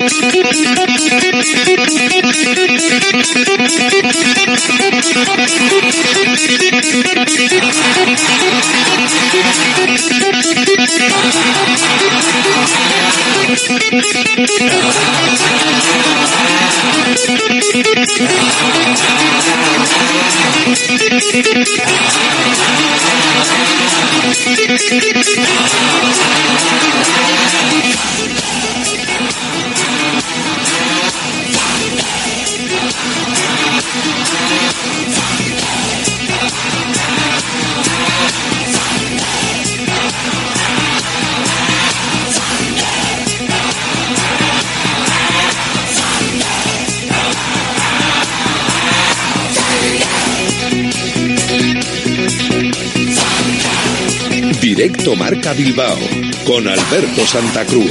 Directo Marca Bilbao con Alberto Santa Cruz.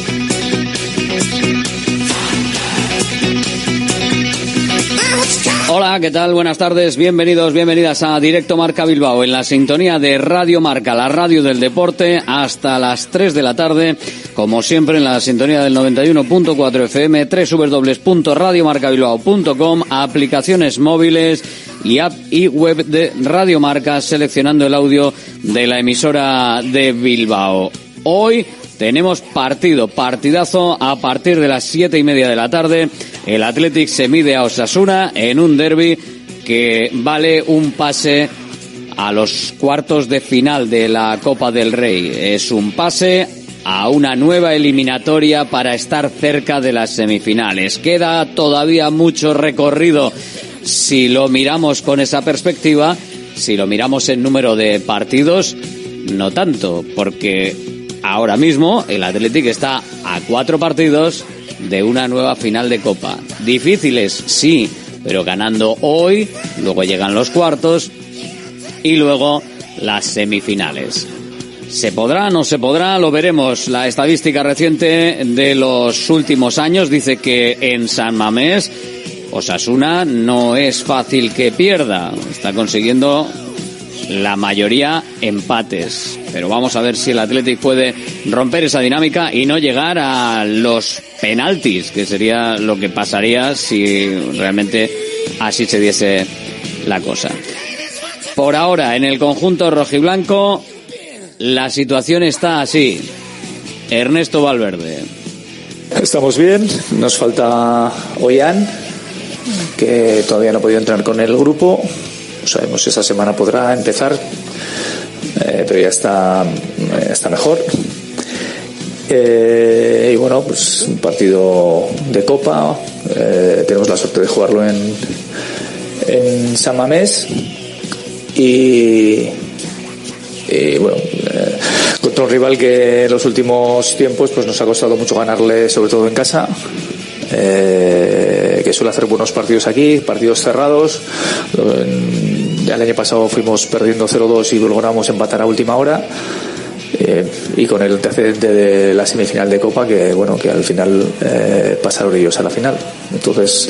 Hola, ¿qué tal? Buenas tardes, bienvenidos, bienvenidas a Directo Marca Bilbao en la sintonía de Radio Marca, la radio del deporte, hasta las 3 de la tarde, como siempre en la sintonía del 91.4 FM, www.radiomarcabilbao.com, aplicaciones móviles y app y web de Radio Marca, seleccionando el audio de la emisora de Bilbao. Hoy tenemos partidazo a partir de las 7:30 de la tarde. El Athletic se mide a Osasuna en un derbi que vale un pase a los cuartos de final de la Copa del Rey. Es un pase a una nueva eliminatoria para estar cerca de las semifinales. Queda todavía mucho recorrido si lo miramos con esa perspectiva. Si lo miramos en número de partidos, no tanto, porque ahora mismo el Athletic está a 4 partidos de una nueva final de Copa. Difíciles, sí, pero ganando hoy, luego llegan los cuartos y luego las semifinales. ¿Se podrá? ¿No se podrá? Lo veremos. La estadística reciente de los últimos años dice que en San Mamés Osasuna no es fácil que pierda. Está consiguiendo la mayoría empates. Pero vamos a ver si el Athletic puede romper esa dinámica y no llegar a los penaltis, que sería lo que pasaría si realmente así se diese la cosa. Por ahora, en el conjunto rojiblanco, la situación está así. Ernesto Valverde. Estamos bien, nos falta Ollán, que todavía no ha podido entrar con el grupo. No sabemos si esta semana podrá empezar, pero ya está mejor. Y bueno, pues un partido de Copa. Tenemos la suerte de jugarlo en San Mamés y bueno, contra un rival que en los últimos tiempos pues nos ha costado mucho ganarle, sobre todo en casa. Que suele hacer buenos partidos aquí, partidos cerrados. El año pasado fuimos perdiendo 0-2 y logramos empatar a última hora, y con el antecedente de la semifinal de Copa, que bueno, que al final pasaron ellos a la final. Entonces,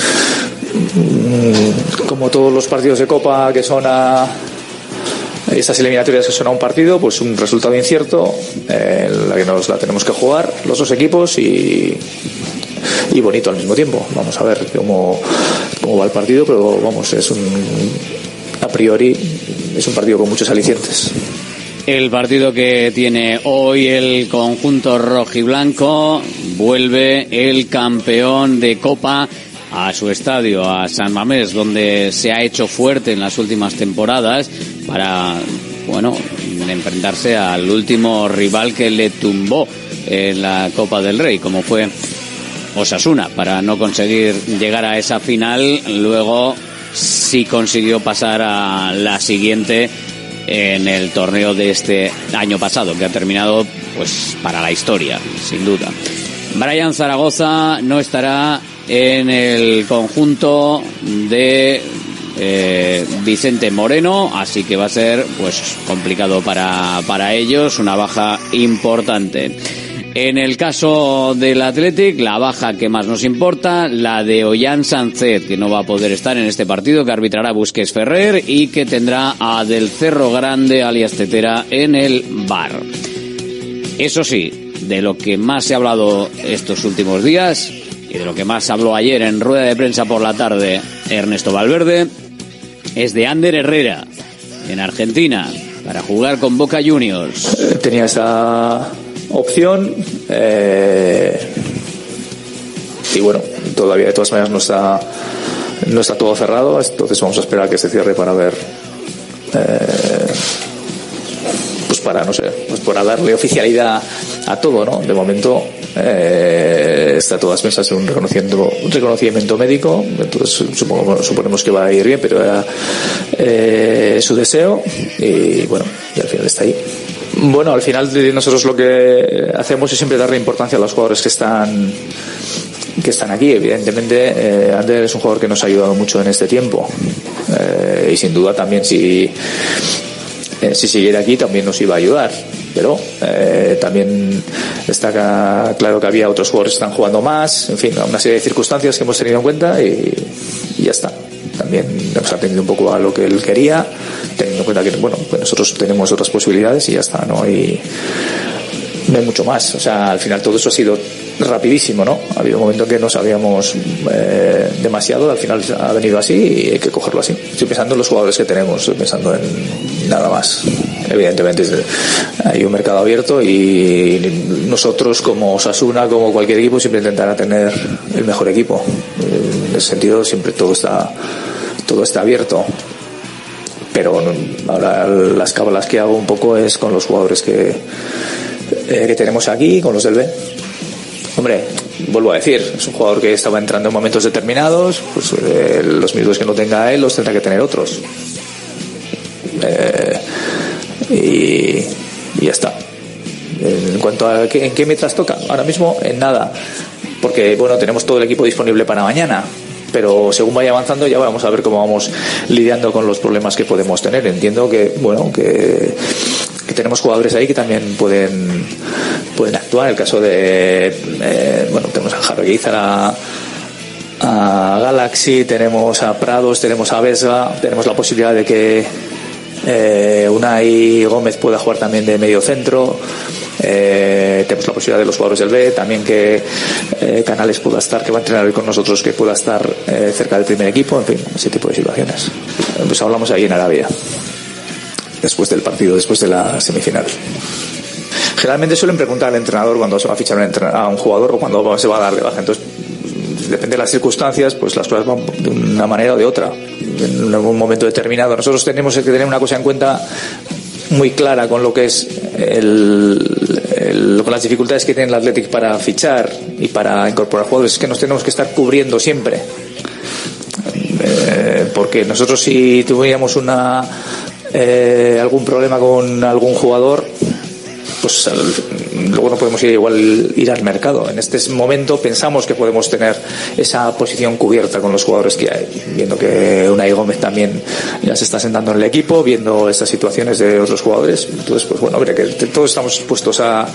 como todos los partidos de Copa que son a estas eliminatorias que son a un partido, pues un resultado incierto, en la que nos la tenemos que jugar los dos equipos y bonito al mismo tiempo. Vamos a ver cómo va el partido, pero vamos, a priori es un partido con muchos alicientes. El partido que tiene hoy el conjunto rojiblanco, vuelve el campeón de Copa a su estadio, a San Mamés, donde se ha hecho fuerte en las últimas temporadas para, bueno, enfrentarse al último rival que le tumbó en la Copa del Rey, como fue Osasuna, para no conseguir llegar a esa final. Luego sí consiguió pasar a la siguiente en el torneo de este año pasado, que ha terminado pues para la historia, sin duda. Brian Zaragoza no estará en el conjunto de Vicente Moreno, así que va a ser pues complicado para ellos, una baja importante. En el caso del Athletic, la baja que más nos importa, la de Ollán Sánchez, que no va a poder estar en este partido, que arbitrará Busquets Ferrer y que tendrá a Del Cerro Grande, alias Tetera, en el VAR. Eso sí, de lo que más se ha hablado estos últimos días y de lo que más habló ayer en rueda de prensa por la tarde Ernesto Valverde, es de Ander Herrera, en Argentina, para jugar con Boca Juniors. Tenía esa opción y bueno, todavía de todas maneras no está todo cerrado, entonces vamos a esperar a que se cierre para ver, pues para darle oficialidad a todo, ¿no? De momento está todas mesas en un reconocimiento médico, entonces suponemos que va a ir bien, pero era su deseo y bueno, y al final está ahí. Bueno, al final nosotros lo que hacemos es siempre darle importancia a los jugadores que están aquí. Evidentemente, Ander es un jugador que nos ha ayudado mucho en este tiempo, y sin duda también si siguiera aquí también nos iba a ayudar, pero también está claro que había otros jugadores que están jugando más, en fin, una serie de circunstancias que hemos tenido en cuenta y ya está. También hemos atendido un poco a lo que él quería, teniendo en cuenta que bueno, pues nosotros tenemos otras posibilidades y ya está, no hay mucho más. O sea, al final todo eso ha sido rapidísimo, ¿no? Ha habido un momento en que no sabíamos demasiado, al final ha venido así y hay que cogerlo así. Estoy pensando en los jugadores que tenemos, estoy pensando en nada más. Evidentemente hay un mercado abierto y nosotros como Osasuna, como cualquier equipo, siempre intentará tener el mejor equipo. En ese sentido siempre todo está abierto. Pero ahora las cábalas que hago un poco es con los jugadores que tenemos aquí, con los del B. Hombre, vuelvo a decir, es un jugador que estaba entrando en momentos determinados, pues los minutos que no tenga él los tendrá que tener otros. Y ya está. En cuanto a en qué me trastoca, ahora mismo en nada, porque bueno, tenemos todo el equipo disponible para mañana, pero según vaya avanzando ya vamos a ver cómo vamos lidiando con los problemas que podemos tener. Entiendo que bueno, que tenemos jugadores ahí que también pueden actuar. El caso de bueno, tenemos a Jarguizar, a Galaxy, tenemos a Prados, tenemos a Vesga, tenemos la posibilidad de que Unai Gómez pueda jugar también de medio centro, tenemos la posibilidad de los jugadores del B también, que Canales pueda estar, que va a entrenar hoy con nosotros, que pueda estar cerca del primer equipo, en fin, ese tipo de situaciones. Pues hablamos ahí en Arabia después del partido, después de la semifinal. Generalmente suelen preguntar al entrenador cuando se va a fichar a un jugador o cuando se va a dar de baja. Entonces, depende de las circunstancias, pues las cosas van de una manera o de otra. En algún momento determinado nosotros tenemos que tener una cosa en cuenta muy clara con lo que es con las dificultades que tiene el Athletic para fichar y para incorporar jugadores. Es que nos tenemos que estar cubriendo siempre, porque nosotros si tuviéramos algún problema con algún jugador, pues luego no podemos ir al mercado. En este momento pensamos que podemos tener esa posición cubierta con los jugadores que hay, viendo que Unai Gómez también ya se está sentando en el equipo, viendo estas situaciones de otros jugadores. Entonces, pues bueno, creo que todos estamos expuestos a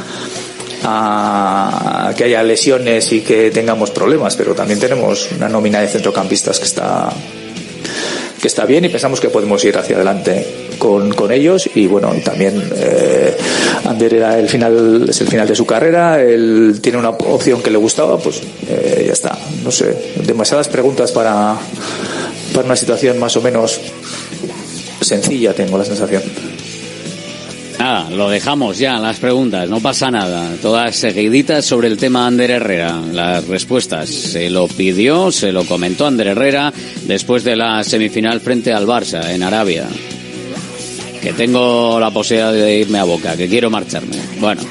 que haya lesiones y que tengamos problemas, pero también tenemos una nómina de centrocampistas que está bien y pensamos que podemos ir hacia adelante con ellos. Y bueno, y también Ander es el final de su carrera, él tiene una opción que le gustaba, pues ya está. No sé, demasiadas preguntas para una situación más o menos sencilla, tengo la sensación. Nada, lo dejamos ya, las preguntas, no pasa nada. Todas seguiditas sobre el tema Ander Herrera. Las respuestas se lo pidió, se lo comentó Ander Herrera después de la semifinal frente al Barça en Arabia. Que tengo la posibilidad de irme a Boca, que quiero marcharme. Bueno,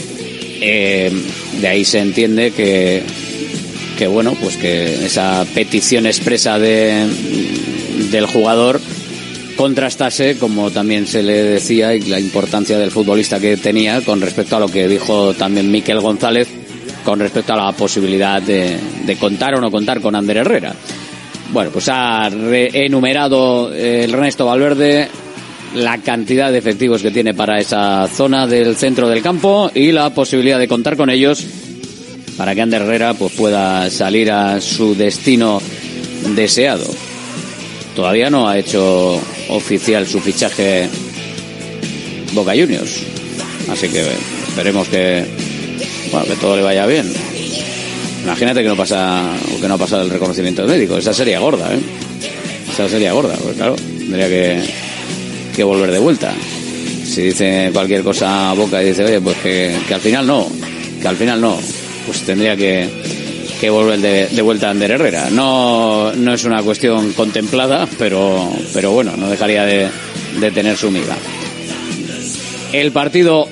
de ahí se entiende que bueno, pues que esa petición expresa del jugador contrastase, como también se le decía, y la importancia del futbolista que tenía con respecto a lo que dijo también Mikel González con respecto a la posibilidad de contar o no contar con Ander Herrera. Bueno, pues ha enumerado el Ernesto Valverde la cantidad de efectivos que tiene para esa zona del centro del campo y la posibilidad de contar con ellos para que Ander Herrera pues pueda salir a su destino deseado. Todavía no ha hecho oficial su fichaje Boca Juniors, así que esperemos que todo le vaya bien. Imagínate que no ha pasado el reconocimiento médico. Esa sería gorda, ¿eh? Esa sería gorda, pues claro, tendría que volver de vuelta. Si dice cualquier cosa a boca y dice, oye, pues que al final no, pues tendría que volver de vuelta a Ander Herrera. No es una cuestión contemplada, pero bueno, no dejaría de tener su miga. El partido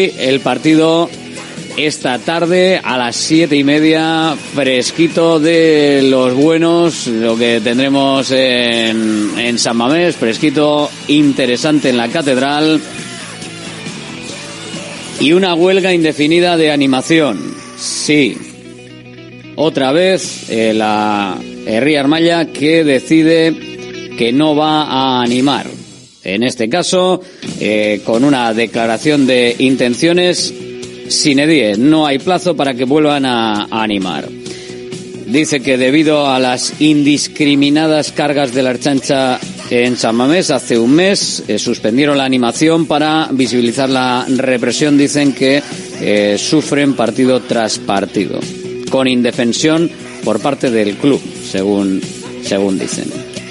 esta tarde a las 7:30, fresquito de los buenos, lo que tendremos en San Mamés, fresquito, interesante en la Catedral, y una huelga indefinida de animación. Sí, otra vez la Herri Armaya, que decide que no va a animar. En este caso, con una declaración de intenciones sine die, no hay plazo para que vuelvan a animar. Dice que debido a las indiscriminadas cargas de la Ertzaintza en San Mamés hace un mes, suspendieron la animación para visibilizar la represión, dicen que sufren partido tras partido, con indefensión por parte del club, según dicen.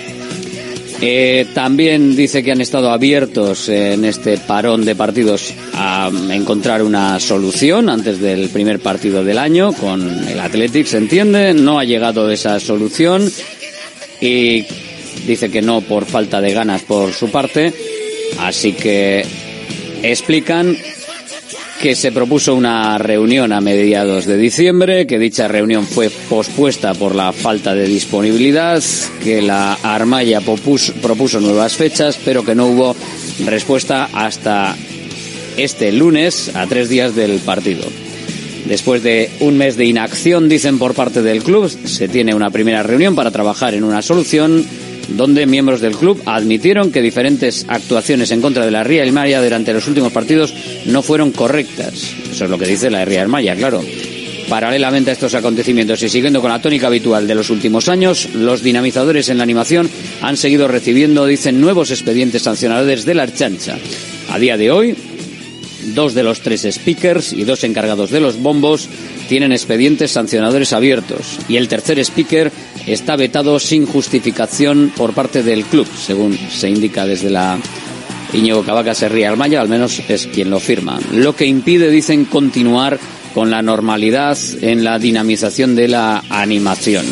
También dice que han estado abiertos en este parón de partidos a encontrar una solución antes del primer partido del año con el Athletic, se entiende. No ha llegado esa solución y dice que no por falta de ganas por su parte, así que explican que se propuso una reunión a mediados de diciembre, que dicha reunión fue pospuesta por la falta de disponibilidad, que la Armaya propuso nuevas fechas, pero que no hubo respuesta hasta este lunes, a 3 días del partido. Después de un mes de inacción, dicen por parte del club, se tiene una primera reunión para trabajar en una solución, donde miembros del club admitieron que diferentes actuaciones en contra de la Herri Armaya durante los últimos partidos no fueron correctas. Eso es lo que dice la Herri Armaya, claro. Paralelamente a estos acontecimientos y siguiendo con la tónica habitual de los últimos años, los dinamizadores en la animación han seguido recibiendo, dicen, nuevos expedientes sancionadores de la Ertzaintza. A día de hoy, 2 de los 3 speakers y 2 encargados de los bombos tienen expedientes sancionadores abiertos, y el tercer speaker está vetado sin justificación por parte del club, según se indica desde la Íñigo Cabacas Herri Armaya, al menos es quien lo firma. Lo que impide, dicen, continuar con la normalidad en la dinamización de la animación.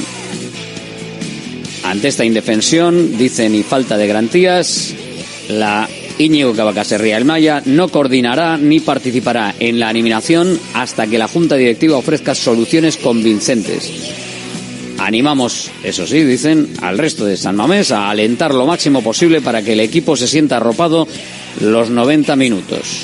Ante esta indefensión, dicen, y falta de garantías, la Íñigo Cabacas Herri Armaya no coordinará ni participará en la animación hasta que la Junta Directiva ofrezca soluciones convincentes. Animamos, eso sí, dicen, al resto de San Mamés a alentar lo máximo posible para que el equipo se sienta arropado los 90 minutos.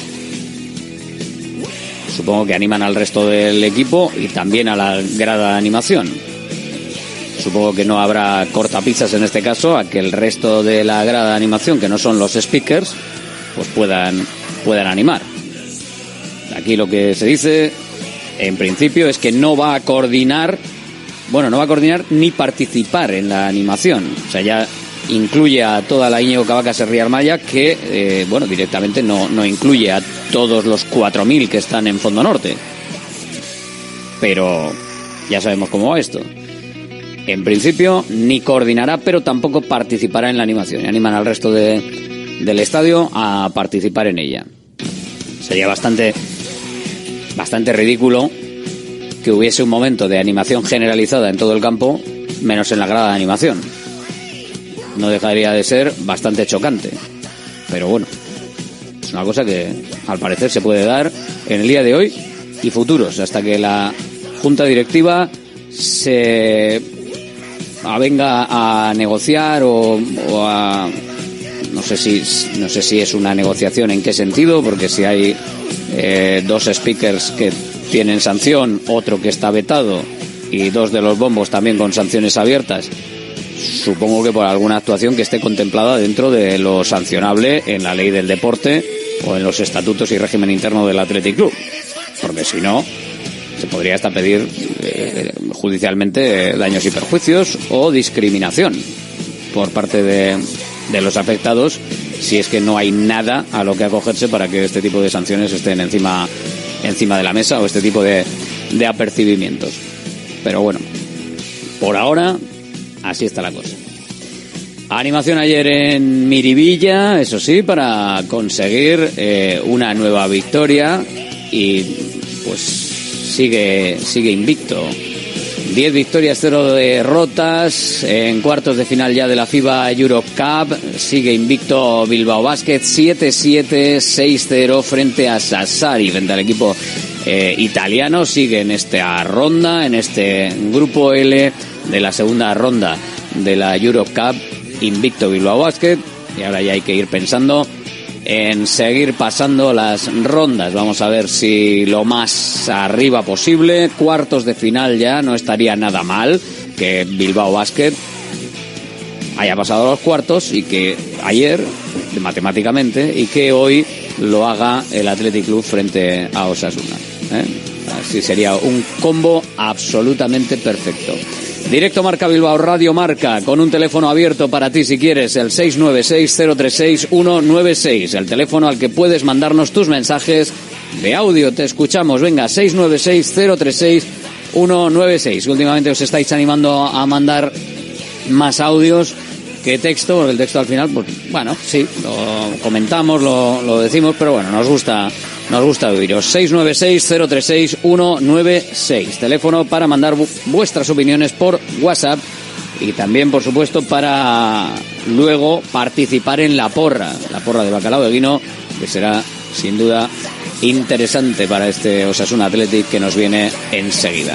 Supongo que animan al resto del equipo y también a la grada de animación. Supongo que no habrá cortapisas en este caso, a que el resto de la grada de animación, que no son los speakers, pues puedan animar. Aquí lo que se dice, en principio, es que no va a coordinar ni participar en la animación. O sea, ya incluye a toda la Íñigo Cabacas Herri Armaya, que, directamente no incluye a todos los 4.000 que están en Fondo Norte. Pero ya sabemos cómo va esto. En principio, ni coordinará, pero tampoco participará en la animación. Y animan al resto del estadio a participar en ella. Sería bastante ridículo que hubiese un momento de animación generalizada en todo el campo, menos en la grada de animación. No dejaría de ser bastante chocante. Pero bueno, es una cosa que al parecer se puede dar en el día de hoy y futuros, hasta que la Junta Directiva se avenga a negociar o a... No sé si es una negociación, en qué sentido, porque si hay 2 speakers que tienen sanción, otro que está vetado y 2 de los bombos también con sanciones abiertas, supongo que por alguna actuación que esté contemplada dentro de lo sancionable en la ley del deporte o en los estatutos y régimen interno del Athletic Club, porque si no se podría hasta pedir judicialmente daños y perjuicios o discriminación por parte de los afectados, si es que no hay nada a lo que acogerse para que este tipo de sanciones estén encima de la mesa, o este tipo de apercibimientos. pero bueno, por ahora así está la cosa. Animación ayer en Miribilla, eso sí, para conseguir una nueva victoria y pues sigue invicto. 10 victorias, 0 derrotas en cuartos de final ya de la FIBA Eurocup. Sigue invicto Bilbao Basket, 7-7, 6-0 frente a Sassari, frente al equipo italiano. Sigue en esta ronda, en este grupo L de la segunda ronda de la Eurocup, invicto Bilbao Basket. Y ahora ya hay que ir pensando en seguir pasando las rondas. Vamos a ver si lo más arriba posible. Cuartos de final ya no estaría nada mal que Bilbao Basket haya pasado a los cuartos y que ayer, matemáticamente, y que hoy lo haga el Athletic Club frente a Osasuna. Así sería un combo absolutamente perfecto. Directo Marca Bilbao, Radio Marca, con un teléfono abierto para ti si quieres, el 696-036-196, el teléfono al que puedes mandarnos tus mensajes de audio. Te escuchamos, venga, 696-036-196. Últimamente os estáis animando a mandar más audios que texto, porque el texto al final, pues bueno, sí, lo comentamos, lo decimos, pero bueno, nos gusta oíros. 696-036-196, teléfono para mandar vuestras opiniones por WhatsApp y también, por supuesto, para luego participar en la porra de Bacalao de Guino, que será sin duda interesante para este Osasuna Athletic que nos viene enseguida.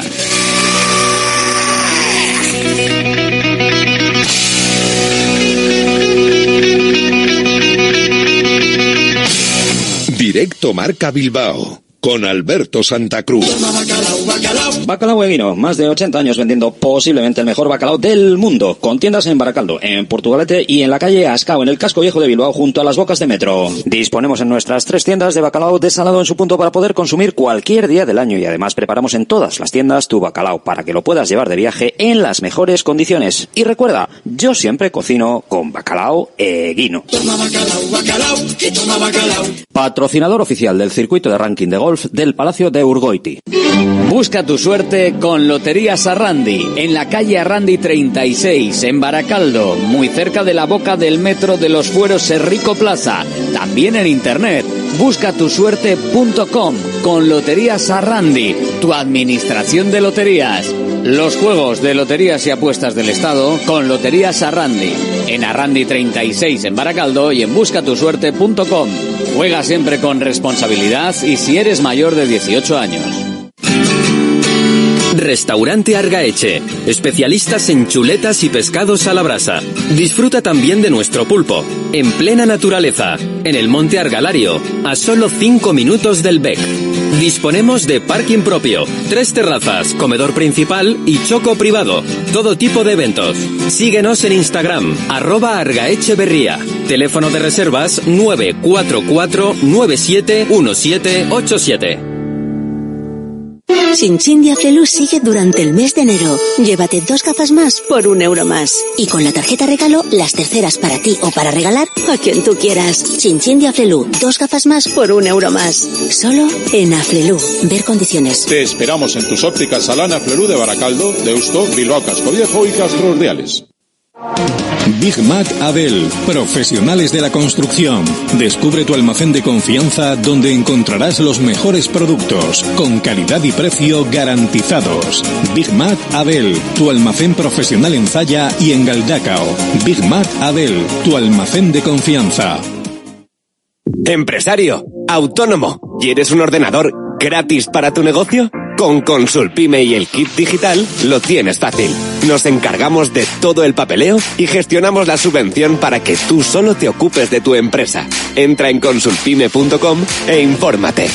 Directo Marca Bilbao, con Alberto Santa Cruz. Bacalao de Guino, más de 80 años vendiendo posiblemente el mejor bacalao del mundo, con tiendas en Baracaldo, en Portugalete y en la calle Ascao, en el casco viejo de Bilbao, junto a las bocas de metro. Disponemos en nuestras 3 tiendas de bacalao desalado en su punto para poder consumir cualquier día del año, y además preparamos en todas las tiendas tu bacalao para que lo puedas llevar de viaje en las mejores condiciones. Y recuerda, yo siempre cocino con Bacalao de Guino. Toma bacalao, bacalao, que toma bacalao. Patrocinador oficial del circuito de ranking de golf del Palacio de Urgoiti. Busca tu suerte con Loterías Arrandi, en la calle Arrandi 36, en Baracaldo, muy cerca de la boca del metro de los Fueros Serrico Plaza. También en internet, buscatusuerte.com, con Loterías Arrandi, tu administración de loterías. Los juegos de loterías y apuestas del Estado con Loterías Arrandi, en Arrandi 36 en Baracaldo y en buscatusuerte.com. Juega siempre con responsabilidad y si eres mayor de 18 años. Restaurante Argaeche, especialistas en chuletas y pescados a la brasa. Disfruta también de nuestro pulpo, en plena naturaleza, en el Monte Argalario, a solo 5 minutos del Bec. Disponemos de parking propio, 3 terrazas, comedor principal y choco privado. Todo tipo de eventos. Síguenos en Instagram, @argaecheberría. Teléfono de reservas 944-971787. Chin de Aflelu sigue durante el mes de enero. Llévate 2 gafas más por €1 más. Y con la tarjeta regalo, las terceras para ti o para regalar a quien tú quieras. Chin de Aflelu, 2 gafas más por €1 más. Solo en Aflelu. Ver condiciones. Te esperamos en tus ópticas Salana Aflelu de Baracaldo, Deusto, Bilbao Casco Viejo y Castro Urdiales. Big Mac Abel, profesionales de la construcción. Descubre tu almacén de confianza donde encontrarás los mejores productos, con calidad y precio garantizados. Big Mac Abel, tu almacén profesional en Zalla y en Galdacao. Big Mac Abel, tu almacén de confianza. Empresario, autónomo, ¿quieres un ordenador gratis para tu negocio? Con Consulpime y el kit digital lo tienes fácil. Nos encargamos de todo el papeleo y gestionamos la subvención para que tú solo te ocupes de tu empresa. Entra en consulpime.com e infórmate.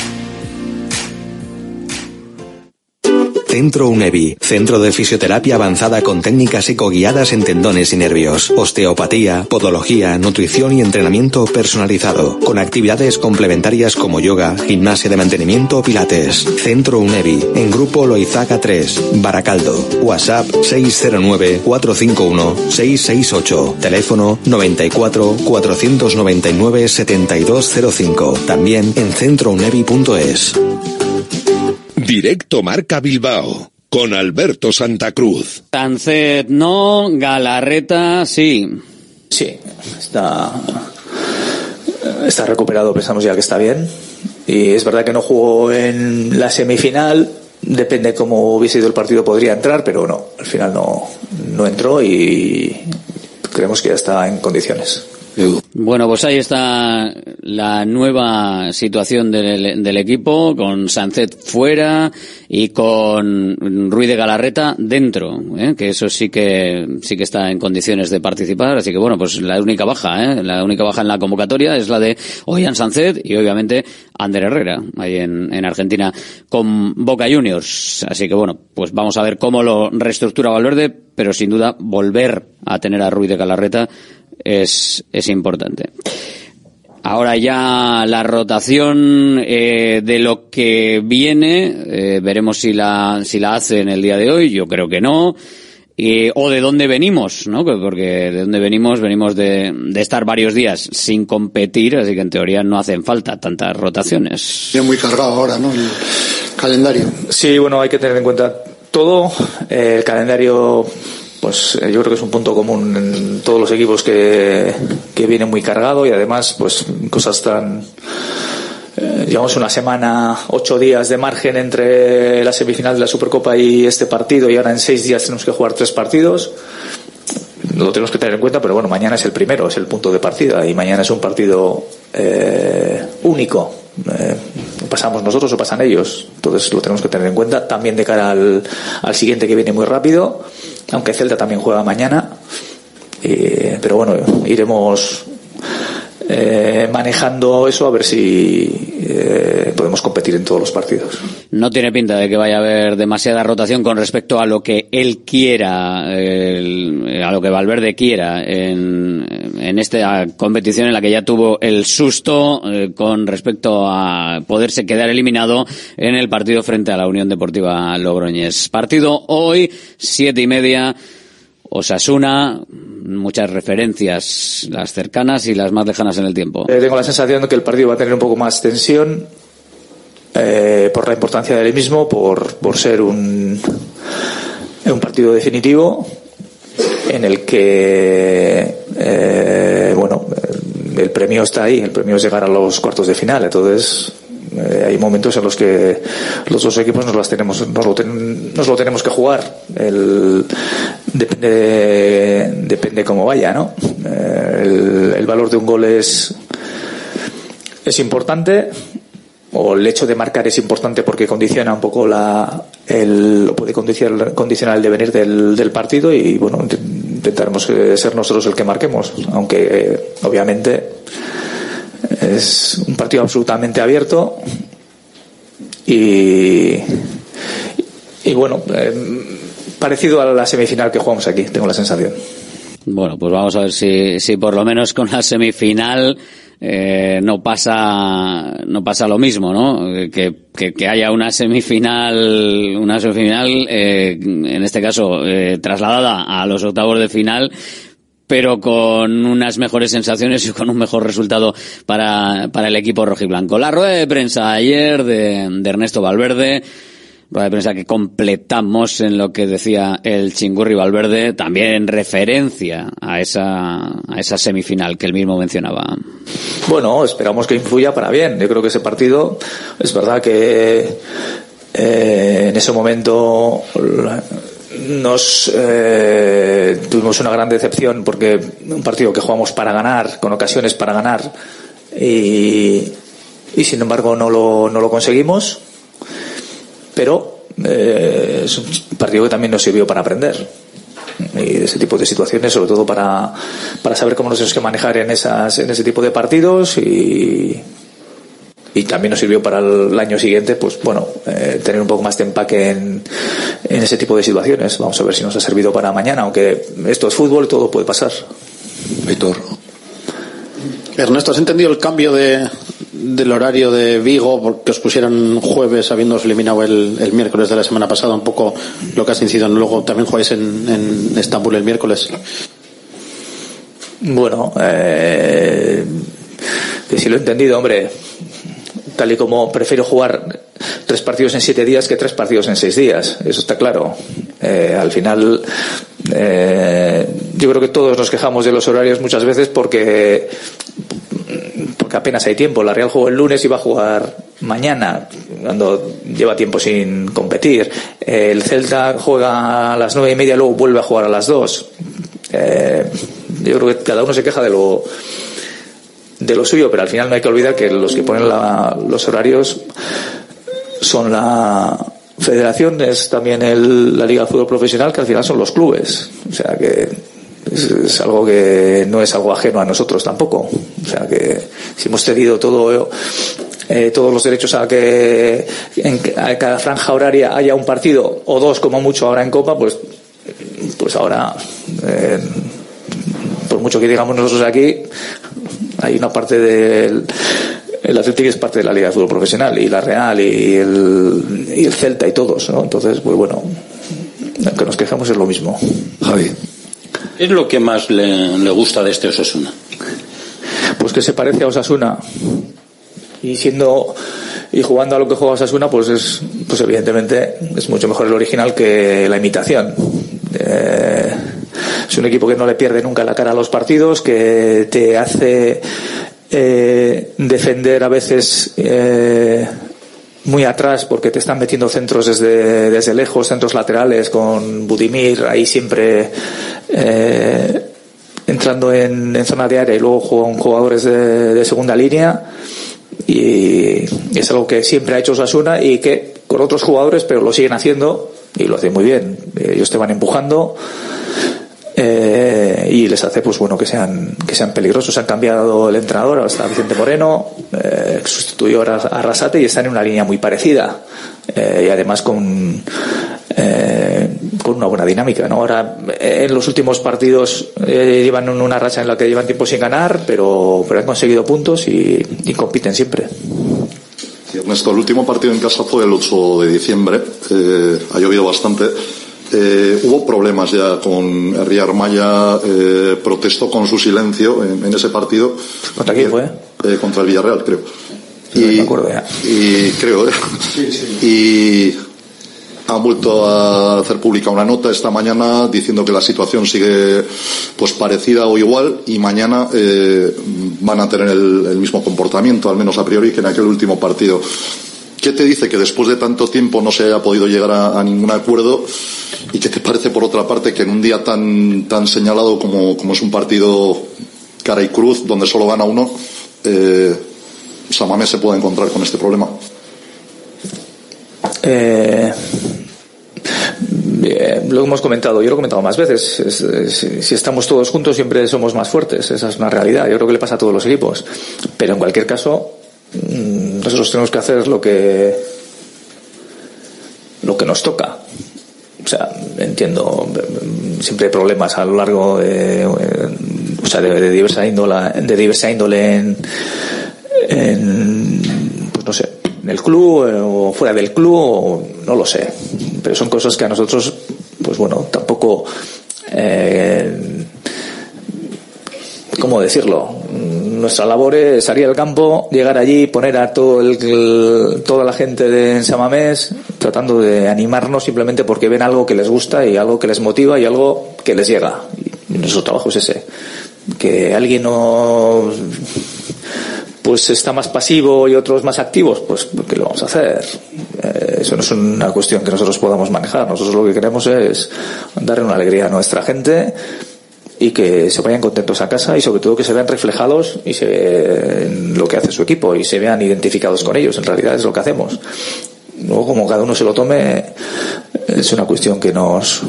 Centro UNEVI, centro de fisioterapia avanzada con técnicas ecoguiadas en tendones y nervios, osteopatía, podología, nutrición y entrenamiento personalizado, con actividades complementarias como yoga, gimnasia de mantenimiento o pilates. Centro UNEVI, en Grupo Loizaga 3, Baracaldo. WhatsApp 609-451-668. Teléfono 94 499 7205. También en centrounevi.es. Directo Marca Bilbao, con Alberto Santa Cruz. Sánchez no, Galarreta sí. Sí, está recuperado, pensamos ya que está bien. Y es verdad que no jugó en la semifinal. Depende cómo hubiese ido el partido, podría entrar, pero no, al final no entró y creemos que ya está en condiciones. Bueno, pues ahí está la nueva situación del equipo, con Sánchez fuera y con Ruiz de Galarreta dentro, que eso sí que está en condiciones de participar. Así que bueno, pues la única baja en la convocatoria es la de Ollán Sánchez y obviamente Ander Herrera, ahí en Argentina con Boca Juniors. Así que bueno, pues vamos a ver cómo lo reestructura Valverde, pero sin duda volver a tener a Ruiz de Galarreta es importante. Ahora ya la rotación de lo que viene, veremos si la hace en el día de hoy. Yo creo que no. O de dónde venimos, ¿no? Porque de dónde venimos de estar varios días sin competir, así que en teoría no hacen falta tantas rotaciones. Viene muy cargado ahora, ¿no? El calendario. Sí, bueno, hay que tener en cuenta todo. El calendario, pues yo creo que es un punto común en todos los equipos que viene muy cargado, y además pues cosas tan llevamos una semana, 8 días de margen entre la semifinal de la Supercopa y este partido, y ahora en 6 días tenemos que jugar 3 partidos. Lo tenemos que tener en cuenta, pero bueno, mañana es el primero, es el punto de partida, y mañana es un partido único. Pasamos nosotros o pasan ellos, entonces lo tenemos que tener en cuenta también de cara al siguiente, que viene muy rápido, aunque Celta también juega mañana, pero bueno, iremos manejando eso a ver si podemos competir en todos los partidos. No tiene pinta de que vaya a haber demasiada rotación con respecto a lo que él quiera, a lo que Valverde quiera en esta competición, en la que ya tuvo el susto con respecto a poderse quedar eliminado en el partido frente a la Unión Deportiva Logroñés. Partido hoy, 7:30. Osasuna, muchas referencias, las cercanas y las más lejanas en el tiempo. Tengo la sensación de que el partido va a tener un poco más tensión, por la importancia del mismo, por ser un partido definitivo en el que el premio está ahí, el premio es llegar a los cuartos de final. Entonces hay momentos en los que los dos equipos nos lo tenemos que jugar. Depende cómo vaya, ¿no? El valor de un gol es importante, o el hecho de marcar es importante, porque condiciona un poco puede condicionar el devenir del partido, y bueno, intentaremos ser nosotros el que marquemos, aunque obviamente es un partido absolutamente abierto y bueno, parecido a la semifinal que jugamos aquí, tengo la sensación. Bueno, pues vamos a ver si por lo menos con la semifinal no pasa lo mismo, ¿no? Que haya una semifinal en este caso trasladada a los octavos de final, pero con unas mejores sensaciones y con un mejor resultado para el equipo rojiblanco. La rueda de prensa ayer de Ernesto Valverde, rueda de prensa que completamos en lo que decía el Chingurri Valverde, también en referencia a esa semifinal que él mismo mencionaba. Bueno, esperamos que influya para bien. Yo creo que ese partido, es verdad que en ese momento tuvimos una gran decepción, porque un partido que jugamos para ganar, con ocasiones para ganar, y sin embargo no lo conseguimos, pero es un partido que también nos sirvió para aprender, y de ese tipo de situaciones, sobre todo para saber cómo nos tenemos que manejar en ese tipo de partidos, y también nos sirvió para el año siguiente, pues bueno, tener un poco más de empaque en ese tipo de situaciones. Vamos a ver si nos ha servido para mañana, aunque esto es fútbol y todo puede pasar. Víctor. Ernesto, ¿has entendido el cambio del horario de Vigo, porque os pusieron jueves habiéndoos eliminado el miércoles de la semana pasada? Un poco lo que has incidido. Luego también jugáis en Estambul el miércoles. Bueno, si lo he entendido, hombre, tal y como prefiero jugar 3 partidos en 7 días que 3 partidos en 6 días, eso está claro. Al final yo creo que todos nos quejamos de los horarios muchas veces porque apenas hay tiempo. La Real jugó el lunes y va a jugar mañana, cuando lleva tiempo sin competir. El Celta juega a las 9:30 y luego vuelve a jugar a las 2. Yo creo que cada uno se queja de lo suyo, pero al final no hay que olvidar que los que ponen los horarios son la federación, es también la Liga de Fútbol Profesional, que al final son los clubes. O sea que es algo que no es algo ajeno a nosotros tampoco. O sea que si hemos cedido todos los derechos a que a cada franja horaria haya un partido o 2 como mucho ahora en Copa, pues ahora por mucho que digamos nosotros aquí, hay una parte del Atlético es parte de la Liga de Fútbol Profesional, y la Real y el Celta y todos, ¿no? Entonces, pues bueno, que nos quejamos es lo mismo. Javi, ¿qué es lo que más le gusta de este Osasuna? Pues que se parece a Osasuna, y jugando a lo que juega Osasuna, pues evidentemente es mucho mejor el original que la imitación. Es un equipo que no le pierde nunca la cara a los partidos, que te hace defender a veces muy atrás, porque te están metiendo centros desde lejos, centros laterales, con Budimir ahí siempre entrando en zona de área, y luego con jugadores de segunda línea, y es algo que siempre ha hecho Osasuna, y que con otros jugadores, pero lo siguen haciendo y lo hacen muy bien. Ellos te van empujando y les hace pues bueno que sean peligrosos. Han cambiado el entrenador, ahora está Vicente Moreno, sustituyó a Arrasate, y están en una línea muy parecida, y además con una buena dinámica, ¿no? Ahora en los últimos partidos llevan una racha en la que llevan tiempo sin ganar, pero han conseguido puntos y compiten siempre. Ernesto, el último partido en casa fue el 8 de diciembre, ha llovido bastante. Hubo problemas ya con Herri Armaya, protestó con su silencio en ese partido. ¿Contra quién fue? Contra el Villarreal, creo. No me acuerdo ya. Y creo, y han vuelto a hacer pública una nota esta mañana diciendo que la situación sigue pues parecida o igual, y mañana van a tener el mismo comportamiento, al menos a priori, que en aquel último partido. ¿Qué te dice que después de tanto tiempo no se haya podido llegar a ningún acuerdo? ¿Y qué te parece, por otra parte, que en un día tan señalado como es un partido cara y cruz, donde solo gana uno, San Mamés se pueda encontrar con este problema? Lo hemos comentado, yo lo he comentado más veces, si estamos todos juntos siempre somos más fuertes, esa es una realidad, yo creo que le pasa a todos los equipos, pero en cualquier caso nosotros tenemos que hacer lo que nos toca. O sea, entiendo, siempre hay problemas a lo largo de diversa índole pues no sé, en el club o fuera del club, o no lo sé, pero son cosas que a nosotros pues bueno, tampoco ¿cómo decirlo? Nuestra labor es salir al campo, llegar allí, poner a toda la gente de San Mamés, tratando de animarnos simplemente porque ven algo que les gusta y algo que les motiva y algo que les llega. Y nuestro trabajo es ese. Que alguien no pues está más pasivo y otros más activos, pues ¿qué le vamos a hacer? Eso no es una cuestión que nosotros podamos manejar. Nosotros lo que queremos es darle una alegría a nuestra gente y que se vayan contentos a casa, y sobre todo que se vean reflejados y se vean lo que hace su equipo y se vean identificados con ellos. En realidad es lo que hacemos. Luego, como cada uno se lo tome, es una cuestión que nos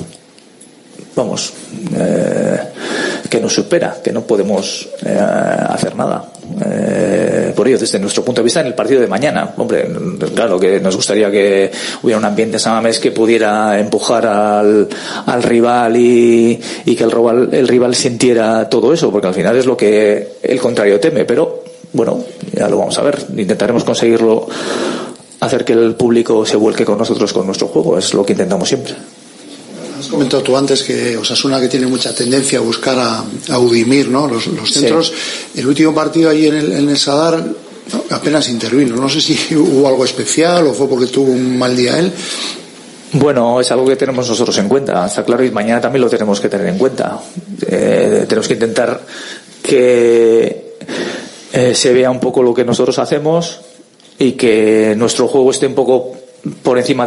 supera, que no podemos hacer nada por ello. Desde nuestro punto de vista, en el partido de mañana, hombre, claro que nos gustaría que hubiera un ambiente en San Mamés que pudiera empujar al rival y que el rival sintiera todo eso, porque al final es lo que el contrario teme. Pero bueno, ya lo vamos a ver, intentaremos conseguirlo, hacer que el público se vuelque con nosotros, con nuestro juego, es lo que intentamos siempre. Has comentado tú antes que Osasuna, que tiene mucha tendencia a buscar a Udimir, ¿no? Los centros. Sí. El último partido ahí en el Sadar apenas intervino. No sé si hubo algo especial o fue porque tuvo un mal día él. Bueno, es algo que tenemos nosotros en cuenta, está claro, y mañana también lo tenemos que tener en cuenta. Tenemos que intentar que se vea un poco lo que nosotros hacemos y que nuestro juego esté un poco por encima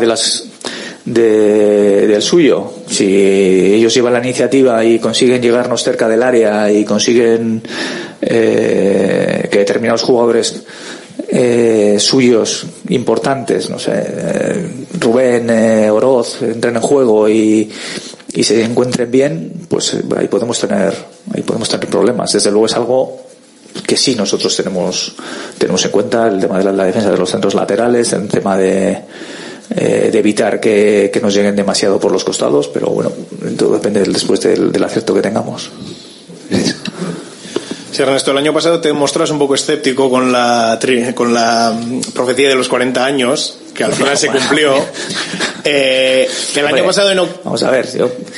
del suyo. Si ellos llevan la iniciativa y consiguen llegarnos cerca del área y consiguen que determinados jugadores suyos importantes, no sé, Rubén, Oroz, entren en juego y se encuentren bien, pues ahí podemos tener problemas. Desde luego es algo que sí nosotros tenemos en cuenta, el tema de la defensa de los centros laterales, el tema de evitar que nos lleguen demasiado por los costados, pero bueno, todo depende después del acierto que tengamos. Sí, Ernesto, el año pasado te mostrabas un poco escéptico con la profecía de los 40 años, que al final se cumplió. El año pasado no. Vamos a ver,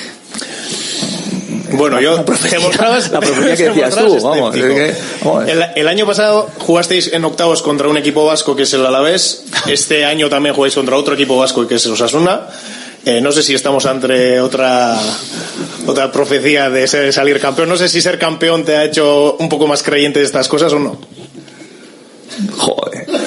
te mostrabas la profecía que decías tú, vamos. El año pasado jugasteis en octavos contra un equipo vasco que es el Alavés. Este año también jugáis contra otro equipo vasco que es el Osasuna. No sé si estamos ante otra profecía de salir campeón. No sé si ser campeón te ha hecho un poco más creyente de estas cosas o no. Joder.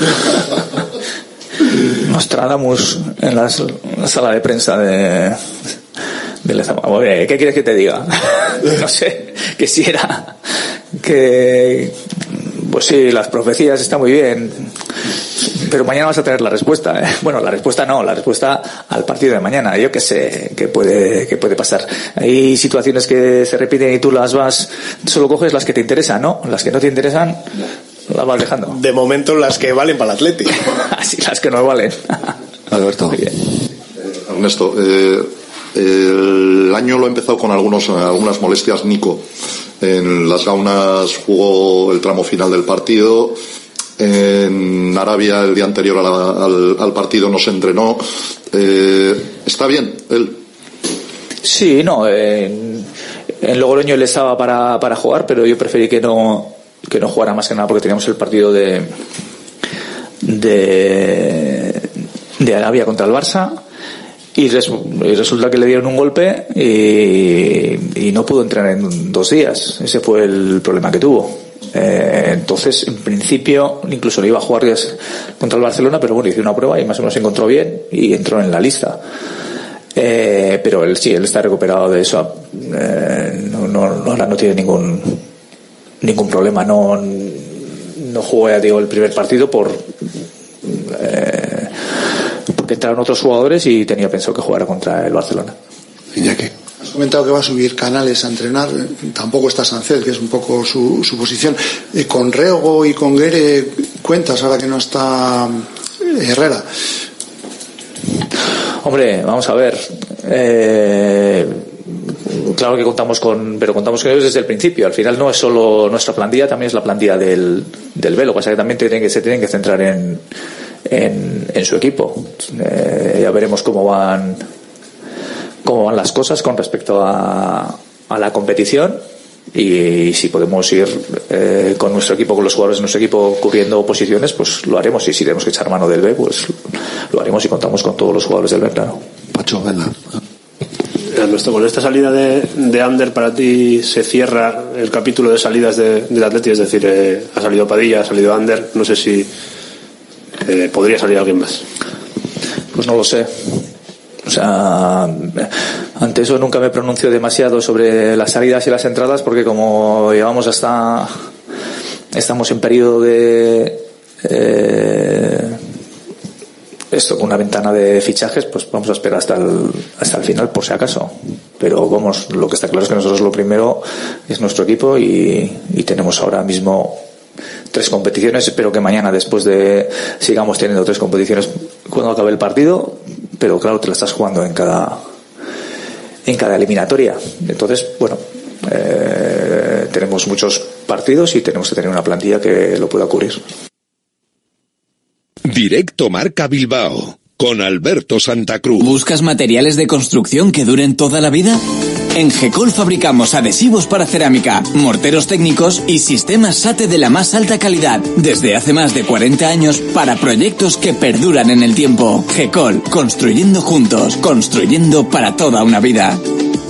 Nostradamus en la sala de prensa de Lezama. ¿Qué quieres que te diga? No sé, quisiera que... Pues sí, las profecías están muy bien, pero mañana vas a tener la respuesta, ¿eh? Bueno, la respuesta no, la respuesta al partido de mañana. Yo qué sé, qué puede pasar. Hay situaciones que se repiten y tú solo coges las que te interesan, ¿no? Las que no te interesan, las vas dejando. De momento las que valen para el Atleti. Así, las que no valen. Alberto. Ernesto, el año lo he empezado con algunas molestias Nico. En las Gaunas jugó el tramo final del partido. En Arabia el día anterior al partido no se entrenó. ¿Está bien él? Sí, no. En Logroño él estaba para jugar, pero yo preferí que no jugara, más que nada porque teníamos el partido de Arabia contra el Barça. Y resulta que le dieron un golpe y no pudo entrenar en 2 días. Ese fue el problema que tuvo. Entonces, en principio, incluso le iba a jugar contra el Barcelona, pero bueno, hizo una prueba y más o menos se encontró bien y entró en la lista. Pero él está recuperado de eso. No tiene ningún problema. No jugó, ya digo, el primer partido porque entraron otros jugadores y tenía pensado que jugara contra el Barcelona. Iñaki, has comentado que va a subir Canales a entrenar. Tampoco está Sánchez, que es un poco su posición. Con Rego y con Guere cuentas ahora que no está Herrera. Hombre, vamos a ver. Claro que contamos con ellos desde el principio. Al final no es solo nuestra plantilla, también es la plantilla del Velo. Pasa que también se tienen que centrar en su equipo. Ya veremos cómo van las cosas con respecto a la competición y si podemos ir con nuestro equipo, con los jugadores de nuestro equipo cubriendo posiciones, pues lo haremos, y si tenemos que echar mano del B, pues lo haremos y contamos con todos los jugadores del B, claro. Pacho, venga. Ernesto, con esta salida de Ander, para ti se cierra el capítulo de salidas del Atleti, es decir, ha salido Padilla, ha salido Ander, no sé si podría salir alguien más. Pues no lo sé. O sea, ante eso nunca me pronuncio demasiado sobre las salidas y las entradas, porque como estamos en periodo de con una ventana de fichajes, pues vamos a esperar hasta el final por si acaso. Pero vamos, lo que está claro es que nosotros lo primero es nuestro equipo y tenemos ahora mismo 3 competiciones. Espero que mañana sigamos teniendo 3 competiciones cuando acabe el partido, pero claro, te la estás jugando en cada eliminatoria. Entonces, bueno, tenemos muchos partidos y tenemos que tener una plantilla que lo pueda cubrir. Directo Marca Bilbao con Alberto Santa Cruz. ¿Buscas materiales de construcción que duren toda la vida? En Gecol fabricamos adhesivos para cerámica, morteros técnicos y sistemas SATE de la más alta calidad, desde hace más de 40 años para proyectos que perduran en el tiempo. Gecol, construyendo juntos, construyendo para toda una vida.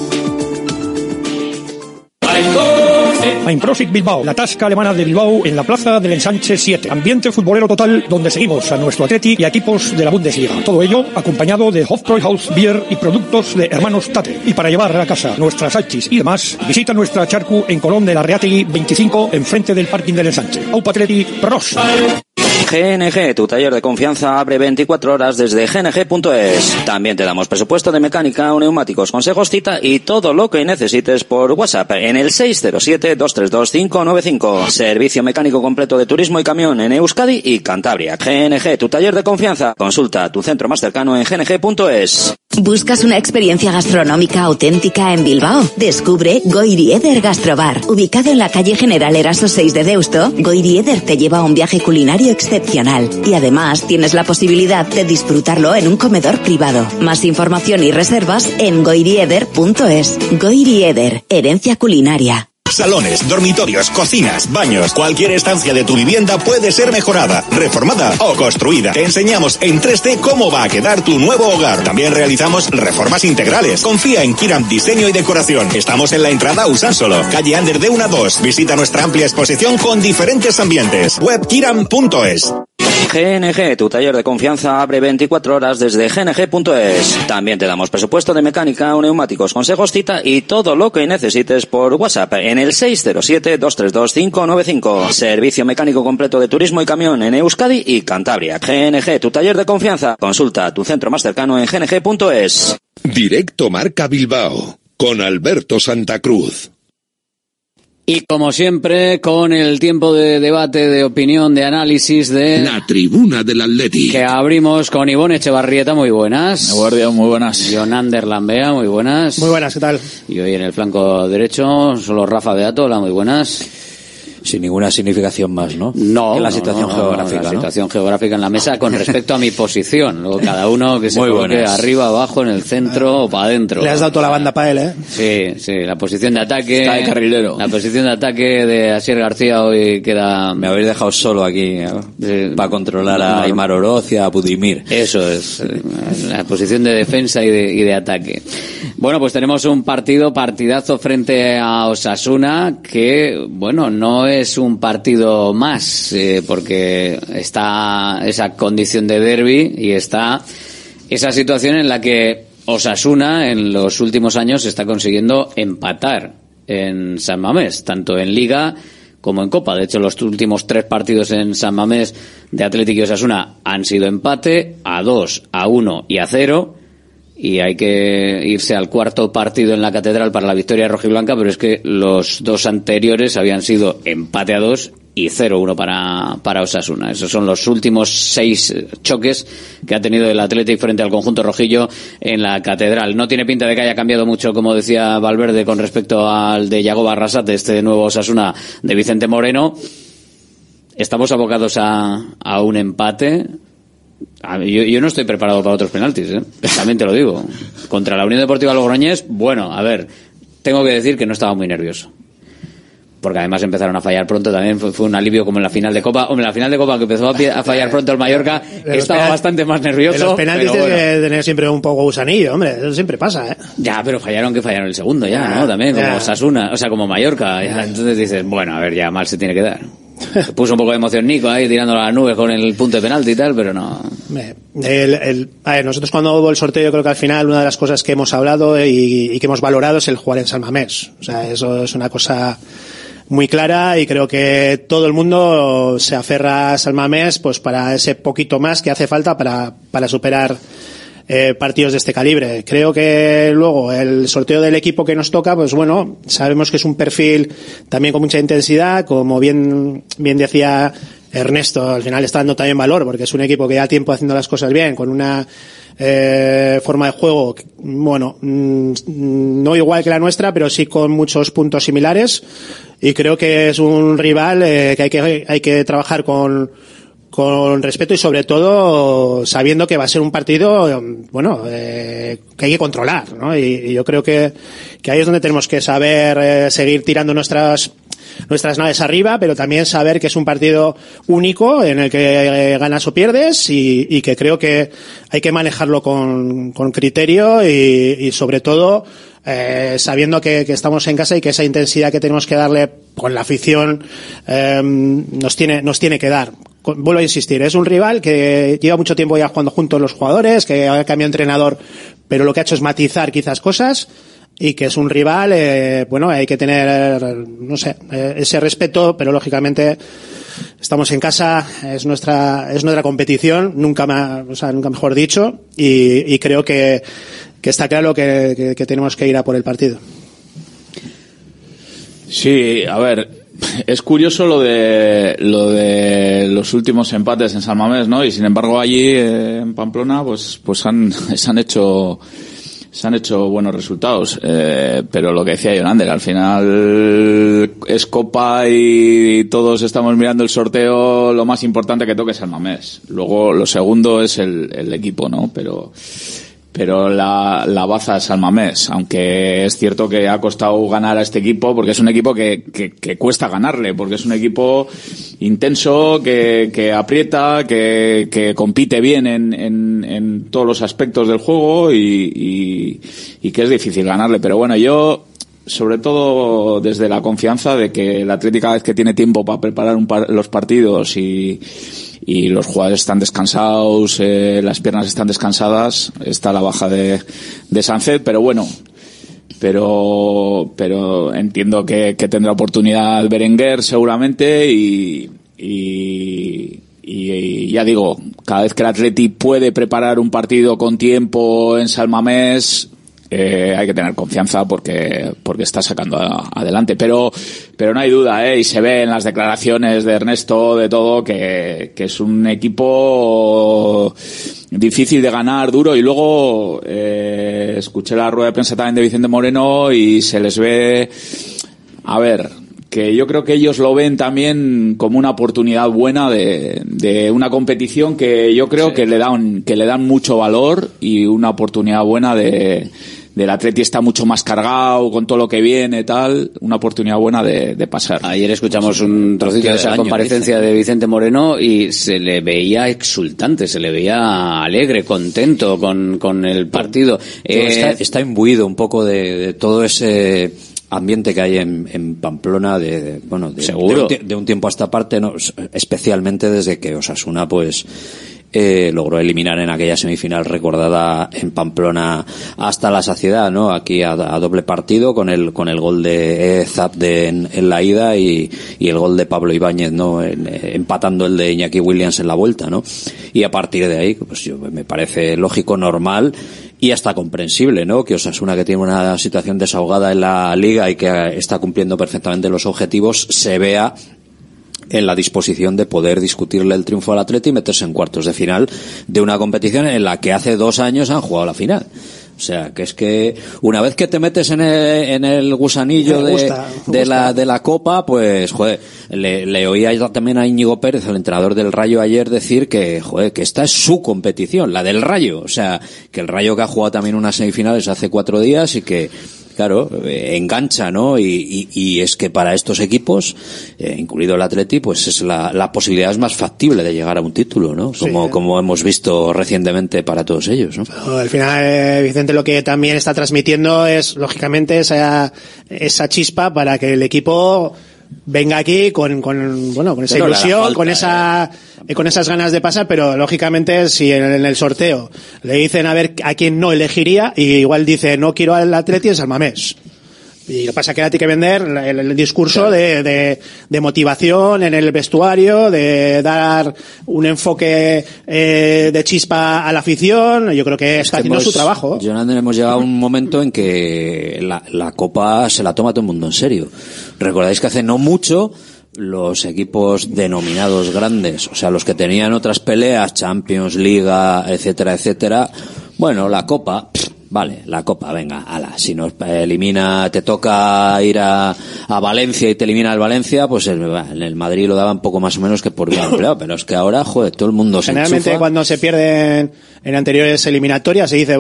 Einprosit Bilbao, la tasca alemana de Bilbao en la plaza del Ensanche 7. Ambiente futbolero total donde seguimos a nuestro Atleti y a equipos de la Bundesliga. Todo ello acompañado de Hofbräuhaus Bier y productos de Hermanos Tate. Y para llevar a casa nuestras salchis y demás, visita nuestra charcu en Colón de la Reategui 25, enfrente del parking del Ensanche. Aupa Atleti, pros. GNG, tu taller de confianza, abre 24 horas desde gng.es. También te damos presupuesto de mecánica, neumáticos, consejos, cita y todo lo que necesites por WhatsApp en el 607-232-595. Servicio mecánico completo de turismo y camión en Euskadi y Cantabria. GNG, tu taller de confianza. Consulta tu centro más cercano en gng.es. ¿Buscas una experiencia gastronómica auténtica en Bilbao? Descubre Goirieder Gastrobar. Ubicado en la calle General Eraso 6 de Deusto, Goirieder te lleva a un viaje culinario excepcional. Y además tienes la posibilidad de disfrutarlo en un comedor privado. Más información y reservas en goirieder.es. Goirieder, herencia culinaria. Salones, dormitorios, cocinas, baños. Cualquier estancia de tu vivienda puede ser mejorada, reformada o construida. Te enseñamos en 3D cómo va a quedar tu nuevo hogar. También realizamos reformas integrales. Confía en Kiram Diseño y Decoración. Estamos en la entrada a Usánsolo, calle Ander de 1 a 2. Visita nuestra amplia exposición con diferentes ambientes. Web kiram.es. GNG, tu taller de confianza, abre 24 horas desde gng.es. También te damos presupuesto de mecánica, neumáticos, consejos, cita y todo lo que necesites por WhatsApp en el 607-232-595. Servicio mecánico completo de turismo y camión en Euskadi y Cantabria. GNG, tu taller de confianza. Consulta tu centro más cercano en gng.es. Directo Marca Bilbao, con Alberto Santa Cruz. Y como siempre, con el tiempo de debate, de opinión, de análisis de... La tribuna del Atleti. Que abrimos con Ivonne Echevarrieta, muy buenas. Guardia, muy buenas. Jonander Lambea, muy buenas. Muy buenas, ¿qué tal? Y hoy en el flanco derecho, solo Rafa Beato, muy buenas. Sin ninguna significación más, ¿no? No. Que la situación geográfica, la ¿no? situación geográfica en la mesa con respecto a mi posición. Luego cada uno que se coloque arriba, abajo, en el centro o para adentro. Le has dado toda la banda para él, ¿eh? Sí, sí. La posición de ataque. Está de carrilero. La posición de ataque de Asier García hoy queda... Me habéis dejado solo aquí para controlar a Aimar Oroz y a Budimir. Eso es. La posición de defensa y de ataque. Bueno, pues tenemos un partidazo frente a Osasuna que, bueno, no es un partido más, porque está esa condición de derbi y está esa situación en la que Osasuna en los últimos años está consiguiendo empatar en San Mamés, tanto en Liga como en Copa. De hecho, los últimos 3 partidos en San Mamés de Atlético y Osasuna han sido empate, a 2, a 1 y a 0. Y hay que irse al cuarto partido en la Catedral para la victoria rojiblanca, pero es que los 2 anteriores habían sido empate a 2 y 0-1 para Osasuna. Esos son los últimos 6 choques que ha tenido el Athletic frente al conjunto rojillo en la Catedral. No tiene pinta de que haya cambiado mucho, como decía Valverde, con respecto al de Yagoba Arrasate, este nuevo Osasuna de Vicente Moreno. Estamos abocados a un empate. Yo no estoy preparado para otros penaltis, también te lo digo. Contra la Unión Deportiva Logroñés, bueno, a ver, tengo que decir que no estaba muy nervioso, porque además empezaron a fallar pronto. También fue un alivio, como en la final de Copa. Hombre, en la final de Copa, que empezó a fallar pronto el Mallorca, estaba bastante más nervioso. En los penaltis pero bueno, tienes que tener siempre un poco gusanillo, hombre, eso siempre pasa, Ya, pero fallaron el segundo ya, ¿no? También, como Osasuna, o sea, como Mallorca. Ya. Entonces dices, bueno, a ver, ya mal se tiene que dar. Se puso un poco de emoción Nico ahí tirando a las nubes con el punto de penalti y tal, pero no. A ver, nosotros cuando hubo el sorteo, yo creo que al final una de las cosas que hemos hablado y que hemos valorado es el jugar en San Mamés. O sea, eso es una cosa muy clara y creo que todo el mundo se aferra a San Mamés pues para ese poquito más que hace falta para superar partidos de este calibre. Creo que luego el sorteo del equipo que nos toca, pues bueno, sabemos que es un perfil también con mucha intensidad, como bien decía Ernesto, al final está dando también valor, porque es un equipo que ya tiempo haciendo las cosas bien, con una forma de juego, bueno, no igual que la nuestra, pero sí con muchos puntos similares, y creo que es un rival que hay que trabajar con con respeto y sobre todo sabiendo que va a ser un partido, bueno, que hay que controlar, ¿no? Y yo creo que ahí es donde tenemos que saber seguir tirando nuestras naves arriba, pero también saber que es un partido único en el que ganas o pierdes y que creo que hay que manejarlo con criterio y sobre todo sabiendo que estamos en casa y que esa intensidad que tenemos que darle con la afición nos tiene que dar. Vuelvo a insistir, es un rival que lleva mucho tiempo ya jugando juntos los jugadores, que ha cambiado de entrenador, pero lo que ha hecho es matizar quizás cosas, y que es un rival, bueno, hay que tener, no sé, ese respeto, pero lógicamente estamos en casa, es nuestra competición, nunca mejor dicho, y creo que está claro que tenemos que ir a por el partido. Sí, a ver, es curioso lo de los últimos empates en San Mamés, ¿no? Y sin embargo allí en Pamplona pues se han hecho buenos resultados, pero lo que decía Jonander, al final es Copa y todos estamos mirando el sorteo, lo más importante que toque es San Mamés. Luego lo segundo es el equipo, ¿no? Pero la baza es San Mamés, aunque es cierto que ha costado ganar a este equipo, porque es un equipo que cuesta ganarle, porque es un equipo intenso, que aprieta, que compite bien en todos los aspectos del juego y que es difícil ganarle. Pero bueno, yo, sobre todo desde la confianza de que el Athletic, cada vez que tiene tiempo para preparar los partidos y los jugadores están descansados, las piernas están descansadas, está la baja de Sánchez, pero bueno, pero entiendo que tendrá oportunidad Berenguer seguramente y ya digo, cada vez que el Athletic puede preparar un partido con tiempo en San Mamés, hay que tener confianza porque está sacando adelante, pero no hay duda, y se ve en las declaraciones de Ernesto, de todo, que es un equipo difícil de ganar, duro. Y luego escuché la rueda de prensa también de Vicente Moreno y se les ve, a ver, que yo creo que ellos lo ven también como una oportunidad buena de una competición que yo creo que le dan mucho valor, y una oportunidad buena del Atleti está mucho más cargado con todo lo que viene, tal, una oportunidad buena de pasar. Ayer escuchamos un trocito de esa comparecencia de Vicente Moreno y se le veía exultante, se le veía alegre, contento con el partido. Está imbuido un poco de todo ese ambiente que hay en Pamplona de un tiempo a esta parte, ¿no? Especialmente desde que Osasuna logró eliminar en aquella semifinal recordada en Pamplona hasta la saciedad, ¿no? Aquí a doble partido con el gol de Zabde en la ida y el gol de Pablo Ibáñez, ¿no? Empatando el de Iñaki Williams en la vuelta, ¿no? Y a partir de ahí, pues me parece lógico, normal y hasta comprensible, ¿no? Que Osasuna, que tiene una situación desahogada en la Liga y que está cumpliendo perfectamente los objetivos, se vea en la disposición de poder discutirle el triunfo al Atleti y meterse en cuartos de final de una competición en la que hace 2 años han jugado la final. O sea, que es que una vez que te metes en el gusanillo de la Copa, pues, joder, le oía también a Íñigo Pérez, el entrenador del Rayo, ayer decir que, joder, que esta es su competición, la del Rayo. O sea, que el Rayo, que ha jugado también unas semifinales hace 4 días y que, claro, engancha, ¿no? Y es que para estos equipos, incluido el Atleti, pues es la posibilidad es más factible de llegar a un título, ¿no? Como hemos visto recientemente para todos ellos, ¿no? Al final, Vicente lo que también está transmitiendo es, lógicamente, esa chispa para que el equipo venga aquí con esa ilusión, con esas ganas de pasar, pero lógicamente si en el sorteo le dicen a ver a quién no elegiría, y igual dice no quiero al Atleti en San Mamés. Y lo que pasa es que ahora hay que vender el discurso de motivación en el vestuario, de dar un enfoque de chispa a la afición. Yo creo que está haciendo su trabajo. Jonathan, hemos llegado a un momento en que la Copa se la toma todo el mundo en serio. Recordáis que hace no mucho los equipos denominados grandes, o sea, los que tenían otras peleas, Champions, Liga, etcétera, etcétera, bueno, la Copa, Vale, la Copa, venga, ala. Si nos elimina, te toca ir a Valencia y te elimina el Valencia, pues en el Madrid lo daban poco más o menos que por bien empleado, pero es que ahora, joder, todo el mundo se generalmente enchufa. Cuando se pierden en anteriores eliminatorias se dice,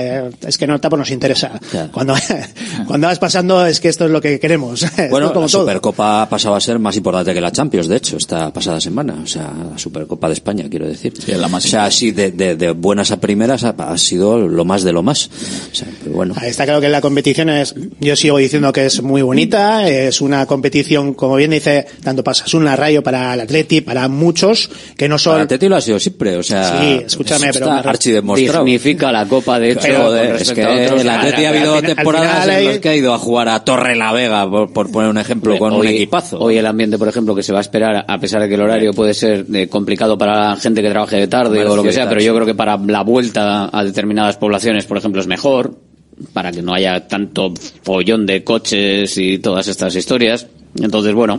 es que no, tampoco nos interesa. Claro. Cuando vas pasando es que esto es lo que queremos. Bueno, como la todo. Supercopa ha pasado a ser más importante que la Champions, de hecho, esta pasada semana. O sea, la Supercopa de España, quiero decir. Sí, es la más o sea, así de buenas a primeras ha sido lo más de lo más. O sea, pero bueno. Está claro que la competición yo sigo diciendo que es muy bonita, es una competición, como bien dice, tanto para Osasuna, Rayo, para el Atleti, para muchos, que no son... Para el Atleti lo ha sido siempre, o sea... Sí, escúchame, pero... Está archidemostrado. Dignifica la Copa, de hecho, Joder, es que el Atleti ha habido temporadas en las que ha ido a jugar a Torrelavega, por poner un ejemplo, con un equipazo. Hoy el ambiente, por ejemplo, que se va a esperar, a pesar de que el horario puede ser complicado para la gente que trabaje de tarde o lo que sea, pero yo creo que para la vuelta a determinadas poblaciones, por ejemplo, es mejor, para que no haya tanto follón de coches y todas estas historias. Entonces, bueno,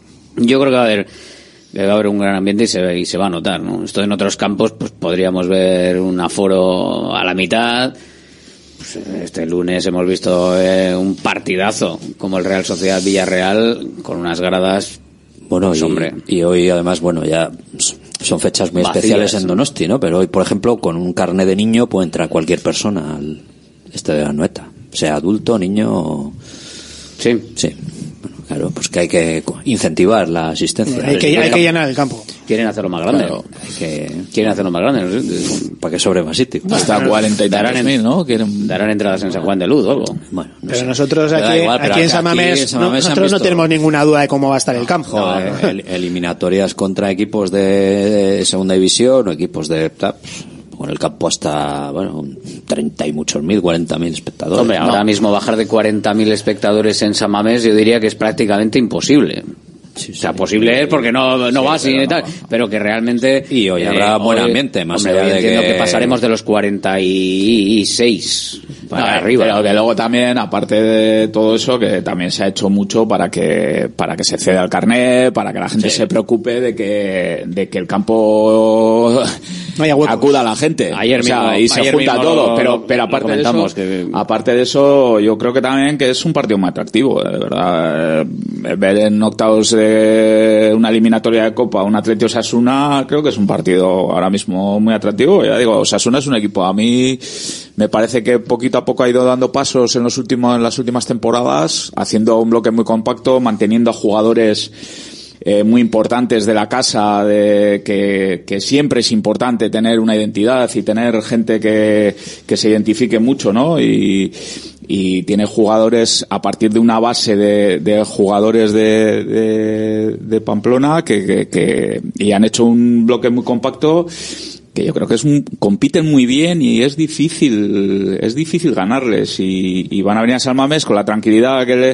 yo creo que va a haber un gran ambiente y se va a notar, ¿no? Esto en otros campos, pues podríamos ver un aforo a la mitad. Pues este lunes hemos visto un partidazo como el Real Sociedad Villarreal con unas gradas. Bueno, pues, hombre. Y hoy además, bueno, ya son fechas muy vacías, especiales en Donosti, ¿no? Pero hoy, por ejemplo, con un carnet de niño puede entrar cualquier persona al Estadio de Anoeta, sea adulto, niño. Sí. Bueno, claro, pues que hay que incentivar la asistencia. Hay que llenar el campo. Quieren hacerlo más grande. Claro, quieren hacerlo más grande. ¿No? Para que sobre más sitio. Hasta 40.000, ¿no? Darán entradas en San Juan de Luz o algo. Bueno, no pero sé. nosotros aquí en San Mamés, nosotros no tenemos ninguna duda de cómo va a estar el campo. Joder, eliminatorias contra equipos de segunda división o equipos de... con el campo hasta, 30 y muchos mil, 40.000 espectadores. Hombre, ahora mismo bajar de 40.000 espectadores en San Mamés yo diría que es prácticamente imposible. Sí, o sea, posible es porque no vas y tal, pero que realmente... Y hoy habrá buen ambiente, más allá de entiendo que pasaremos de los 46 para arriba. Pero que luego también, aparte de todo eso, que también se ha hecho mucho para que se ceda el carnet, para que la gente se preocupe de que el campo acuda a la gente. Ayer mismo, y se junta todo, pero aparte de eso, yo creo que también que es un partido muy atractivo, de verdad. Ver en octavos de una eliminatoria de Copa un Atleti Osasuna, creo que es un partido ahora mismo muy atractivo. Ya digo, Osasuna es un equipo, a mí me parece que poquito a poco ha ido dando pasos en las últimas temporadas, haciendo un bloque muy compacto, manteniendo a jugadores muy importantes de la casa, que siempre es importante tener una identidad y tener gente que se identifique mucho, ¿no? Y tiene jugadores a partir de una base de jugadores de Pamplona y han hecho un bloque muy compacto que yo creo que compiten muy bien y es difícil ganarles y van a venir a San Mamés con la tranquilidad que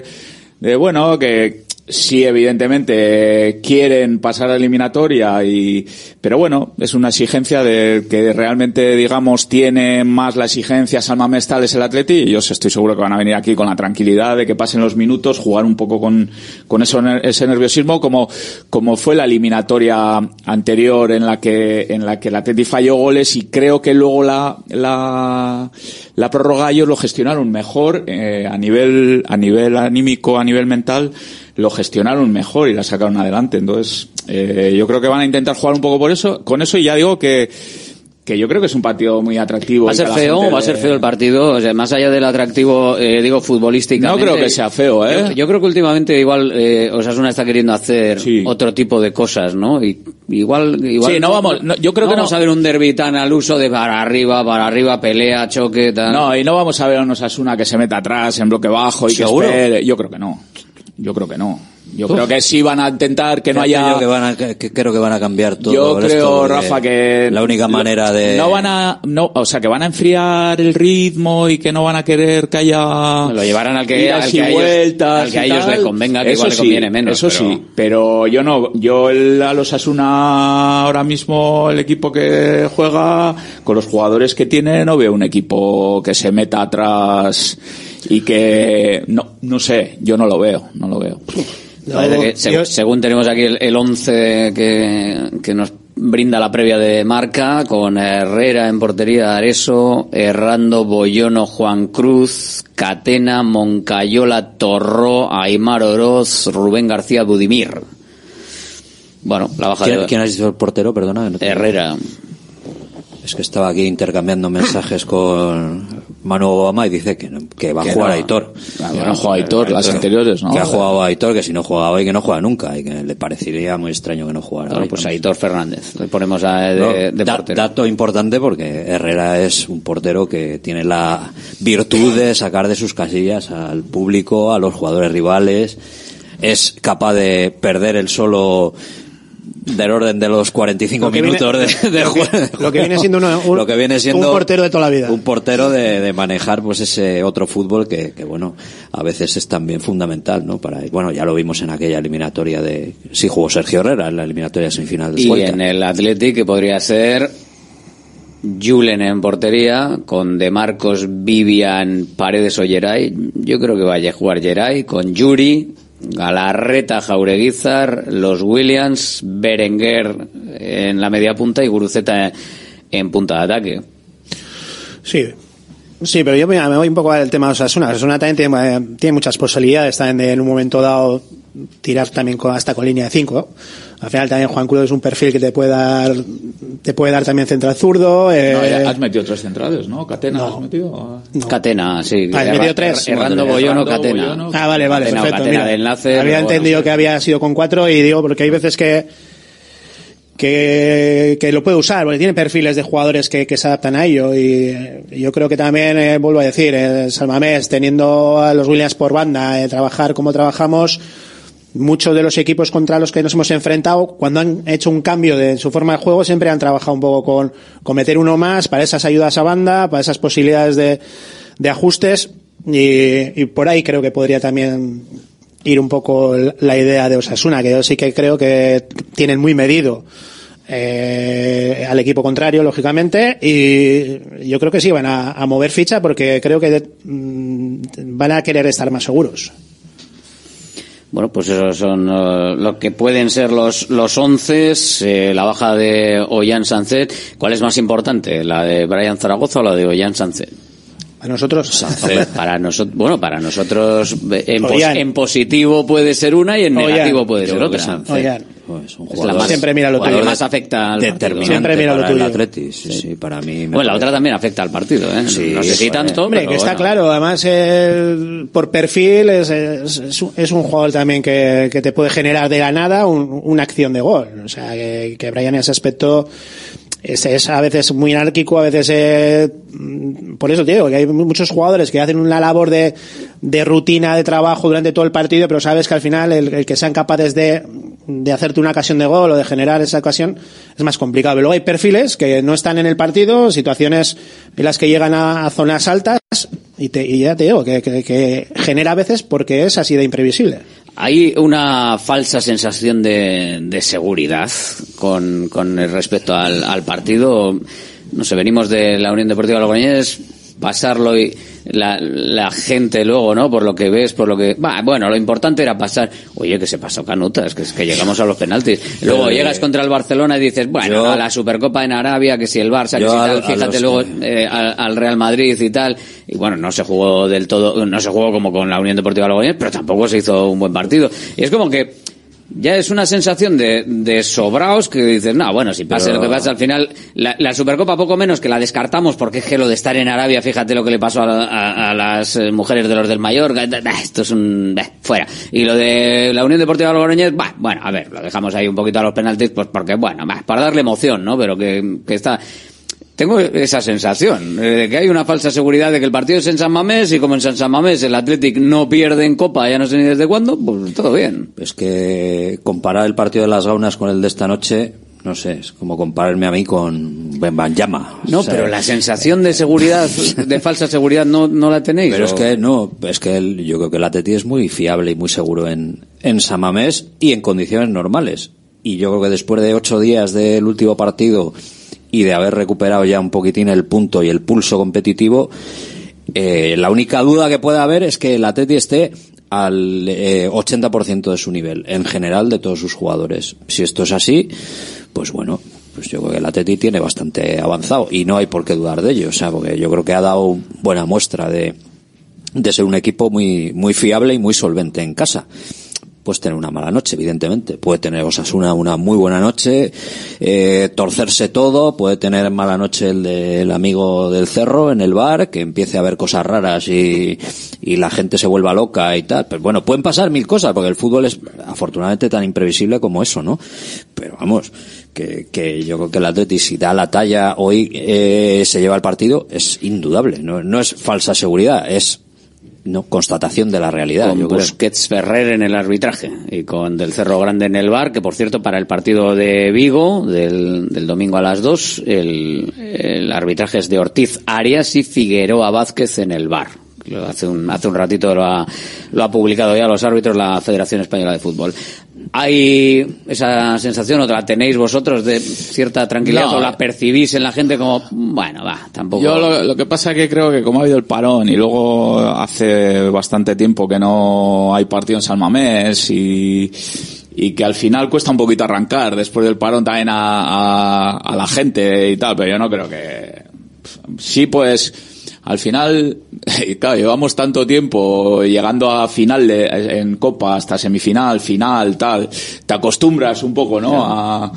sí, evidentemente quieren pasar a la eliminatoria pero bueno, es una exigencia de que realmente, digamos, tiene más la exigencia San Mamés tal es el Atleti, y yo estoy seguro que van a venir aquí con la tranquilidad de que pasen los minutos, jugar un poco con ese nerviosismo como fue la eliminatoria anterior en la que el Atleti falló goles, y creo que luego la prórroga ellos lo gestionaron mejor a nivel anímico, a nivel mental, lo gestionaron mejor y la sacaron adelante. Entonces, yo creo que van a intentar jugar un poco con eso, y ya digo que yo creo que es un partido muy atractivo. ¿Va a ser feo? ¿Va a ser feo el partido? O sea, más allá del atractivo, futbolísticamente. No creo que sea feo, Yo creo que últimamente igual Osasuna está queriendo hacer otro tipo de cosas, ¿no? Igual. Sí, yo creo que vamos a ver un derbi tan al uso de para arriba, pelea, choque, tal. No, y no vamos a ver a un Osasuna que se meta atrás en bloque bajo y ¿seguro? Que espere. Yo creo que no. Yo creo que sí van a intentar que no haya... Creo que van a cambiar todo. Yo creo, Rafa, que... La única manera de... o sea, que van a enfriar el ritmo y que no van a querer que haya... Lo llevarán al que a ellos les convenga, que igual le conviene menos. Eso sí, pero yo a los Osasuna ahora mismo, el equipo que juega, con los jugadores que tiene, no veo un equipo que se meta atrás y que... No sé, yo no lo veo. Según tenemos aquí el 11 que nos brinda la previa de Marca con Herrera en portería, Areso, Errando, Boyono, Juan Cruz, Catena, Moncayola, Torró, Aimar Oroz, Rubén García, Budimir. Bueno, la baja de... ¿Quién ha dicho el portero? Perdona. Herrera. Es que estaba aquí intercambiando mensajes con Manu Obama y dice que va a jugar Aitor. Que no juega Aitor, las anteriores, ¿no? Que ha jugado Aitor, que si no jugaba hoy, que no juega nunca, y que le parecería muy extraño que no jugara. Bueno, hoy, pues ¿no? Aitor Fernández. Le ponemos de portero. Dato importante, porque Herrera es un portero que tiene la virtud de sacar de sus casillas al público, a los jugadores rivales. Es capaz de perder el solo del orden de los 45 minutos de juego. Lo que viene siendo un portero de toda la vida. Un portero de manejar pues ese otro fútbol que bueno, a veces es también fundamental, ¿no? Bueno, ya lo vimos en aquella eliminatoria sí jugó Sergio Herrera en la eliminatoria semifinal de Vuelta. Y en el Athletic, que podría ser Julen en portería, con De Marcos, Vivian, Paredes o Geray. Yo creo que vaya a jugar Geray con Yuri, Galarreta, Jaureguizar, los Williams, Berenguer en la media punta y Guruceta en punta de ataque. Sí, pero yo me voy un poco al tema de Osasuna. Osasuna también tiene muchas posibilidades también de en un momento dado tirar también hasta con línea de 5. Al final también Juan Cruz es un perfil que te puede dar también central zurdo. Has metido 3 centrales, ¿no? Catena has metido. No. Catena, sí. Has metido 3. Errando, Boyono, Catena. Vale, Catena, perfecto. Catena de enlace. Había entendido que había sido con 4 y digo, porque hay veces que lo puede usar, porque tiene perfiles de jugadores que se adaptan a ello, y yo creo que también, vuelvo a decir, San Mamés, teniendo a los Williams por banda, trabajar como trabajamos, muchos de los equipos contra los que nos hemos enfrentado, cuando han hecho un cambio de su forma de juego, siempre han trabajado un poco con meter uno más para esas ayudas a banda, para esas posibilidades de ajustes, y por ahí creo que podría también ir un poco la idea de Osasuna, que yo sí que creo que tienen muy medido al equipo contrario, lógicamente, y yo creo que sí van a mover ficha, porque creo que van a querer estar más seguros. Bueno, pues esos son lo que pueden ser los 11, la baja de Ollán Sancet. ¿Cuál es más importante, la de Brian Zaragoza o la de Ollán Sancet? Para nosotros, para nosotros en positivo puede ser una y en negativo puede ser otra. Es un jugador siempre mira lo tuyo. Más afecta al determinante siempre mira lo para tuyo. el Atleti. Sí, para mí. Bueno, la otra también afecta al partido, ¿eh? Sí, no sé si tanto. Hombre, pero que está bueno. claro. Además, por perfil es un jugador también que te puede generar de la nada una acción de gol. O sea, que Brian en ese aspecto es a veces muy anárquico, a veces por eso te digo que hay muchos jugadores que hacen una labor de rutina de trabajo durante todo el partido, pero sabes que al final el que sean capaces de hacerte una ocasión de gol o de generar esa ocasión es más complicado. Pero luego hay perfiles que no están en el partido, situaciones en las que llegan a zonas altas y ya te digo que genera a veces porque es así de imprevisible. Hay una falsa sensación de seguridad con respecto al partido. No sé, venimos de la Unión Deportiva Logroñés, pasarlo y la gente luego, ¿no? Por lo que ves, bueno, lo importante era pasar. Oye, que se pasó canutas, que llegamos a los penaltis. Luego llegas contra el Barcelona y dices, bueno, la Supercopa en Arabia, que si el Barça, que si tal, fíjate luego al Real Madrid y tal. Y bueno, no se jugó del todo, no se jugó como con la Unión Deportiva Logroñés, pero tampoco se hizo un buen partido. Y es como que ya es una sensación de sobraos que dices, no, bueno, si pase lo que pase, al final la Supercopa poco menos que la descartamos, porque es que lo de estar en Arabia, fíjate lo que le pasó a las mujeres de los del Mallorca, esto es fuera. Y lo de la Unión Deportiva Logroñés, bueno, a ver, lo dejamos ahí un poquito a los penaltis, pues porque, bueno, para darle emoción, ¿no? Pero que está... Tengo esa sensación de que hay una falsa seguridad de que el partido es en San Mamés, y como en San Mamés el Athletic no pierde en Copa, ya no sé ni desde cuándo, pues todo bien. Es que comparar el partido de las Gaunas con el de esta noche, no sé, es como compararme a mí con Benbanjama. No, pero la sensación de seguridad, de falsa seguridad, no la tenéis. Pero es que yo creo que el Atleti es muy fiable y muy seguro en San Mamés y en condiciones normales. Y yo creo que después de 8 días del último partido y de haber recuperado ya un poquitín el punto y el pulso competitivo, la única duda que puede haber es que el Atleti esté al 80% de su nivel, en general, de todos sus jugadores. Si esto es así, pues bueno, pues yo creo que el Atleti tiene bastante avanzado y no hay por qué dudar de ello, o sea, porque yo creo que ha dado buena muestra de ser un equipo muy, muy fiable y muy solvente en casa. Puedes tener una mala noche, evidentemente. Puede tener Osasuna una muy buena noche, torcerse todo. Puede tener mala noche el amigo del Cerro en el bar, que empiece a ver cosas raras y la gente se vuelva loca y tal. Pero bueno, pueden pasar mil cosas, porque el fútbol es afortunadamente tan imprevisible como eso, ¿no? Pero vamos, que yo creo que el Atleti, si da la talla hoy, se lleva el partido, es indudable. No es falsa seguridad, es constatación de la realidad. Con Busquets Ferrer en el arbitraje y con Del Cerro Grande en el VAR, que por cierto para el partido de Vigo del domingo a las 2 el arbitraje es de Ortiz Arias y Figueroa Vázquez en el VAR. Hace un ratito lo ha publicado ya los árbitros la Federación Española de Fútbol. ¿Hay esa sensación o la tenéis vosotros de cierta tranquilidad o la percibís en la gente como, bueno, tampoco? Yo lo que pasa es que creo que como ha habido el parón y luego hace bastante tiempo que no hay partido en San Mamés y que al final cuesta un poquito arrancar después del parón también a la gente y tal, pero yo no creo que... Sí, pues... Al final, claro, llevamos tanto tiempo llegando a final en Copa, hasta semifinal, final, tal, te acostumbras un poco, ¿no?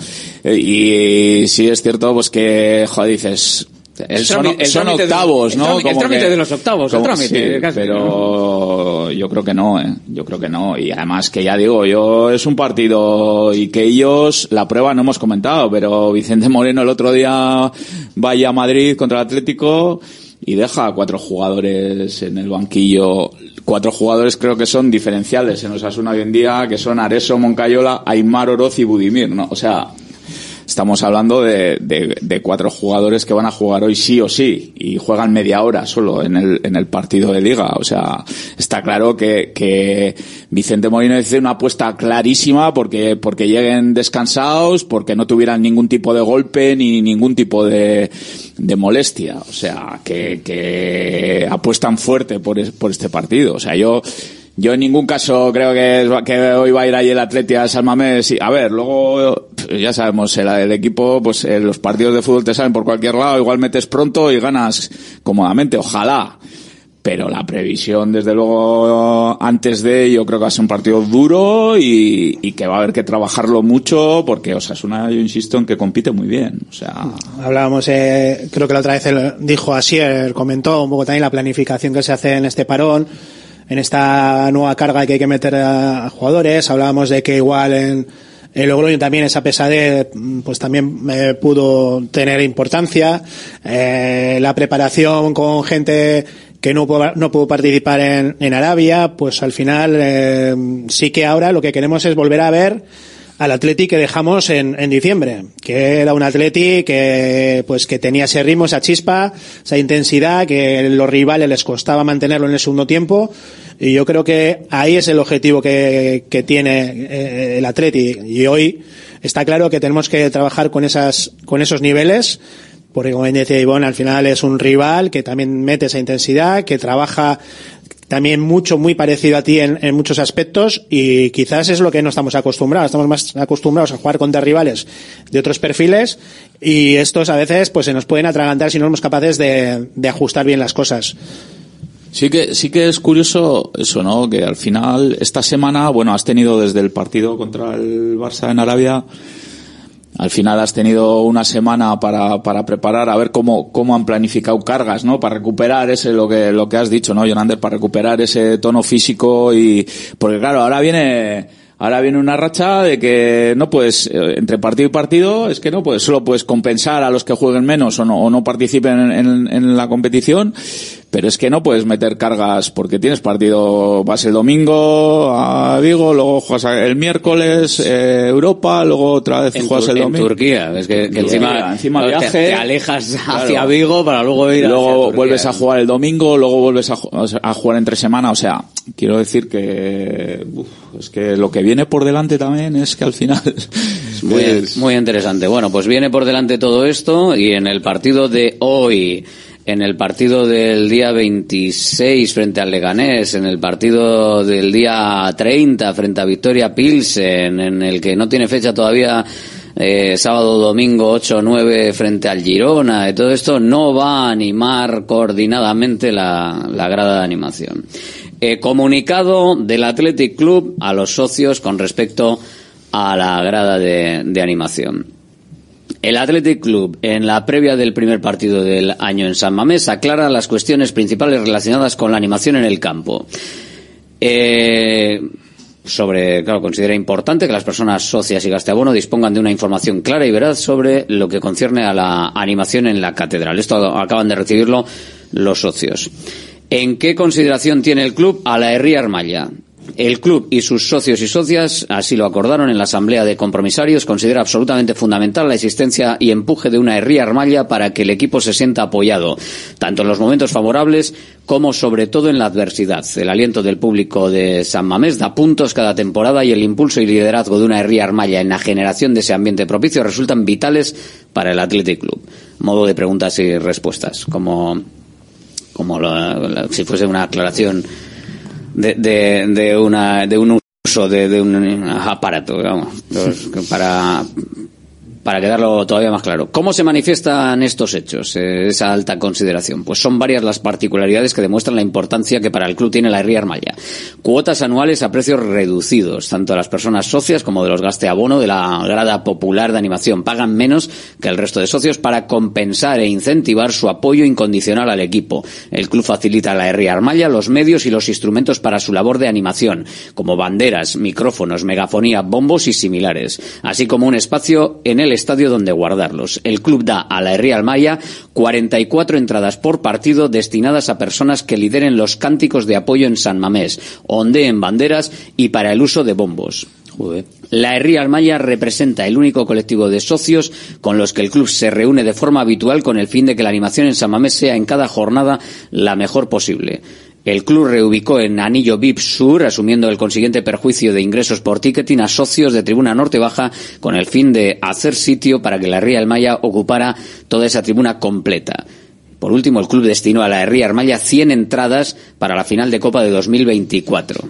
Y sí es cierto, pues que, joder, dices, son octavos, ¿no? El trámite de los octavos, el trámite. Sí, pero yo creo que no, yo creo que no. Y además que ya digo, es un partido y que ellos, la prueba no hemos comentado, pero Vicente Moreno el otro día vaya a Madrid contra el Atlético y deja a 4 jugadores en el banquillo. 4 jugadores creo que son diferenciales en Osasuna hoy en día, que son Areso, Moncayola, Aimar Oroz y Budimir, ¿no? O sea, estamos hablando de 4 jugadores que van a jugar hoy sí o sí y juegan media hora solo en el partido de Liga. O sea, está claro que Vicente Molino dice una apuesta clarísima porque lleguen descansados, porque no tuvieran ningún tipo de golpe ni ningún tipo de molestia. O sea, que apuestan fuerte por este partido. O sea, yo en ningún caso creo que hoy va a ir ahí el Atleti a San Mamés. A ver, luego ya sabemos, el equipo, pues los partidos de fútbol te salen por cualquier lado, igual metes pronto y ganas cómodamente, ojalá. Pero la previsión, desde luego, antes yo creo que va a ser un partido duro y que va a haber que trabajarlo mucho porque Osasuna, yo insisto en que compite muy bien. O sea, hablábamos, creo que la otra vez dijo Asier, comentó un poco también la planificación que se hace en este parón, en esta nueva carga que hay que meter a jugadores. Hablábamos de que igual en Logroño también esa pesadez pues también pudo tener importancia, la preparación con gente que no pudo participar en Arabia, pues al final sí que ahora lo que queremos es volver a ver al Atleti que dejamos en diciembre, que era un Atleti que tenía ese ritmo, esa chispa, esa intensidad, que los rivales les costaba mantenerlo en el segundo tiempo, y yo creo que ahí es el objetivo que tiene el Atleti, y hoy está claro que tenemos que trabajar con esos niveles, porque como decía Ivonne, al final es un rival que también mete esa intensidad, que trabaja también muy parecido a ti en muchos aspectos, y quizás es lo que no estamos acostumbrados. Estamos más acostumbrados a jugar contra rivales de otros perfiles, y estos a veces pues se nos pueden atragantar si no somos capaces de ajustar bien las cosas. Sí que es curioso eso, ¿no? Que al final esta semana, bueno, has tenido desde el partido contra el Barça en Arabia, al final has tenido una semana para preparar, a ver cómo han planificado cargas, ¿no? Para recuperar lo que has dicho, ¿no, Jonander? Para recuperar ese tono físico porque claro, ahora viene una racha de que no puedes, entre partido y partido, es que no puedes, solo puedes compensar a los que jueguen menos o no participen en la competición, pero es que no puedes meter cargas porque tienes partido, vas el domingo a Vigo, luego juegas el miércoles Europa, luego otra vez juegas el domingo. En Turquía, es que encima viaje, te alejas hacia Vigo para luego ir luego vuelves a jugar el domingo, luego vuelves a jugar entre semana. O sea, quiero decir que es que lo que viene por delante también es que al final es muy interesante. Bueno, pues viene por delante todo esto, y en el partido de hoy, en el partido del día 26 frente al Leganés, en el partido del día 30 frente a Victoria Pilsen, en el que no tiene fecha todavía sábado, domingo 8-9 frente al Girona y todo esto, no va a animar coordinadamente la grada de animación. Comunicado del Athletic Club a los socios con respecto a la grada de animación. El Athletic Club, en la previa del primer partido del año en San Mamés, aclara las cuestiones principales relacionadas con la animación en el campo. Considera importante que las personas socias y gasteabono dispongan de una información clara y veraz sobre lo que concierne a la animación en la catedral. Esto acaban de recibirlo los socios. ¿En qué consideración tiene el club a la Herría Armalla? El club y sus socios y socias así lo acordaron en la asamblea de compromisarios. Considera absolutamente fundamental la existencia y empuje de una Herría Armalla para que el equipo se sienta apoyado, tanto en los momentos favorables como sobre todo en la adversidad. El aliento del público de San Mamés da puntos cada temporada y el impulso y liderazgo de una Herría Armalla en la generación de ese ambiente propicio resultan vitales para el Athletic Club. Modo de preguntas y respuestas, como si fuese una aclaración de un uso de un aparato, digamos, para quedarlo todavía más claro. ¿Cómo se manifiestan estos hechos, esa alta consideración? Pues son varias las particularidades que demuestran la importancia que para el club tiene la Herría Armalla. Cuotas anuales a precios reducidos, tanto de las personas socias como de los gasteabono de la grada popular de animación. Pagan menos que el resto de socios para compensar e incentivar su apoyo incondicional al equipo. El club facilita a la Herría Armalla los medios y los instrumentos para su labor de animación, como banderas, micrófonos, megafonía, bombos y similares, así como un espacio en el estadio donde guardarlos. El club da a la Herría Armalla 44 entradas por partido destinadas a personas que lideren los cánticos de apoyo en San Mamés, ondeen banderas y para el uso de bombos. La Herría Armalla representa el único colectivo de socios con los que el club se reúne de forma habitual con el fin de que la animación en San Mamés sea en cada jornada la mejor posible. El club reubicó en Anillo VIP Sur, asumiendo el consiguiente perjuicio de ingresos por ticketing a socios de tribuna norte baja, con el fin de hacer sitio para que la Herría Armalla ocupara toda esa tribuna completa. Por último, el club destinó a la Herría Armalla 100 entradas para la final de Copa de 2024.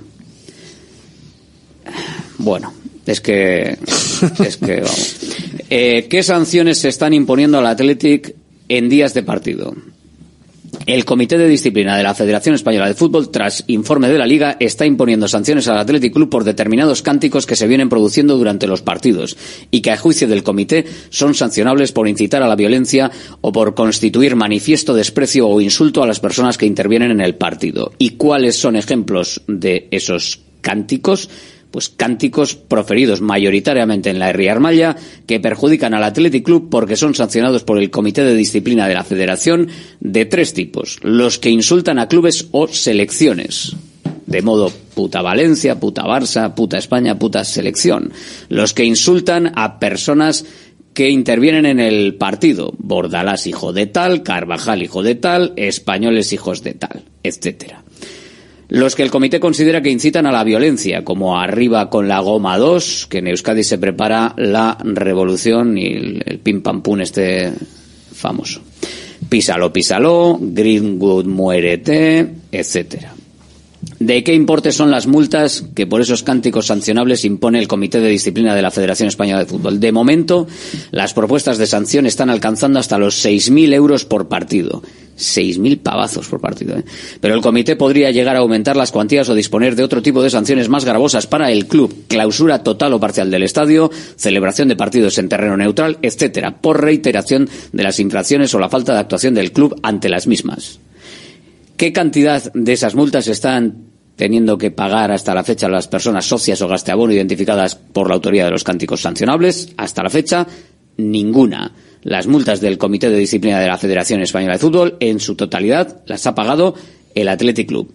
Bueno, es que vamos. ¿Qué sanciones se están imponiendo al Athletic en días de partido? El Comité de Disciplina de la Federación Española de Fútbol, tras informe de la Liga, está imponiendo sanciones al Athletic Club por determinados cánticos que se vienen produciendo durante los partidos y que, a juicio del Comité, son sancionables por incitar a la violencia o por constituir manifiesto desprecio o insulto a las personas que intervienen en el partido. ¿Y cuáles son ejemplos de esos cánticos? Pues cánticos proferidos mayoritariamente en la Herría Armalla que perjudican al Athletic Club porque son sancionados por el Comité de Disciplina de la Federación de tres tipos: los que insultan a clubes o selecciones, de modo puta Valencia, puta Barça, puta España, puta selección; los que insultan a personas que intervienen en el partido: Bordalás hijo de tal, Carvajal hijo de tal, españoles hijos de tal, etcétera; los que el comité considera que incitan a la violencia, como Arriba con la Goma 2, que en Euskadi se prepara la revolución, y el pim pam pum este famoso; Písalo, písalo, Greenwood muérete, etcétera. ¿De qué importe son las multas que por esos cánticos sancionables impone el Comité de Disciplina de la Federación Española de Fútbol? De momento, las propuestas de sanción están alcanzando hasta los 6.000 euros por partido. 6.000 pavazos por partido, ¿eh? Pero el comité podría llegar a aumentar las cuantías o disponer de otro tipo de sanciones más gravosas para el club: clausura total o parcial del estadio, celebración de partidos en terreno neutral, etcétera, por reiteración de las infracciones o la falta de actuación del club ante las mismas. ¿Qué cantidad de esas multas están teniendo que pagar hasta la fecha las personas socias o gasteabono identificadas por la autoría de los cánticos sancionables? Hasta la fecha, ninguna. Las multas del Comité de Disciplina de la Federación Española de Fútbol, en su totalidad, las ha pagado el Athletic Club.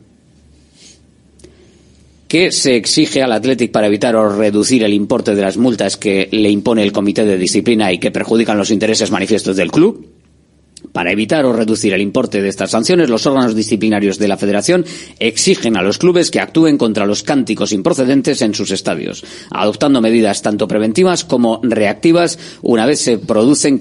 ¿Qué se exige al Athletic para evitar o reducir el importe de las multas que le impone el Comité de Disciplina y que perjudican los intereses manifiestos del club? Para evitar o reducir el importe de estas sanciones, los órganos disciplinarios de la Federación exigen a los clubes que actúen contra los cánticos improcedentes en sus estadios, adoptando medidas tanto preventivas como reactivas una vez se producen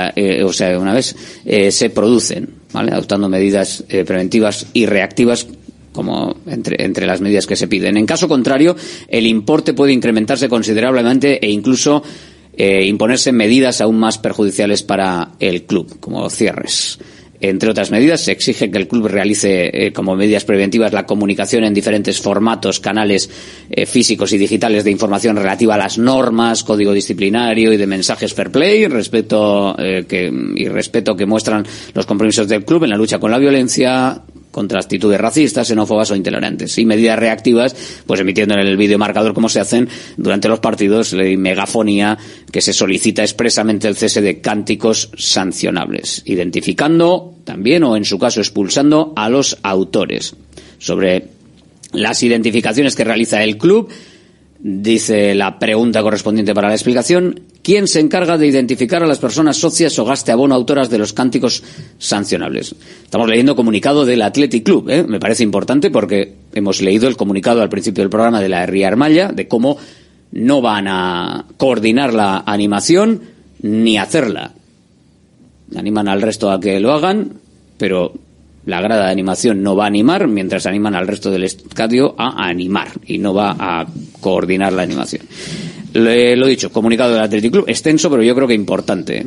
¿vale? Adoptando medidas preventivas y reactivas como entre las medidas que se piden. En caso contrario, el importe puede incrementarse considerablemente e incluso imponerse medidas aún más perjudiciales para el club, como cierres. Entre otras medidas, se exige que el club realice como medidas preventivas la comunicación en diferentes formatos, canales físicos y digitales de información relativa a las normas, código disciplinario y de mensajes fair play, respeto que muestran los compromisos del club en la lucha con la violencia, contra actitudes racistas, xenófobas o intolerantes. Y medidas reactivas, pues emitiendo en el videomarcador como se hacen durante los partidos, la megafonía que se solicita expresamente el cese de cánticos sancionables, identificando también o en su caso expulsando a los autores. Sobre las identificaciones que realiza el club, dice la pregunta correspondiente para la explicación: ¿quién se encarga de identificar a las personas socias o gaste abono autoras de los cánticos sancionables? Estamos leyendo comunicado del Athletic Club, me parece importante porque hemos leído el comunicado al principio del programa de la Ría Armalla de cómo no van a coordinar la animación ni hacerla. Animan al resto a que lo hagan, pero la grada de animación no va a animar, mientras animan al resto del estadio a animar, y no va a coordinar la animación. Lo dicho, comunicado del Athletic Club, extenso, pero yo creo que importante.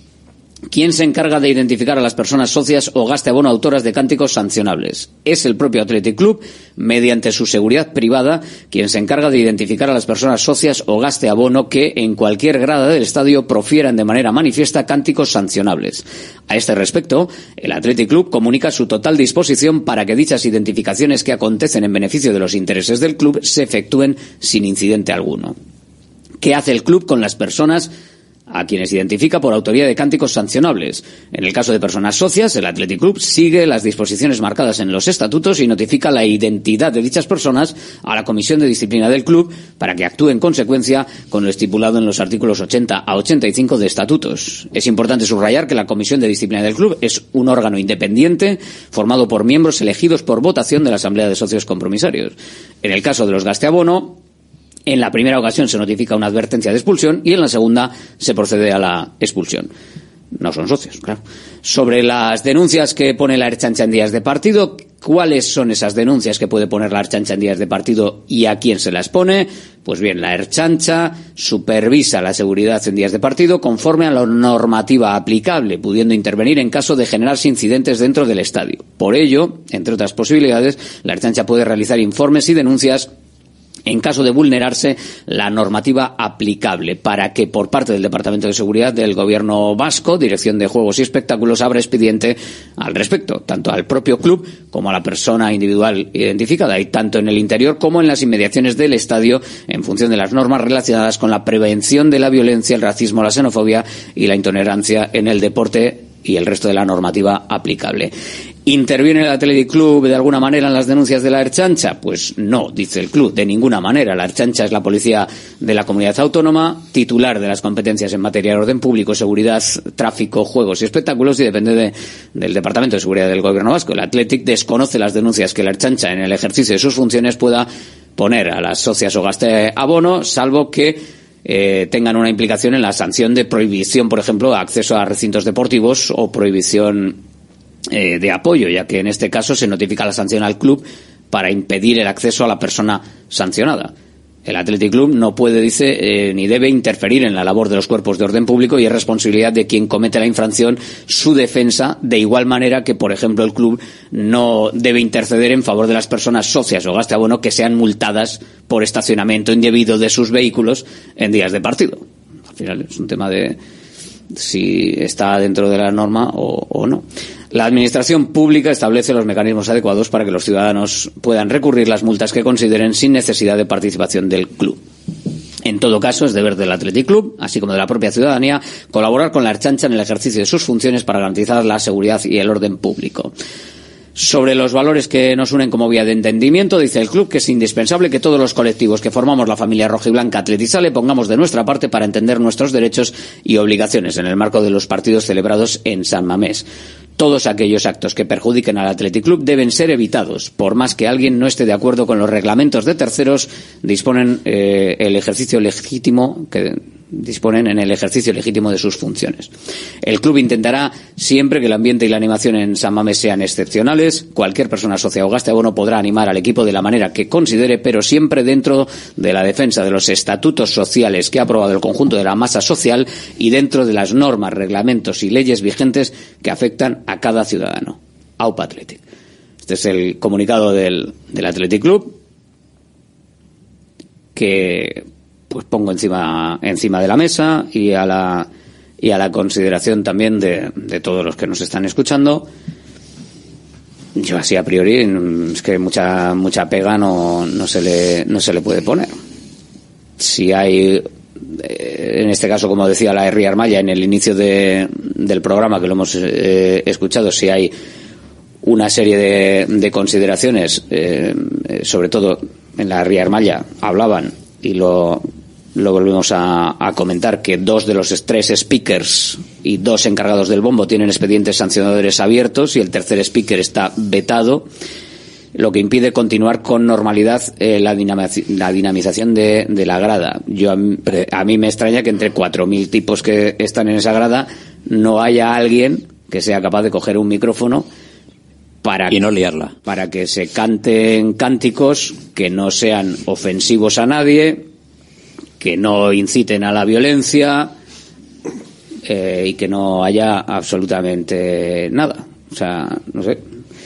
¿Quién se encarga de identificar a las personas socias o gaste abono autoras de cánticos sancionables? Es el propio Athletic Club, mediante su seguridad privada, quien se encarga de identificar a las personas socias o gaste abono que, en cualquier grada del estadio, profieran de manera manifiesta cánticos sancionables. A este respecto, el Athletic Club comunica su total disposición para que dichas identificaciones que acontecen en beneficio de los intereses del club se efectúen sin incidente alguno. ¿Qué hace el club con las personas a quienes identifica por autoría de cánticos sancionables? En el caso de personas socias, el Athletic Club sigue las disposiciones marcadas en los estatutos y notifica la identidad de dichas personas a la Comisión de Disciplina del club para que actúe en consecuencia con lo estipulado en los artículos 80 a 85 de estatutos. Es importante subrayar que la Comisión de Disciplina del club es un órgano independiente formado por miembros elegidos por votación de la Asamblea de Socios Compromisarios. En el caso de los gaste abono, en la primera ocasión se notifica una advertencia de expulsión y en la segunda se procede a la expulsión. No son socios, claro. Sobre las denuncias que pone la Ertzaintza en días de partido, ¿cuáles son esas denuncias que puede poner la Ertzaintza en días de partido y a quién se las pone? Pues bien, la Ertzaintza supervisa la seguridad en días de partido conforme a la normativa aplicable, pudiendo intervenir en caso de generarse incidentes dentro del estadio. Por ello, entre otras posibilidades, la Ertzaintza puede realizar informes y denuncias en caso de vulnerarse la normativa aplicable, para que por parte del Departamento de Seguridad del Gobierno vasco, Dirección de Juegos y Espectáculos, abra expediente al respecto, tanto al propio club como a la persona individual identificada, y tanto en el interior como en las inmediaciones del estadio, en función de las normas relacionadas con la prevención de la violencia, el racismo, la xenofobia y la intolerancia en el deporte y el resto de la normativa aplicable. ¿Interviene el Athletic Club de alguna manera en las denuncias de la Ertzaintza? Pues no, dice el club, de ninguna manera. La Ertzaintza es la policía de la comunidad autónoma, titular de las competencias en materia de orden público, seguridad, tráfico, juegos y espectáculos, y depende del Departamento de Seguridad del Gobierno vasco. El Athletic desconoce las denuncias que la Ertzaintza, en el ejercicio de sus funciones, pueda poner a las socias o gaste abono, salvo que tengan una implicación en la sanción de prohibición, por ejemplo, de acceso a recintos deportivos o prohibición de apoyo, ya que en este caso se notifica la sanción al club para impedir el acceso a la persona sancionada. El Athletic Club no puede, dice, ni debe interferir en la labor de los cuerpos de orden público, y es responsabilidad de quien comete la infracción su defensa, de igual manera que, por ejemplo, el club no debe interceder en favor de las personas socias o gaste abono que sean multadas por estacionamiento indebido de sus vehículos en días de partido. Al final es un tema de si está dentro de la norma o no. La Administración Pública establece los mecanismos adecuados para que los ciudadanos puedan recurrir las multas que consideren sin necesidad de participación del club. En todo caso, es deber del Athletic Club, así como de la propia ciudadanía, colaborar con la Ertzaintza en el ejercicio de sus funciones para garantizar la seguridad y el orden público. Sobre los valores que nos unen como vía de entendimiento, dice el club que es indispensable que todos los colectivos que formamos la familia rojiblanca atletizale pongamos de nuestra parte para entender nuestros derechos y obligaciones en el marco de los partidos celebrados en San Mamés. Todos aquellos actos que perjudiquen al Athletic Club deben ser evitados, por más que alguien no esté de acuerdo con los reglamentos de terceros, disponen el ejercicio legítimo disponen en el ejercicio legítimo de sus funciones. El club intentará siempre que el ambiente y la animación en San Mamés sean excepcionales. Cualquier persona socia o gaste abono podrá animar al equipo de la manera que considere, pero siempre dentro de la defensa de los estatutos sociales que ha aprobado el conjunto de la masa social y dentro de las normas, reglamentos y leyes vigentes que afectan a cada ciudadano. AUPA Athletic. Este es el comunicado del Athletic Club, que pues pongo encima de la mesa y a la consideración también de todos los que nos están escuchando. Yo así a priori es que mucha pega no se le puede poner. Si hay, en este caso, como decía la Herri Armalla en el inicio del programa, que lo hemos escuchado, si hay una serie de consideraciones, sobre todo en la Herri Armalla hablaban, y lo volvemos a comentar, que 2 de los 3 speakers y 2 encargados del bombo tienen expedientes sancionadores abiertos y el tercer speaker está vetado, lo que impide continuar con normalidad la dinamización de la grada. A mí me extraña que entre 4.000 tipos que están en esa grada no haya alguien que sea capaz de coger un micrófono y no liarla, para que se canten cánticos que no sean ofensivos a nadie, que no inciten a la violencia, y que no haya absolutamente nada. O sea, no sé.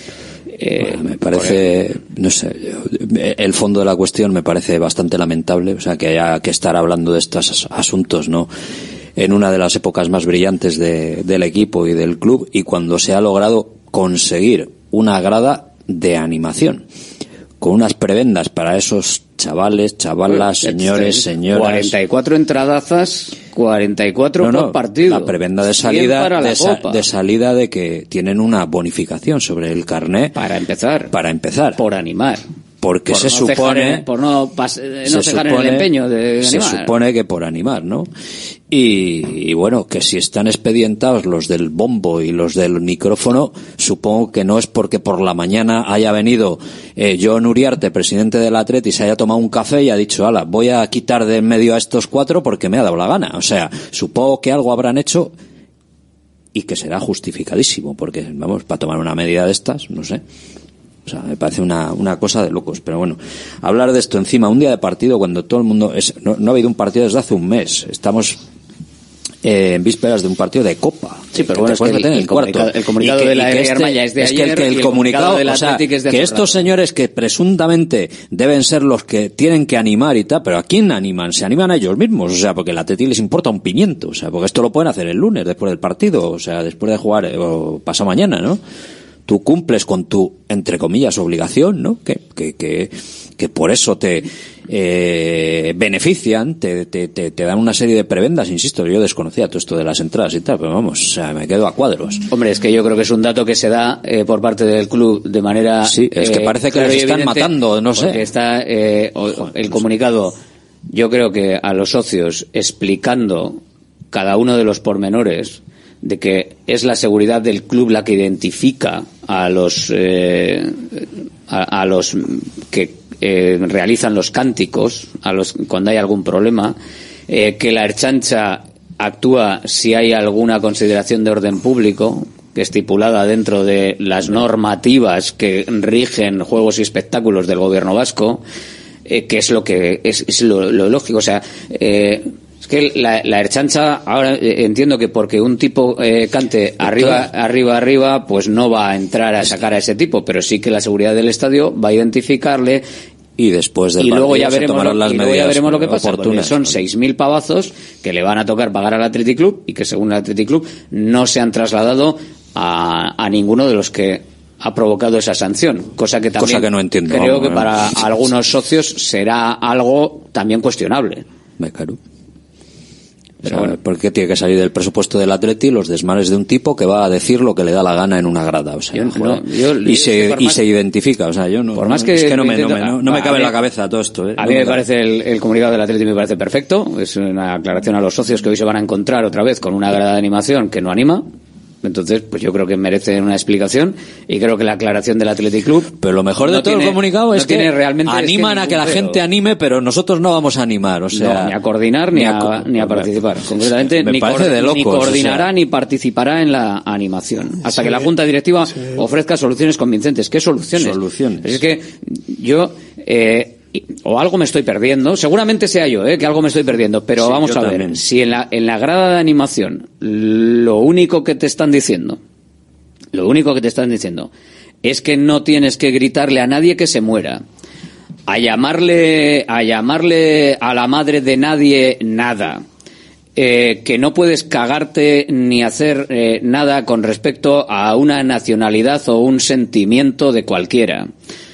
Me parece, no sé, el fondo de la cuestión me parece bastante lamentable, o sea, que haya que estar hablando de estos asuntos, ¿no?, en una de las épocas más brillantes del equipo y del club, y cuando se ha logrado conseguir una grada de animación con unas prebendas para esos chavales, chavalas, señores, señoras. 44 entradazas, 44 por partido. La prebenda de salida de que tienen una bonificación sobre el carné para empezar. Por animar. Porque se supone por no cejar en el empeño de animar. Se supone que por animar, ¿no? Y bueno, que si están expedientados los del bombo y los del micrófono, supongo que no es porque por la mañana haya venido John Uriarte, presidente del Atleti, y se haya tomado un café y ha dicho, ala, voy a quitar de en medio a estos 4 porque me ha dado la gana. O sea, supongo que algo habrán hecho y que será justificadísimo, porque vamos, para tomar una medida de estas, no sé. O sea, me parece una cosa de locos. Pero bueno, hablar de esto encima un día de partido cuando todo el mundo no ha habido un partido desde hace un mes. Estamos en vísperas de un partido de Copa. Sí, pero bueno, es que el comunicado de la Herri Armalla es de ayer, que el comunicado del Athletic es de que estos señores que presuntamente deben ser los que tienen que animar y tal, pero ¿a quién animan? Se animan a ellos mismos, o sea, porque el Athletic les importa un pimiento, o sea, porque esto lo pueden hacer el lunes después del partido, o sea, después de jugar o pasado mañana, ¿no? Tú cumples con tu, entre comillas, obligación, ¿no? Que por eso te benefician, te dan una serie de prebendas, insisto, yo desconocía todo esto de las entradas y tal, pero vamos, o sea, me quedo a cuadros. Hombre, es que yo creo que es un dato que se da por parte del club de manera... Sí, es que parece que les están matando, no sé. Porque está el comunicado, yo creo que a los socios explicando cada uno de los pormenores de que es la seguridad del club la que identifica a los que realizan los cánticos, cuando hay algún problema, que la Ertzaintza actúa si hay alguna consideración de orden público que estipulada dentro de las normativas que rigen juegos y espectáculos del gobierno vasco, que es lo que es lo lógico, o sea, es que la Ertzaintza, ahora entiendo que porque un tipo cante arriba, pues no va a entrar a sacar a ese tipo, pero sí que la seguridad del estadio va a identificarle y después del luego ya veremos lo que pasa, oportunas, porque son 6.000 pavazos que le van a tocar pagar al Athletic Club y que según el Athletic Club no se han trasladado a ninguno de los que ha provocado esa sanción, cosa que no entiendo. Creo que para algunos socios será algo también cuestionable. Claro. Pero bueno, porque tiene que salir del presupuesto del Atleti los desmanes de un tipo que va a decir lo que le da la gana en una grada, o sea, se identifica, o sea, yo no, por más que es que no me cabe en la cabeza todo esto, A mí me parece el comunicado del Atleti me parece perfecto, es una aclaración a los socios que hoy se van a encontrar otra vez con una grada de animación que no anima, Entonces, pues yo creo que merece una explicación y creo que la aclaración del Athletic Club. Pero lo mejor de todo el comunicado es que realmente animan a que la gente anime, pero nosotros no vamos a animar, o sea, no, ni a coordinar ni a participar. Concretamente, me parece de locos, ni coordinará, o sea, ni participará en la animación hasta que la Junta Directiva ofrezca soluciones convincentes. ¿Qué soluciones? Es que yo o algo me estoy perdiendo, seguramente sea yo, que algo me estoy perdiendo, pero sí, vamos a ver, también. Si en la grada de animación lo único que te están diciendo es que no tienes que gritarle a nadie que se muera, a llamarle a la madre de nadie nada, que no puedes cagarte ni hacer nada con respecto a una nacionalidad o un sentimiento de cualquiera,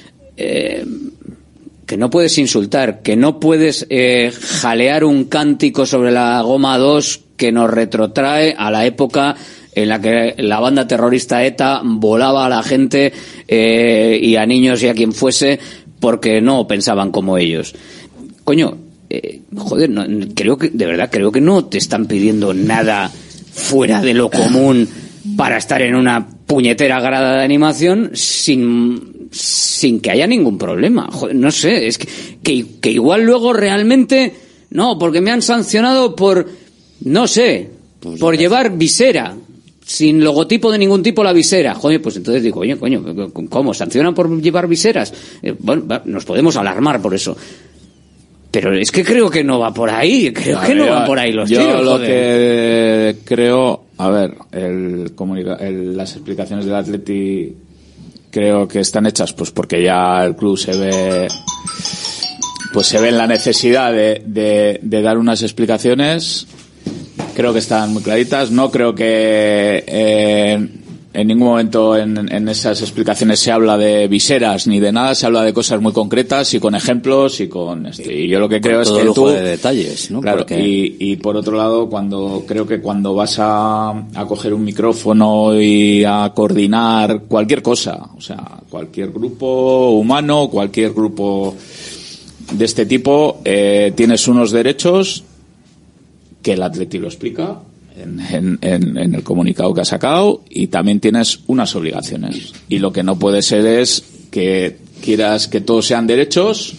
que no puedes insultar, que no puedes jalear un cántico sobre la goma 2 que nos retrotrae a la época en la que la banda terrorista ETA volaba a la gente y a niños y a quien fuese porque no pensaban como ellos. Coño, joder, no, creo que no te están pidiendo nada fuera de lo común para estar en una puñetera grada de animación sin que haya ningún problema. Joder, no sé, es que igual luego realmente no, porque me han sancionado por, no sé, pues por llevar visera, sin logotipo de ningún tipo la visera. Joder, pues entonces digo, oye, coño, ¿cómo? ¿Sancionan por llevar viseras? Bueno, nos podemos alarmar por eso. Pero es que creo que no va por ahí, no van por ahí los tiros. Yo lo joder. que creo, a ver, las explicaciones del Atleti creo que están hechas pues porque ya el club se ve en la necesidad de dar unas explicaciones. Creo que están muy claritas. No creo que en ningún momento en esas explicaciones se habla de viseras ni de nada, se habla de cosas muy concretas y con ejemplos y con y yo lo que creo es que tú de detalles, ¿no? Claro, y por otro lado, cuando vas a coger un micrófono y a coordinar cualquier cosa, o sea, cualquier grupo humano, cualquier grupo de este tipo, tienes unos derechos que el Atleti lo explica en el comunicado que ha sacado, y también tienes unas obligaciones, y lo que no puede ser es que quieras que todos sean derechos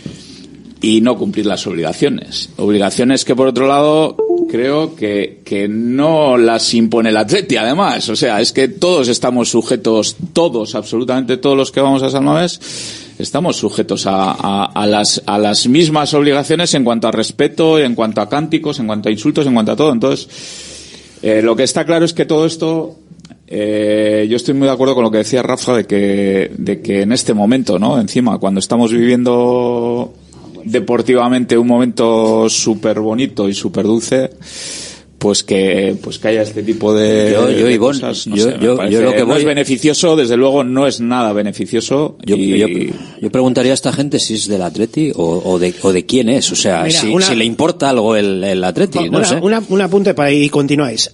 y no cumplir las obligaciones que por otro lado creo que no las impone el Atleti, además, o sea, es que todos estamos sujetos, absolutamente todos los que vamos a San Mamés estamos sujetos a las mismas obligaciones en cuanto a respeto, en cuanto a cánticos, en cuanto a insultos, en cuanto a todo. Entonces, lo que está claro es que todo esto, yo estoy muy de acuerdo con lo que decía Rafa de que en este momento, ¿no? Encima, cuando estamos viviendo deportivamente un momento súper bonito y súper dulce, pues que haya este tipo de cosas, no sé, lo que no es beneficioso, desde luego no es nada beneficioso. Yo preguntaría a esta gente si es del Atleti o de quién es, o sea, mira, si le importa algo el Atleti, no sé. Un apunte para y continuáis.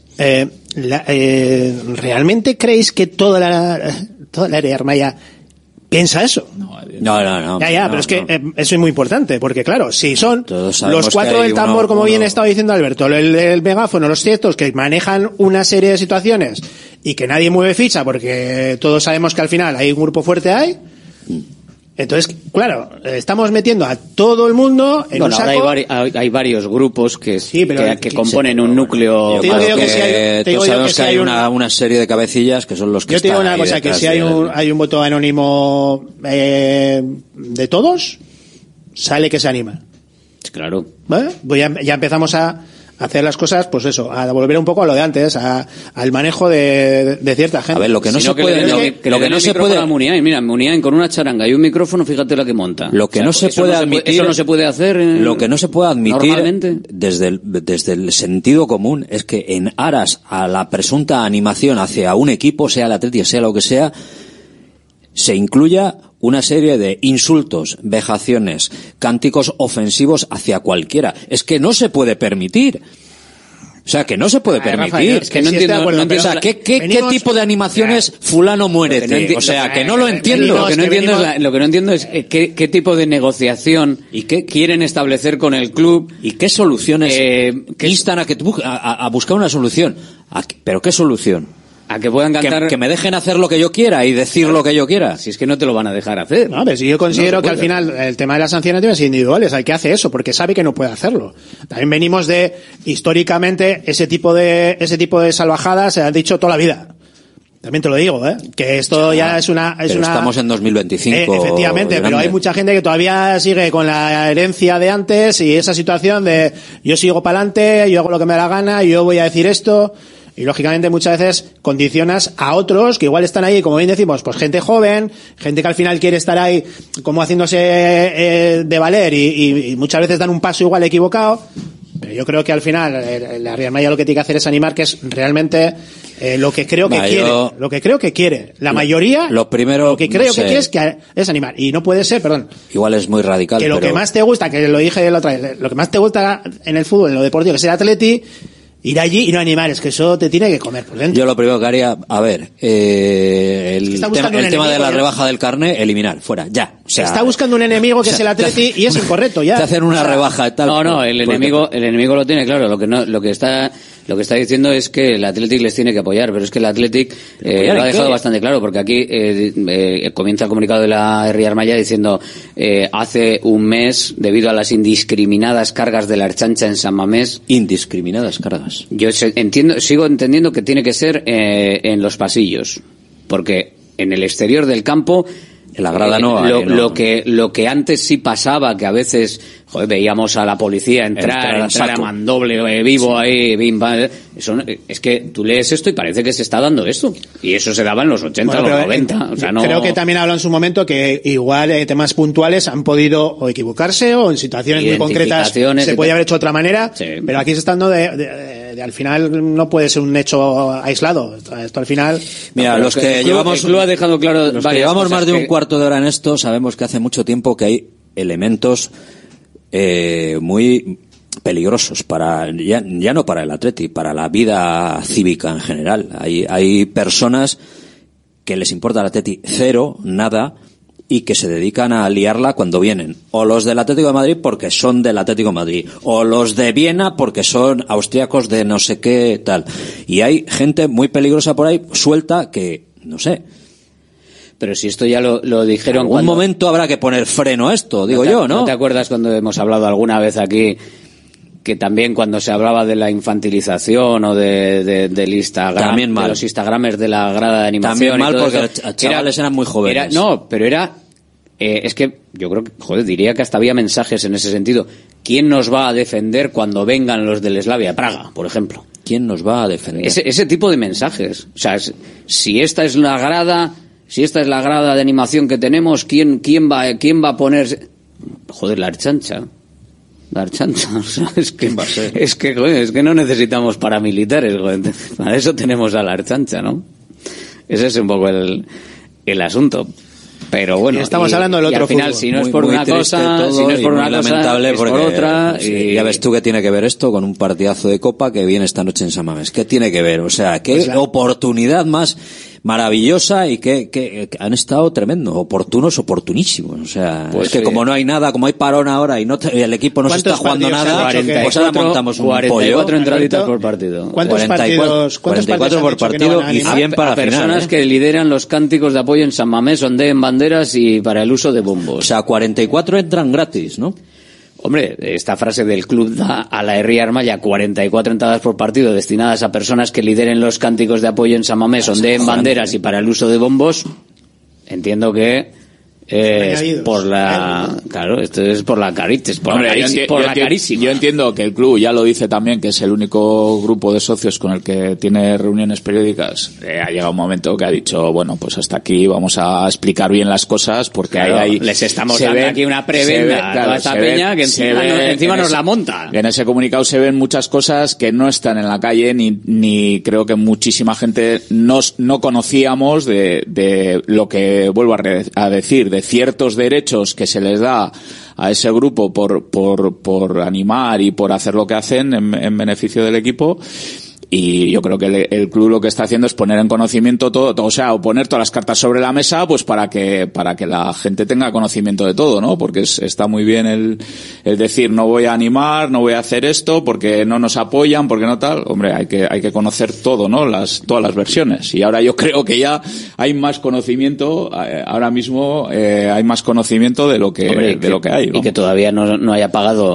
¿Realmente creéis que toda la área armaya piensa eso? No. Pero es que eso es muy importante, porque claro, si son los cuatro del tambor, como bien estaba diciendo Alberto, el megáfono, los ciertos que manejan una serie de situaciones y que nadie mueve ficha porque todos sabemos que al final hay un grupo fuerte entonces, claro, estamos metiendo a todo el mundo en un saco. Ahora hay varios grupos que componen un núcleo. Todos sabemos que hay una serie de cabecillas que son los que yo te digo una cosa, que si hay un voto anónimo de todos, sale que se anima. Claro. ¿Vale? Pues ya empezamos a hacer las cosas, pues eso, a volver un poco a lo de antes, al manejo de cierta gente. A ver, lo que no se puede, lo que no se puede. Mira, Muniain con una charanga y un micrófono, fíjate la que monta. Lo que no se puede admitir, eso no se puede hacer. Lo que no se puede admitir desde el sentido común es que en aras a la presunta animación hacia un equipo, sea el Atleti, sea lo que sea, se incluya una serie de insultos, vejaciones, cánticos ofensivos hacia cualquiera. Es que no se puede permitir. O sea, que no se puede permitir. Rafael, es que no entiendo. O sea, ¿qué tipo de animaciones fulano muérete? O sea, que no lo entiendo. Lo que no entiendo es qué tipo de negociación y qué quieren establecer con el club y qué soluciones instan a buscar una solución. ¿Pero qué solución? A que puedan cantar... Que me dejen hacer lo que yo quiera y decir lo que yo quiera. Si es que no te lo van a dejar hacer. No, pero si yo considero que al final el tema de las sanciones deben ser individuales. Hay que hacer eso porque sabe que no puede hacerlo. También venimos de, históricamente, ese tipo de salvajadas se han dicho toda la vida. También te lo digo, que esto ya es una... Estamos en 2025. Efectivamente, pero hay mucha gente que todavía sigue con la herencia de antes y esa situación de yo sigo para adelante, yo hago lo que me da la gana, yo voy a decir esto... Y lógicamente muchas veces condicionas a otros que igual están ahí, como bien decimos, pues gente joven, gente que al final quiere estar ahí como haciéndose de valer y muchas veces dan un paso igual equivocado. Pero yo creo que al final la Real Maya lo que tiene que hacer es animar, que es realmente lo que creo que quiere. Lo que creo que quiere. La mayoría, lo que creo que quiere es animar. Y no puede ser, perdón. Igual es muy radical. Que lo que más te gusta, que lo dije la otra vez, lo que más te gusta en el fútbol, en lo deportivo, que es el Atleti, ir allí y no animar, es que eso te tiene que comer por dentro. Yo lo primero que haría, a ver, el tema de la rebaja del carné, eliminar, fuera, ya. O sea, está buscando un enemigo que es el Atleti y es incorrecto, ya. Te hacen una rebaja y tal. No, el enemigo lo tiene claro. Lo que está diciendo es que el Athletic les tiene que apoyar, pero es que el Athletic lo ha dejado bastante claro, porque aquí comienza el comunicado de la Real Maya diciendo hace un mes, debido a las indiscriminadas cargas de la Ertzaintza en San Mamés. Indiscriminadas cargas. Yo sigo entendiendo que tiene que ser en los pasillos, porque en el exterior del campo, en la grada lo que antes sí pasaba, que a veces veíamos a la policía entrar a mandoble vivo ahí, eso, es que tú lees esto y parece que se está dando esto, y eso se daba en los 80 o los 90. O sea, no... Creo que también habló en su momento que igual temas puntuales han podido o equivocarse o en situaciones muy concretas se podía haber hecho de otra manera, sí. Pero aquí se está dando al final no puede ser un hecho aislado. Esto al final... Mira, los que llevamos... El club ha dejado claro... Los que llevamos más de un cuarto de hora en esto, sabemos que hace mucho tiempo que hay elementos muy peligrosos ya no para el Atleti, para la vida cívica en general. Hay personas que les importa el Atleti cero, nada, y que se dedican a liarla cuando vienen. O los del Atlético de Madrid porque son del Atlético de Madrid. O los de Viena porque son austríacos de no sé qué tal. Y hay gente muy peligrosa por ahí, suelta, que, no sé... Pero si esto ya lo dijeron... En algún momento habrá que poner freno a esto, digo yo, ¿no? ¿No te acuerdas cuando hemos hablado alguna vez aquí que también cuando se hablaba de la infantilización o del Instagram, también mal, de los Instagramers de la grada de animación? También mal, porque los chavales eran muy jóvenes. Es que yo creo que, diría que hasta había mensajes en ese sentido. ¿Quién nos va a defender cuando vengan los del Slavia Praga, por ejemplo? ¿Quién nos va a defender? Ese tipo de mensajes. O sea, si esta es la grada de animación que tenemos, ¿quién va a poner? Joder, la Ertzaintza. O sea, es que no necesitamos paramilitares, joder. Para eso tenemos a la Ertzaintza, ¿no? Ese es un poco el asunto. Pero bueno, estamos hablando del otro al final, fútbol. Si no es por una cosa, si no es por una cosa, lamentable, es por otra. Y ya ves tú qué tiene que ver esto con un partidazo de Copa que viene esta noche en San Mamés. ¿Qué tiene que ver? O sea, qué oportunidad más maravillosa y que han estado tremendo, oportunísimos. O sea, pues es que como no hay nada, como hay parón ahora y el equipo no se está jugando nada, pues ahora montamos un 44 entraditas por partido. ¿Cuántos 44 por partido y 100 para personas que lideran los cánticos de apoyo en San Mamés, ondeen banderas y para el uso de bombos. O sea, 44 entran gratis, ¿no? Hombre, esta frase del club da a la Real Maya 44 entradas por partido destinadas a personas que lideren los cánticos de apoyo en San Mamés, ondeen banderas y para el uso de bombos. Entiendo que por la... Claro, esto es por la caritis, carísima. Yo entiendo que el club ya lo dice también, que es el único grupo de socios con el que tiene reuniones periódicas. Ha llegado un momento que ha dicho, bueno, pues hasta aquí vamos a explicar bien las cosas, porque hay les estamos dando aquí una prebenda a esta peña que encima nos la monta. En ese comunicado se ven muchas cosas que no están en la calle, ni creo que muchísima gente no conocíamos de lo que vuelvo a decir, de ciertos derechos que se les da a ese grupo por animar y por hacer lo que hacen en beneficio del equipo, y yo creo que el club lo que está haciendo es poner en conocimiento todo, o sea, o poner todas las cartas sobre la mesa, pues para que la gente tenga conocimiento de todo, ¿no? Porque está muy bien el decir no voy a animar, no voy a hacer esto porque no nos apoyan, porque no tal. Hombre, hay que conocer todo, ¿no? Todas las versiones. Y ahora yo creo que ya hay más conocimiento, ahora mismo hay más conocimiento de lo que hay, ¿no? Y que todavía no haya pagado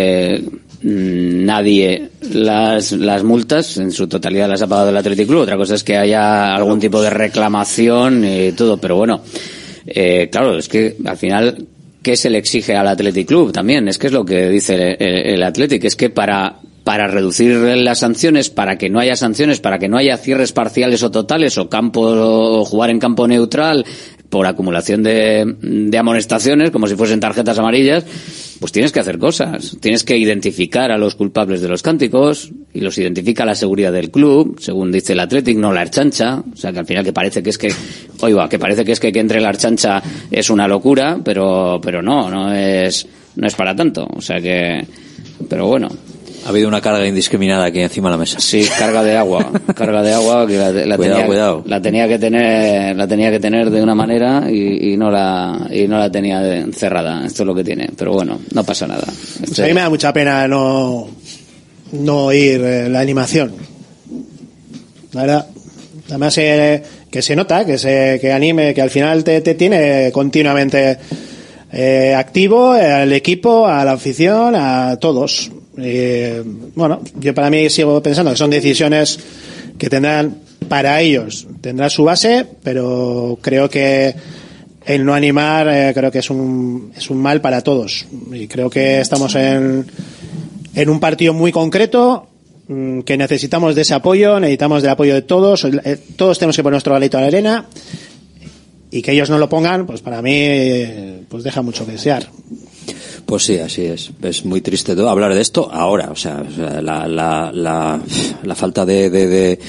nadie las multas, en su totalidad las ha pagado el Athletic Club. Otra cosa es que haya algún tipo de reclamación y todo, pero bueno, claro, es que al final, ¿qué se le exige al Athletic Club también? Es que es lo que dice el Athletic, es que para reducir las sanciones, para que no haya sanciones, para que no haya cierres parciales o totales o jugar en campo neutral por acumulación de amonestaciones, como si fuesen tarjetas amarillas, pues tienes que hacer cosas. Tienes que identificar a los culpables de los cánticos, y los identifica la seguridad del club, según dice el Athletic, no la Ertzaintza. O sea, que al final que parece que es que entre la Ertzaintza es una locura, pero no es para tanto. O sea que, pero bueno. Ha habido una carga indiscriminada aquí encima de la mesa. Sí, carga de agua que la tenía que tener de una manera y no la tenía cerrada. Esto es lo que tiene, pero bueno, no pasa nada. A mí me da mucha pena no oír la animación. La verdad, además que se nota, que anime, que al final te tiene continuamente activo al equipo, a la afición, a todos. Bueno, yo para mí sigo pensando que son decisiones que tendrán su base, pero creo que el no animar creo que es un mal para todos, y creo que estamos en un partido muy concreto, que necesitamos de ese apoyo, necesitamos del apoyo de todos tenemos que poner nuestro granito a la arena, y que ellos no lo pongan, pues para mí pues deja mucho que desear. Pues sí, así es. Es muy triste todo hablar de esto ahora. O sea la falta de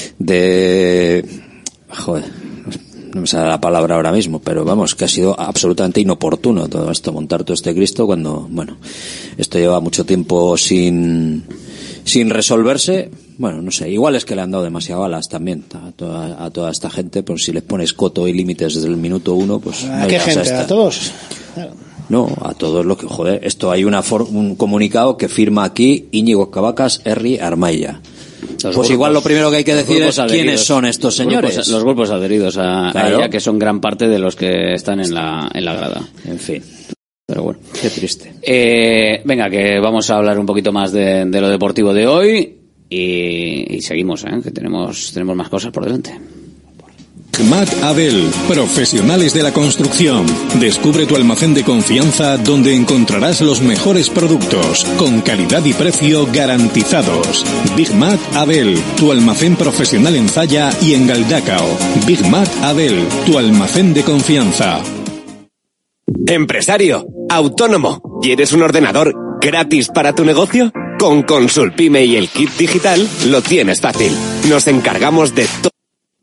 joder, no me sale la palabra ahora mismo, pero vamos, que ha sido absolutamente inoportuno todo esto, montar todo este Cristo cuando, bueno, esto lleva mucho tiempo sin resolverse. Bueno, no sé, igual es que le han dado demasiadas balas también a toda esta gente, pues si les pones coto y límites desde el minuto 1, pues ¿a qué gente? ¿A todos? Claro. No, a todos los que, joder, esto hay un comunicado que firma aquí Íñigo Cavacas, Herri Armailla. Pues igual lo primero que hay que decir es quiénes son estos señores. Los grupos adheridos a ella, que son gran parte de los que están en la grada. En fin. Pero bueno. Qué triste. Venga, que vamos a hablar un poquito más de lo deportivo de hoy y seguimos, que tenemos más cosas por delante. Bigmat Abel, profesionales de la construcción. Descubre tu almacén de confianza donde encontrarás los mejores productos, con calidad y precio garantizados. Bigmat Abel, tu almacén profesional en Zalla y en Galdacao. Bigmat Abel, tu almacén de confianza. Empresario, autónomo, ¿quieres un ordenador gratis para tu negocio? Con Consulpime y el kit digital lo tienes fácil. Nos encargamos de todo.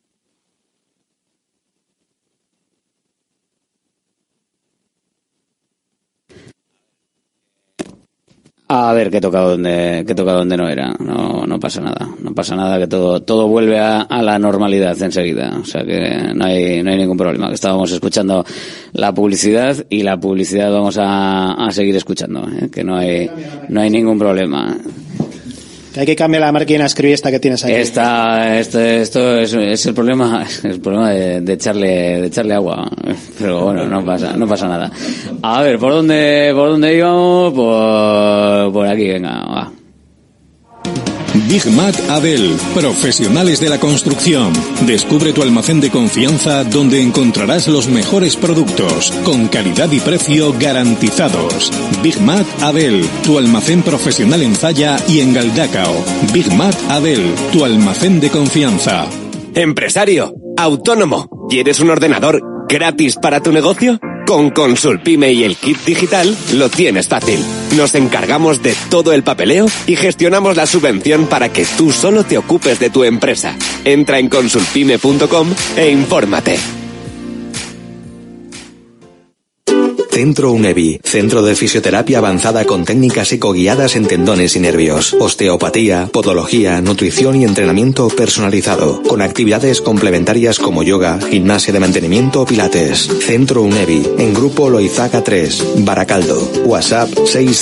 A ver, que he tocado donde no era. No pasa nada, que todo vuelve a la normalidad enseguida. O sea que no hay ningún problema. Que estábamos escuchando la publicidad y la publicidad vamos a seguir escuchando, que no hay ningún problema. Que hay que cambiar la máquina escribir esta que tienes aquí. Esto es el problema de echarle agua. Pero bueno, no pasa nada. A ver, ¿por dónde íbamos? Por aquí, venga, va. Bigmat Abel, profesionales de la construcción. Descubre tu almacén de confianza donde encontrarás los mejores productos, con calidad y precio garantizados. Bigmat Abel, tu almacén profesional en Zalla y en Galdacao. Bigmat Abel, tu almacén de confianza. Empresario, autónomo, ¿quieres un ordenador gratis para tu negocio? Con Consulpime y el kit digital lo tienes fácil. Nos encargamos de todo el papeleo y gestionamos la subvención para que tú solo te ocupes de tu empresa. Entra en consulpime.com e infórmate. Centro UNEVI, centro de fisioterapia avanzada con técnicas psicoguiadas en tendones y nervios, osteopatía, podología, nutrición y entrenamiento personalizado, con actividades complementarias como yoga, gimnasia de mantenimiento o pilates. Centro UNEVI, en Grupo Loizaga 3, Baracaldo. WhatsApp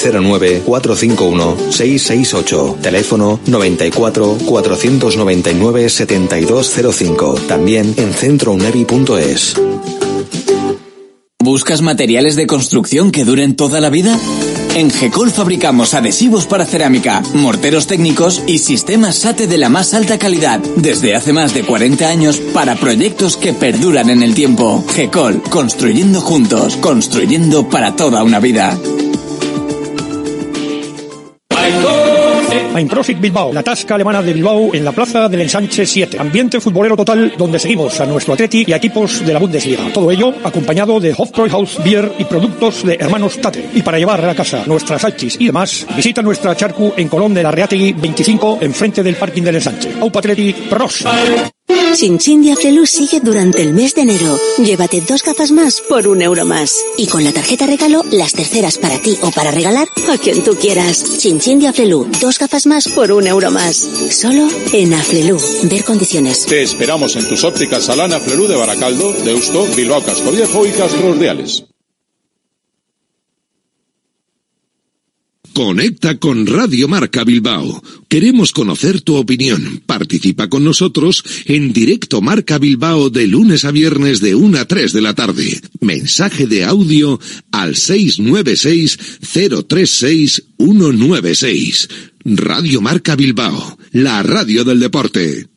609-451-668. Teléfono 94-499-7205. También en centrounevi.es. ¿Buscas materiales de construcción que duren toda la vida? En GECOL fabricamos adhesivos para cerámica, morteros técnicos y sistemas SATE de la más alta calidad, desde hace más de 40 años para proyectos que perduran en el tiempo. GECOL, construyendo juntos, construyendo para toda una vida. Einprosit Bilbao, la tasca alemana de Bilbao en la plaza del Ensanche 7. Ambiente futbolero total donde seguimos a nuestro Atleti y a equipos de la Bundesliga. Todo ello acompañado de Hofbräuhaus Bier y productos de Hermanos Tate. Y para llevar a casa nuestras salchis y demás, visita nuestra charcu en Colón de la Reategui 25, enfrente del parking del Ensanche. Aupa Atleti, pros. Chin de Aflelu sigue durante el mes de enero. Llévate 2 gafas más por €1 más. Y con la tarjeta regalo, las terceras para ti o para regalar a quien tú quieras. Chin de Aflelu, 2 gafas más por €1 más. Solo en Aflelu. Ver condiciones. Te esperamos en tus ópticas Alana Aflelu de Baracaldo, Deusto, Bilbao Cascoviejo y Castro Urdiales. Conecta con Radio Marca Bilbao. Queremos conocer tu opinión. Participa con nosotros en directo Marca Bilbao de lunes a viernes de 1 a 3 de la tarde. Mensaje de audio al 696-036-196. Radio Marca Bilbao, la radio del deporte.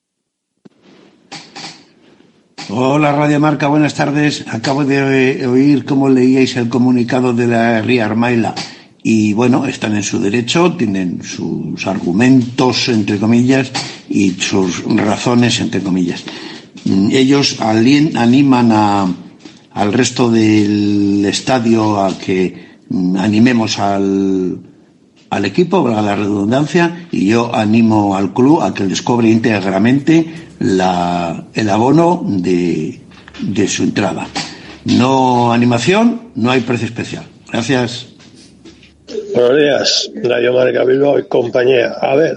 Hola Radio Marca, buenas tardes. Acabo de oír cómo leíais el comunicado de la Ría Armaila. Y bueno, están en su derecho, tienen sus argumentos, entre comillas, y sus razones, entre comillas. Ellos animan al resto del estadio a que animemos al equipo, valga la redundancia, y yo animo al club a que les cobre íntegramente el abono de su entrada. No animación, no hay precio especial. Gracias. Buenos días, Radio Marca Bilbao y compañía. A ver,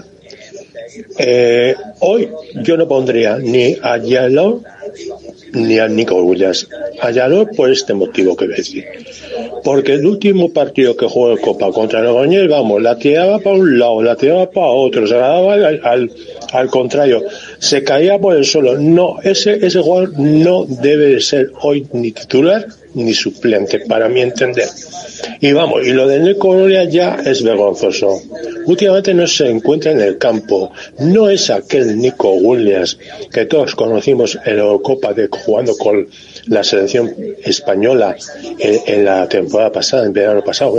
hoy yo no pondría ni a Yalor ni a Nico Williams. A Yalor por este motivo que voy a decir. Porque el último partido que jugó en Copa contra Logroñés, vamos, la tiraba para un lado, la tiraba para otro, se la daba al contrario, se caía por el suelo. No, ese jugador no debe de ser hoy ni titular ni suplente, para mi entender. Y vamos, y lo de Nico Williams ya es vergonzoso. Últimamente no se encuentra en el campo. No es aquel Nico Williams que todos conocimos en la Eurocopa jugando con la selección española en la temporada pasada, en verano pasado,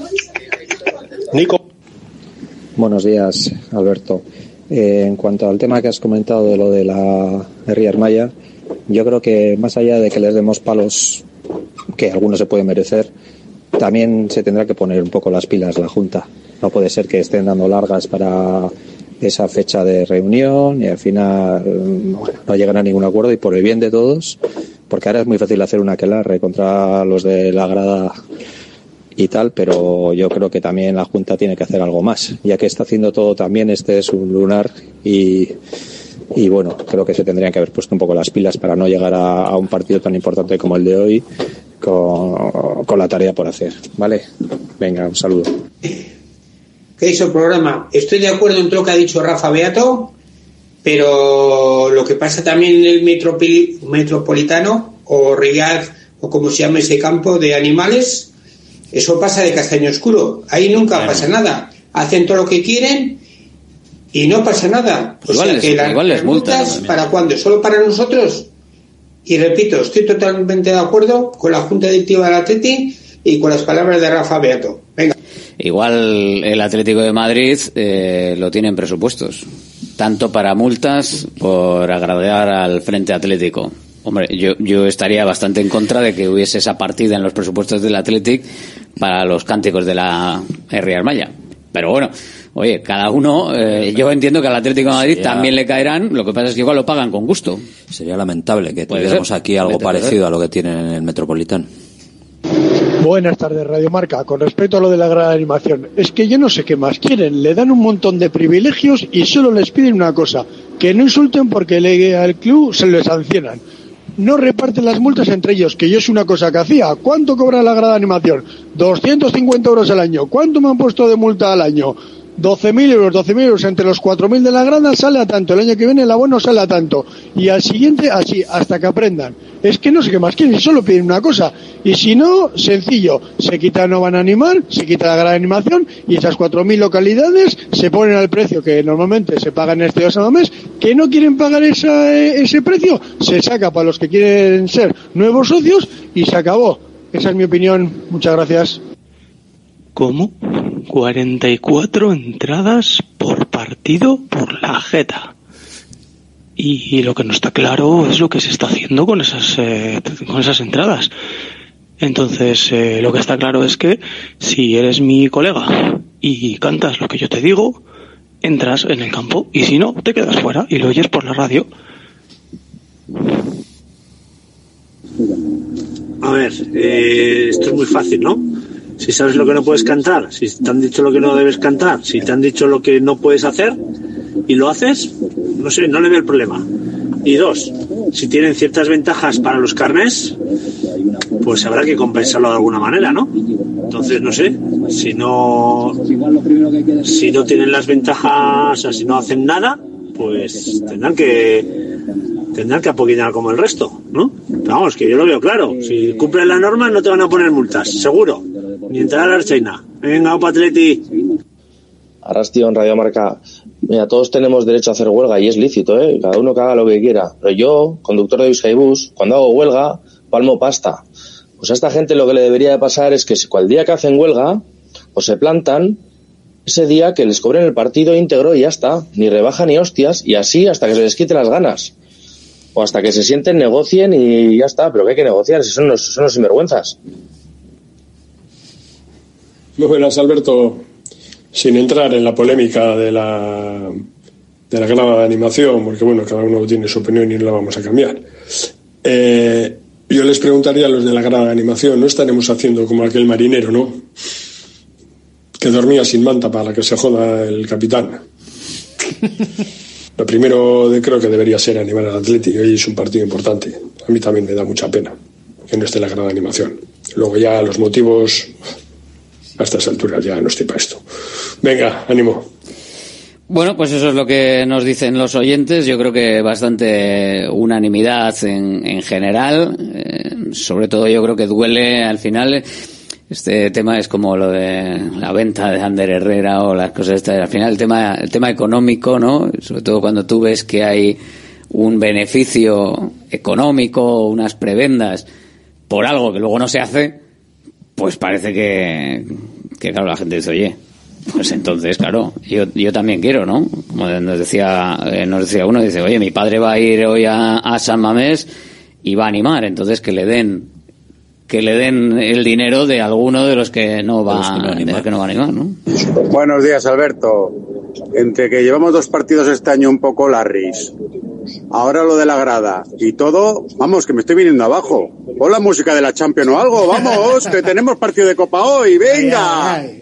Nico. Buenos días, Alberto. En cuanto al tema que has comentado de lo de la Ría Armailla, yo creo que más allá de que les demos palos, que algunos se pueden merecer, también se tendrá que poner un poco las pilas la Junta. No puede ser que estén dando largas para esa fecha de reunión y al final no llegan a ningún acuerdo, y por el bien de todos, porque ahora es muy fácil hacer una aquelarre contra los de la grada y tal, pero yo creo que también la Junta tiene que hacer algo más, ya que está haciendo todo también. Este es un lunar y bueno, creo que se tendrían que haber puesto un poco las pilas para no llegar a un partido tan importante como el de hoy con la tarea por hacer, ¿vale? Venga, un saludo. ¿Qué hizo el programa? Estoy de acuerdo en todo lo que ha dicho Rafa Beato, pero lo que pasa también en el Metropolitano o Riyadh, o como se llama ese campo de animales, eso pasa de castaño oscuro. Ahí nunca pasa nada. Hacen todo lo que quieren y no pasa nada. O sea que las multas, ¿para cuándo? ¿Solo para nosotros? Y repito, estoy totalmente de acuerdo con la Junta Directiva del Atleti y con las palabras de Rafa Beato. Venga. Igual el Atlético de Madrid lo tiene en presupuestos, tanto para multas por agradar al Frente Atlético. Hombre, yo estaría bastante en contra de que hubiese esa partida en los presupuestos del Athletic para los cánticos de la Ría Armailla. Pero bueno, oye, cada uno, yo entiendo que al Atlético de Madrid también le caerán, lo que pasa es que igual lo pagan con gusto. Sería lamentable que tuviéramos aquí algo parecido a lo que tienen en el Metropolitano. Buenas tardes, Radio Marca. Con respecto a lo de la grada de animación, es que yo no sé qué más quieren. Le dan un montón de privilegios y solo les piden una cosa: que no insulten porque al club se le sancionan. No reparten las multas entre ellos, que yo es una cosa que hacía. ¿Cuánto cobra la grada de animación? 250 euros al año. ¿Cuánto me han puesto de multa al año? 12.000 euros. 12.000 euros entre los 4.000 de la grada sale a tanto. El año que viene el abono sale a tanto. Y al siguiente así, hasta que aprendan. Es que no sé qué más quieren, solo piden una cosa. Y si no, sencillo, se quita No Van a Animar, se quita la grada de animación y esas 4.000 localidades se ponen al precio que normalmente se paga en este San Mamés. Que no quieren pagar ese precio, se saca para los que quieren ser nuevos socios y se acabó. Esa es mi opinión. Muchas gracias. ¿Cómo? 44 entradas por partido por la jeta. Y lo que no está claro es lo que se está haciendo con esas entradas. Entonces, lo que está claro es que si eres mi colega y cantas lo que yo te digo, entras en el campo, y si no, te quedas fuera y lo oyes por la radio. A ver, esto es muy fácil, ¿no? Si sabes lo que no puedes cantar, si te han dicho lo que no debes cantar, si te han dicho lo que no puedes hacer y lo haces, no sé, no le veo el problema. Y dos, si tienen ciertas ventajas para los carnés, pues habrá que compensarlo de alguna manera, ¿no? Entonces, no sé, si no tienen las ventajas, o sea, si no hacen nada, pues tendrán que apoquinar como el resto, ¿no? Pero vamos, que yo lo veo claro. Si cumplen la norma no te van a poner multas, seguro. Ni entrar a la Archaina. Venga, opa, Atleti. Arrastion, Radio Marca. Mira, todos tenemos derecho a hacer huelga y es lícito, ¿eh? Cada uno que haga lo que quiera. Pero yo, conductor de Bizkaibus, cuando hago huelga, palmo pasta. Pues a esta gente lo que le debería de pasar es que si cual día que hacen huelga, o se plantan, ese día que les cobren el partido íntegro y ya está. Ni rebaja ni hostias, y así hasta que se les quite las ganas. O hasta que se sienten, negocien y ya está. Pero que hay que negociar, si son los sinvergüenzas. Muy buenas, Alberto. Sin entrar en la polémica de la grada de animación, porque bueno, cada uno tiene su opinión y no la vamos a cambiar. Yo les preguntaría a los de la grada de animación, ¿no estaremos haciendo como aquel marinero, no? Que dormía sin manta para que se joda el capitán. Lo primero creo que debería ser animar al Atleti, hoy es un partido importante. A mí también me da mucha pena que no esté la grada de animación. Luego ya los motivos, a estas alturas ya no estoy para esto. Venga, ánimo. Bueno, pues eso es lo que nos dicen los oyentes. Yo creo que bastante unanimidad en general. Sobre todo yo creo que duele al final. Este tema es como lo de la venta de Ander Herrera o las cosas estas. Al final el tema económico, ¿no? Sobre todo cuando tú ves que hay un beneficio económico, unas prebendas por algo que luego no se hace, pues parece que claro, la gente dice, oye, pues entonces, claro, yo también quiero, ¿no? Como nos decía uno, dice, oye, mi padre va a ir hoy a San Mamés y va a animar, entonces que le den el dinero de alguno de los que no va a animar, ¿no? Buenos días, Alberto. Entre que llevamos 2 partidos este año un poco larris, ahora lo de la grada y todo, vamos, que me estoy viniendo abajo. Pon la música de la Champions o algo, vamos, que tenemos partido de Copa hoy, venga. Ay.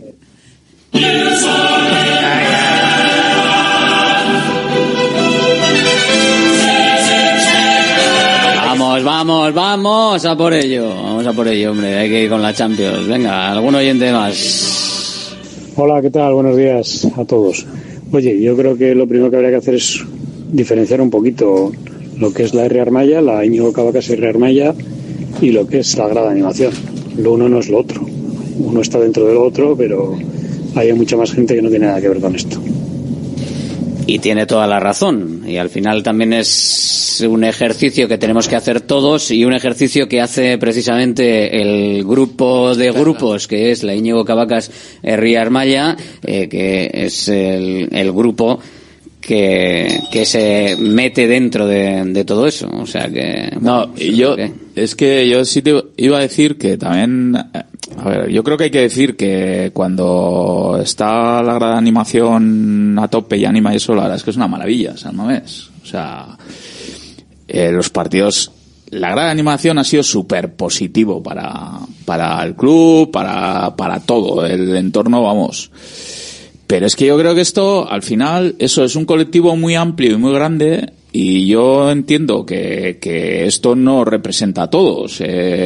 Vamos a por ello. Vamos a por ello, hombre. Hay que ir con la Champions. Venga, algún oyente más. Hola, ¿qué tal? Buenos días a todos. Oye, yo creo que lo primero que habría que hacer es diferenciar un poquito lo que es la R. Armaya, la Íñigo Cabacas R. Armaya, y lo que es la grada de animación. Lo uno no es lo otro. Uno está dentro del otro, pero hay mucha más gente que no tiene nada que ver con esto. Y tiene toda la razón. Y al final también es un ejercicio que tenemos que hacer todos y un ejercicio que hace precisamente el grupo de grupos, que es la Íñigo Cabacas R. Armaya, que es el grupo que se mete dentro de todo eso. O sea que... No, es que yo sí te iba a decir que también... A ver, yo creo que hay que decir que cuando está la grada de animación a tope y anima eso, la verdad es que es una maravilla, San Mamés. O sea, los partidos la grada de animación ha sido súper positivo para el club, para todo el entorno, vamos. Pero es que yo creo que esto, al final, eso es un colectivo muy amplio y muy grande, y yo entiendo que esto no representa a todos.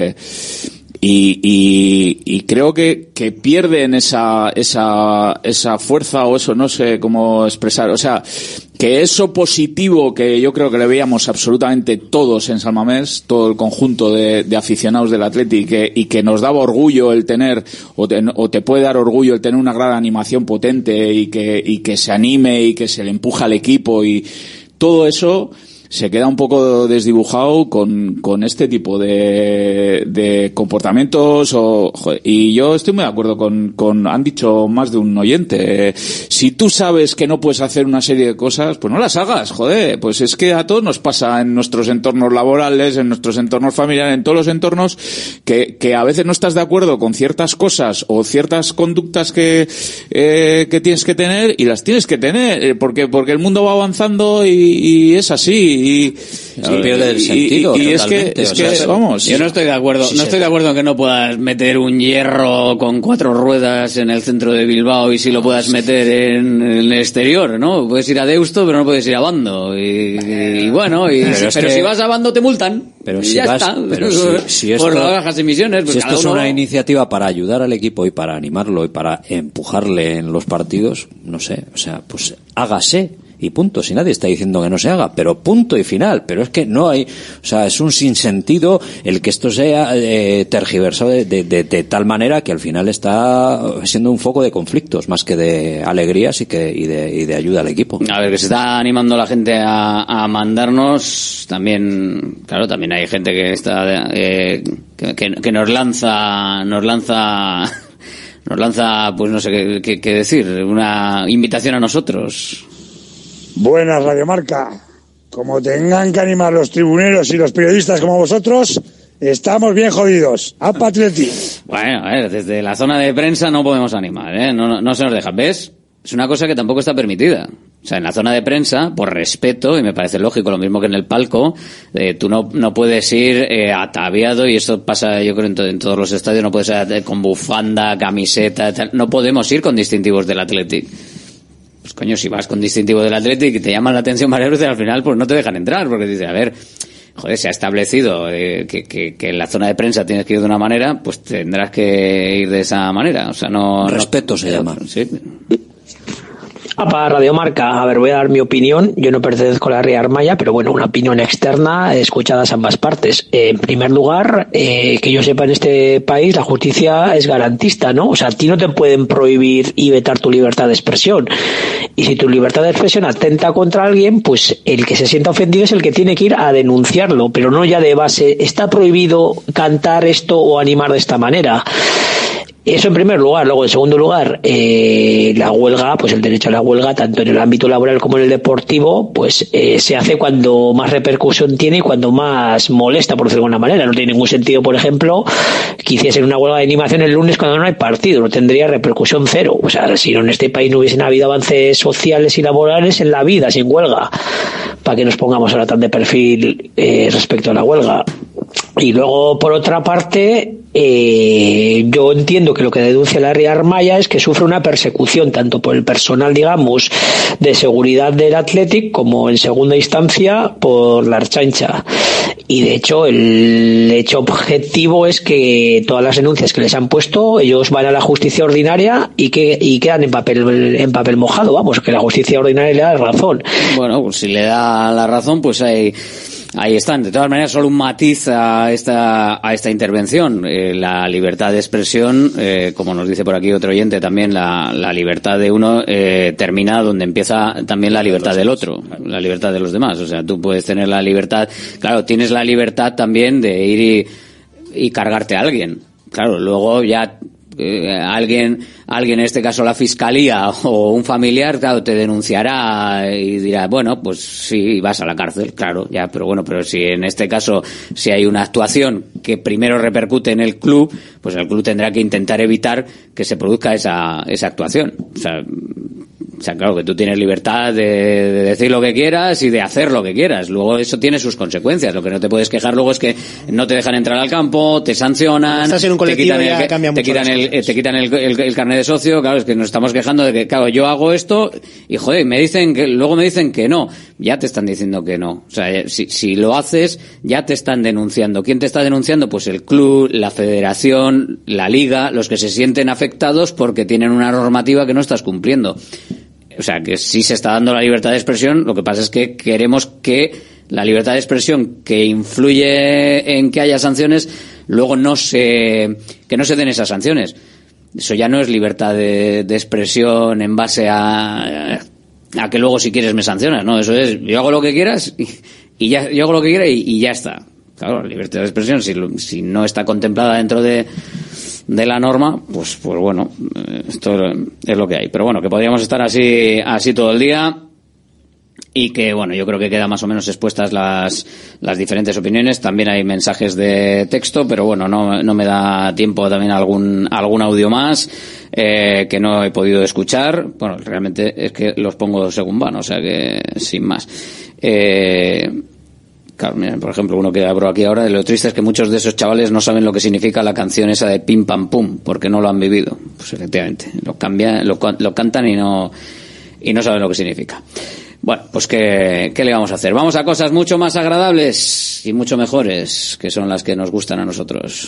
Y creo que pierden esa fuerza, o eso, no sé cómo expresar. O sea, que eso positivo que yo creo que le veíamos absolutamente todos en San Mamés, todo el conjunto de aficionados del Athletic, y que nos daba orgullo el tener, o te puede dar orgullo el tener una gran animación potente y que se anime y que se le empuja al equipo, y todo eso se queda un poco desdibujado con este tipo de comportamientos, y yo estoy muy de acuerdo con han dicho más de un oyente, si tú sabes que no puedes hacer una serie de cosas, pues no las hagas, joder, pues es que a todos nos pasa en nuestros entornos laborales, en nuestros entornos familiares, en todos los entornos, que a veces no estás de acuerdo con ciertas cosas o ciertas conductas que tienes que tener, y las tienes que tener, porque el mundo va avanzando y es así. Y pierde el sentido. Y es que vamos. Yo no estoy de acuerdo. No estoy de acuerdo en que no puedas meter un hierro con 4 ruedas en el centro de Bilbao y si lo puedas meter en el exterior, ¿no? Puedes ir a Deusto, pero no puedes ir a Bando. Y bueno, pero si vas a Bando te multan. Pero si ya vas, está. pero si esto, por las bajas emisiones. Si esto es una iniciativa para ayudar al equipo y para animarlo y para empujarle en los partidos, no sé, o sea, pues hágase. Y punto, si nadie está diciendo que no se haga, pero punto y final. Pero es que no hay, o sea, es un sinsentido el que esto sea tergiversado de tal manera que al final está siendo un foco de conflictos más que de alegrías y de ayuda al equipo. A ver, que se está animando la gente a mandarnos, también, claro, también hay gente que está que nos lanza, pues no sé qué decir, una invitación a nosotros. Buenas, Radiomarca. Como tengan que animar los tribuneros y los periodistas como vosotros, estamos bien jodidos. ¡Apa Atleti! Bueno, a ver, desde la zona de prensa no podemos animar, ¿eh? No se nos deja. ¿Ves? Es una cosa que tampoco está permitida. O sea, en la zona de prensa, por respeto, y me parece lógico, lo mismo que en el palco, tú no puedes ir ataviado, y esto pasa yo creo en todos los estadios, no puedes ir con bufanda, camiseta, tal. No podemos ir con distintivos del Athletic. Pues coño, si vas con distintivo del Athletic y te llaman la atención varias veces, al final pues no te dejan entrar, porque dices, a ver, joder, se ha establecido que en la zona de prensa tienes que ir de una manera, pues tendrás que ir de esa manera. O sea, no... Respeto se llama. Sí. Para Radiomarca, a ver, voy a dar mi opinión. Yo no pertenezco a la Ría Armaya, pero bueno, una opinión externa, escuchadas ambas partes. En primer lugar, que yo sepa, en este país la justicia es garantista, ¿no? O sea, a ti no te pueden prohibir y vetar tu libertad de expresión. Y si tu libertad de expresión atenta contra alguien, pues el que se sienta ofendido es el que tiene que ir a denunciarlo, pero no ya de base, está prohibido cantar esto o animar de esta manera. Eso en primer lugar. Luego, en segundo lugar, la huelga, pues el derecho a la huelga, tanto en el ámbito laboral como en el deportivo, pues se hace cuando más repercusión tiene y cuando más molesta, por decirlo de alguna manera. No tiene ningún sentido, por ejemplo, que hiciesen una huelga de animación el lunes cuando no hay partido. No tendría repercusión cero. O sea, si no, en este país no hubiesen habido avances sociales y laborales en la vida sin huelga. Para que nos pongamos ahora tan de perfil respecto a la huelga. Y luego, por otra parte, yo entiendo que lo que denuncia la Ría Armaya es que sufre una persecución tanto por el personal, digamos, de seguridad del Athletic, como en segunda instancia por la Ertzaintza. Y de hecho el hecho objetivo es que todas las denuncias que les han puesto, ellos van a la justicia ordinaria y quedan en papel mojado, vamos, que la justicia ordinaria le da razón. Bueno, pues si le da la razón, pues ahí están. De todas maneras, solo un matiz a esta intervención. La libertad de expresión, como nos dice por aquí otro oyente, también la libertad de uno termina donde empieza también la libertad del otro, la libertad de los demás. O sea, tú puedes tener la libertad, claro, tienes la libertad también de ir y cargarte a alguien. Claro, luego ya alguien, en este caso la fiscalía o un familiar, claro, te denunciará y dirá, bueno, pues sí, vas a la cárcel, claro, ya, pero bueno, pero si en este caso, si hay una actuación que primero repercute en el club, pues el club tendrá que intentar evitar que se produzca esa actuación. O sea, O sea, claro que tú tienes libertad de decir lo que quieras y de hacer lo que quieras. Luego eso tiene sus consecuencias. Lo que no te puedes quejar luego es que no te dejan entrar al campo, te sancionan, estás en un colectivo, te quitan el carnet de socio. Claro, es que nos estamos quejando de que, claro, yo hago esto y, joder, luego me dicen que no. Ya te están diciendo que no. O sea, si lo haces, ya te están denunciando. ¿Quién te está denunciando? Pues el club, la federación, la liga, los que se sienten afectados porque tienen una normativa que no estás cumpliendo. O sea, que sí se está dando la libertad de expresión, lo que pasa es que queremos que la libertad de expresión que influye en que haya sanciones, luego que no se den esas sanciones. Eso ya no es libertad de expresión en base a que luego si quieres me sancionas, ¿no? Eso es, yo hago lo que quieras y ya, yo hago lo que quiera y ya está. Claro, la libertad de expresión, si no está contemplada dentro de la norma, pues bueno, esto es lo que hay. Pero bueno, que podríamos estar así todo el día y que, bueno, yo creo que quedan más o menos expuestas las diferentes opiniones. También hay mensajes de texto, pero bueno, no me da tiempo también algún audio más que no he podido escuchar. Bueno, realmente es que los pongo según van, o sea que sin más. Claro, miren, por ejemplo, uno que abro aquí ahora, lo triste es que muchos de esos chavales no saben lo que significa la canción esa de Pim Pam Pum, porque no lo han vivido. Pues efectivamente, lo cantan y no saben lo que significa. Bueno, pues ¿qué le vamos a hacer? Vamos a cosas mucho más agradables y mucho mejores, que son las que nos gustan a nosotros.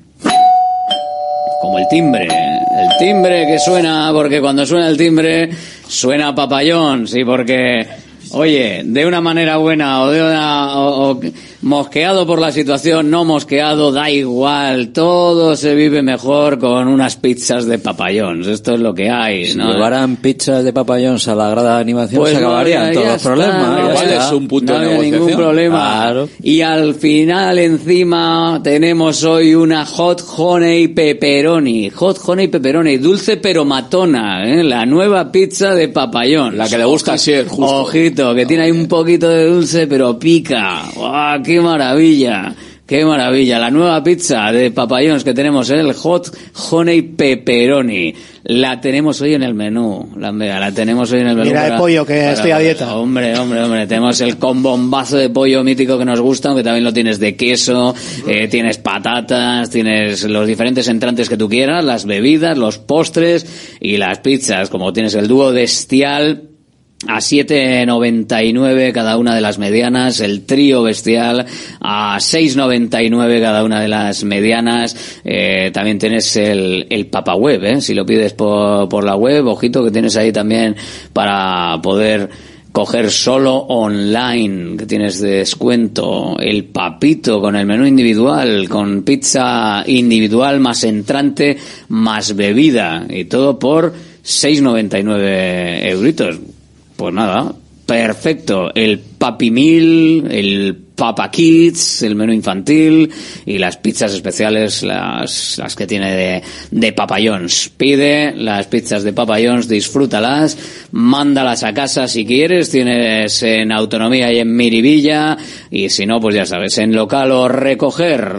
Como el timbre que suena, porque cuando suena el timbre suena papayón, sí, porque... Oye, de una manera buena o mosqueado por la situación, no mosqueado, da igual, todo se vive mejor con unas pizzas de papayons. Esto es lo que hay, si ¿no? Si llevaran pizzas de papayons a la grada de animación, pues se acabarían todos los problemas. Igual es un punto de negociación. Ningún problema. Claro. Y al final, encima, tenemos hoy una Hot Honey Pepperoni. Hot Honey Pepperoni, dulce pero matona, ¿eh? La nueva pizza de papayón. La que le gusta así, justo. Ojito, que tiene ahí un poquito de dulce pero pica. ¡Wow! ¡Qué maravilla! ¡Qué maravilla! La nueva pizza de papayons que tenemos, el Hot Honey Pepperoni. La tenemos hoy en el menú, la tenemos hoy en el menú. Mira de pollo, que estoy a dieta. Hombre, tenemos el combombazo de pollo mítico que nos gusta, aunque también lo tienes de queso, tienes patatas, tienes los diferentes entrantes que tú quieras, las bebidas, los postres y las pizzas, como tienes el dúo bestial a 7,99 cada una de las medianas, el trío bestial a 6,99 cada una de las medianas. También tienes el Papa Web, si lo pides por la web, ojito que tienes ahí también para poder coger solo online, que tienes de descuento, el papito con el menú individual, con pizza individual más entrante más bebida y todo por 6,99 euritos. Pues nada, perfecto. El Papi Meal, el Papa Kids, el menú infantil y las pizzas especiales, las que tiene de papayons. Pide las pizzas de papayons, disfrútalas, mándalas a casa si quieres, tienes en Autonomía y en Miribilla, y si no, pues ya sabes, en local o recoger.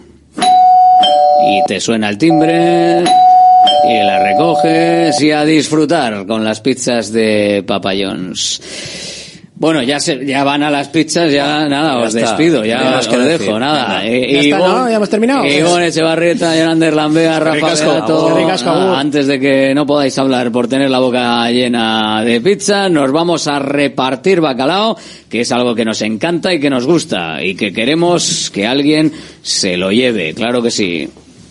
Y te suena el timbre y la recoges y a disfrutar con las pizzas de papayons. Bueno, ya van a las pizzas, ya nada, os despido, ya os dejo, nada. Ya está, ¿no? Ya hemos terminado. Ivonne Echevarrieta, Jonander Lambea, Rafa Beato, antes de que no podáis hablar por tener la boca llena de pizza, nos vamos a repartir bacalao, que es algo que nos encanta y que nos gusta, y que queremos que alguien se lo lleve, claro que sí.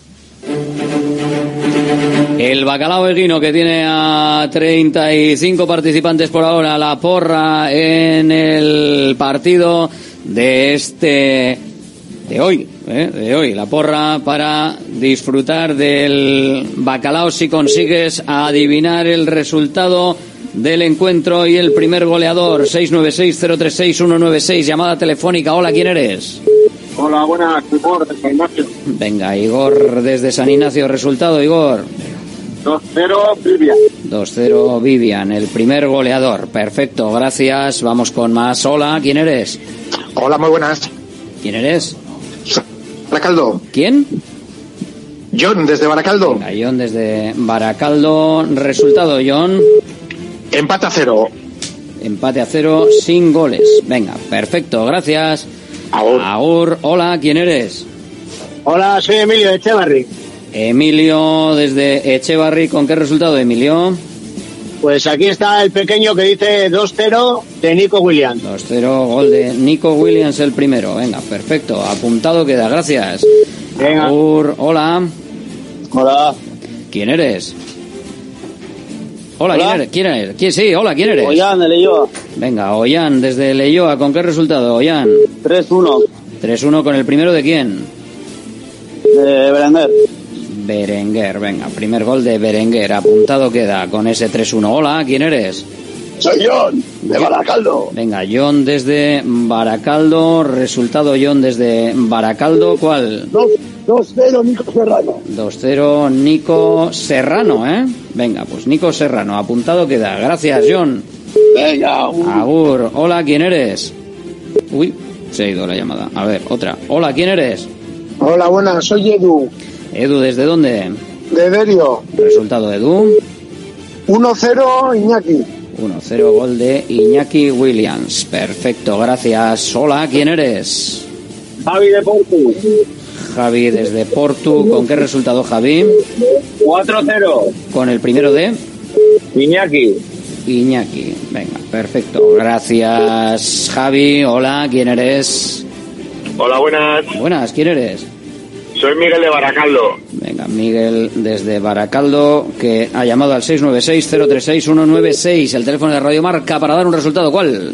El bacalao eguino, que tiene a 35 participantes por ahora, la porra en el partido de hoy, la porra para disfrutar del bacalao si consigues adivinar el resultado del encuentro y el primer goleador. 696-036-196, llamada telefónica. Hola, ¿quién eres? Hola, buenas, Igor, de San Ignacio. Venga, Igor, desde San Ignacio. Resultado, Igor. 2-0 Vivian. 2-0 Vivian, el primer goleador. Perfecto, gracias. Vamos con más. Hola, ¿quién eres? Hola, muy buenas. ¿Quién eres? Baracaldo. ¿Quién? John, desde Baracaldo. Venga, John, desde Baracaldo. Resultado, John. Empate a 0. Empate a 0 sin goles. Venga, perfecto, gracias. Agur. Hola, ¿quién eres? Hola, soy Emilio de Echevarri. Emilio desde Echevarri, ¿con qué resultado, Emilio? Pues aquí está el pequeño que dice 2-0 de Nico Williams. 2-0, gol de Nico Williams el primero. Venga, perfecto, apuntado queda, gracias. Venga. Agur, hola. Hola. ¿Quién eres? Hola. ¿Quién eres? Sí, hola, ¿quién eres? Ollán de Leioa. Venga, Ollán desde Leioa, ¿con qué resultado, Ollán? 3-1. 3-1 con el primero de quién? De Berenguer, venga, primer gol de Berenguer, apuntado queda con ese 3-1. Hola, ¿quién eres? Soy John, de Baracaldo. Venga, John desde Baracaldo, resultado John desde Baracaldo, ¿cuál? 2-0 Nico Serrano. 2-0 Nico Serrano, ¿eh? Venga, pues Nico Serrano, apuntado queda. Gracias, John. Venga, Agur. Hola, ¿quién eres? Uy, se ha ido la llamada. A ver, otra. Hola, ¿quién eres? Hola, buenas, soy Edu. Edu, ¿desde dónde? De Derio. Resultado, Edu. 1-0 Iñaki. 1-0 gol de Iñaki Williams. Perfecto, gracias. Hola, ¿quién eres? Javi de Portu. Javi desde Portu. ¿Con qué resultado, Javi? 4-0. Con el primero de Iñaki. Venga, perfecto. Gracias, Javi. Hola, ¿quién eres? Hola, buenas. Buenas, ¿quién eres? Soy Miguel de Baracaldo. Venga, Miguel desde Baracaldo, que ha llamado al 696-036-196, el teléfono de Radio Marca, para dar un resultado. ¿Cuál?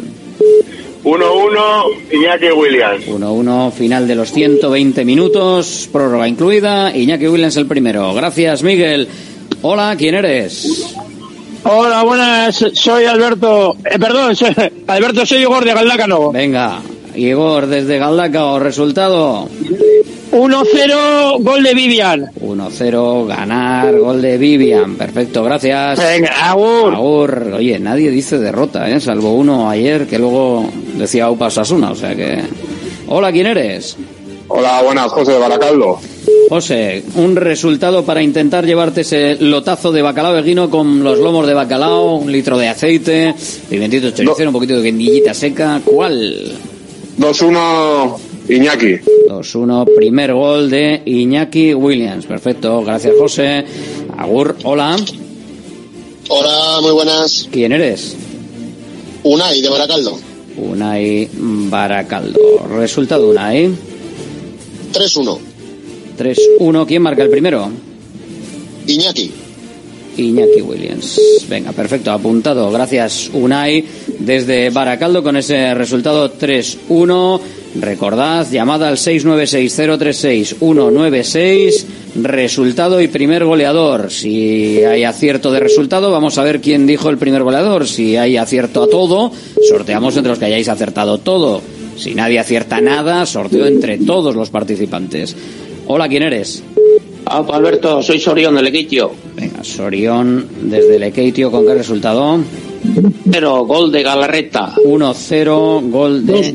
1-1 Iñaki Williams. 1-1, final de los 120 minutos, prórroga incluida, Iñaki Williams el primero. Gracias, Miguel. Hola, ¿quién eres? Hola, buenas, soy Alberto. Soy Igor de Galdácano. Venga, Igor desde Galdácano, resultado 1-0, gol de Vivian. 1-0, ganar, gol de Vivian. Perfecto, gracias. Venga, agur. Agur. Oye, nadie dice derrota, salvo uno ayer que luego decía Aupa Osasuna, o sea que... Hola, ¿quién eres? Hola, buenas, José de Baracaldo. José, un resultado para intentar llevarte ese lotazo de bacalao eguino con los lomos de bacalao, 1 litro de aceite, pimentito choricero, un poquito de guindillita seca. ¿Cuál? 2-1 Iñaki. 2-1, primer gol de Iñaki Williams. Perfecto, gracias, José. Agur, hola. Hola, muy buenas. ¿Quién eres? Unai, de Baracaldo. Unai Baracaldo. Resultado, Unai. 3-1. 3-1, ¿quién marca el primero? Iñaki Williams. Venga, perfecto, apuntado. Gracias, Unai, desde Baracaldo con ese resultado 3-1. Recordad, llamada al 696-036-196, resultado y primer goleador. Si hay acierto de resultado, vamos a ver quién dijo el primer goleador. Si hay acierto a todo, sorteamos entre los que hayáis acertado todo. Si nadie acierta nada, sorteo entre todos los participantes. Hola, ¿quién eres? Alberto, soy Sorión de Lequeitio. Venga, Sorión desde Lequeitio, ¿con qué resultado? 0, gol de Galarreta. 1-0, gol de...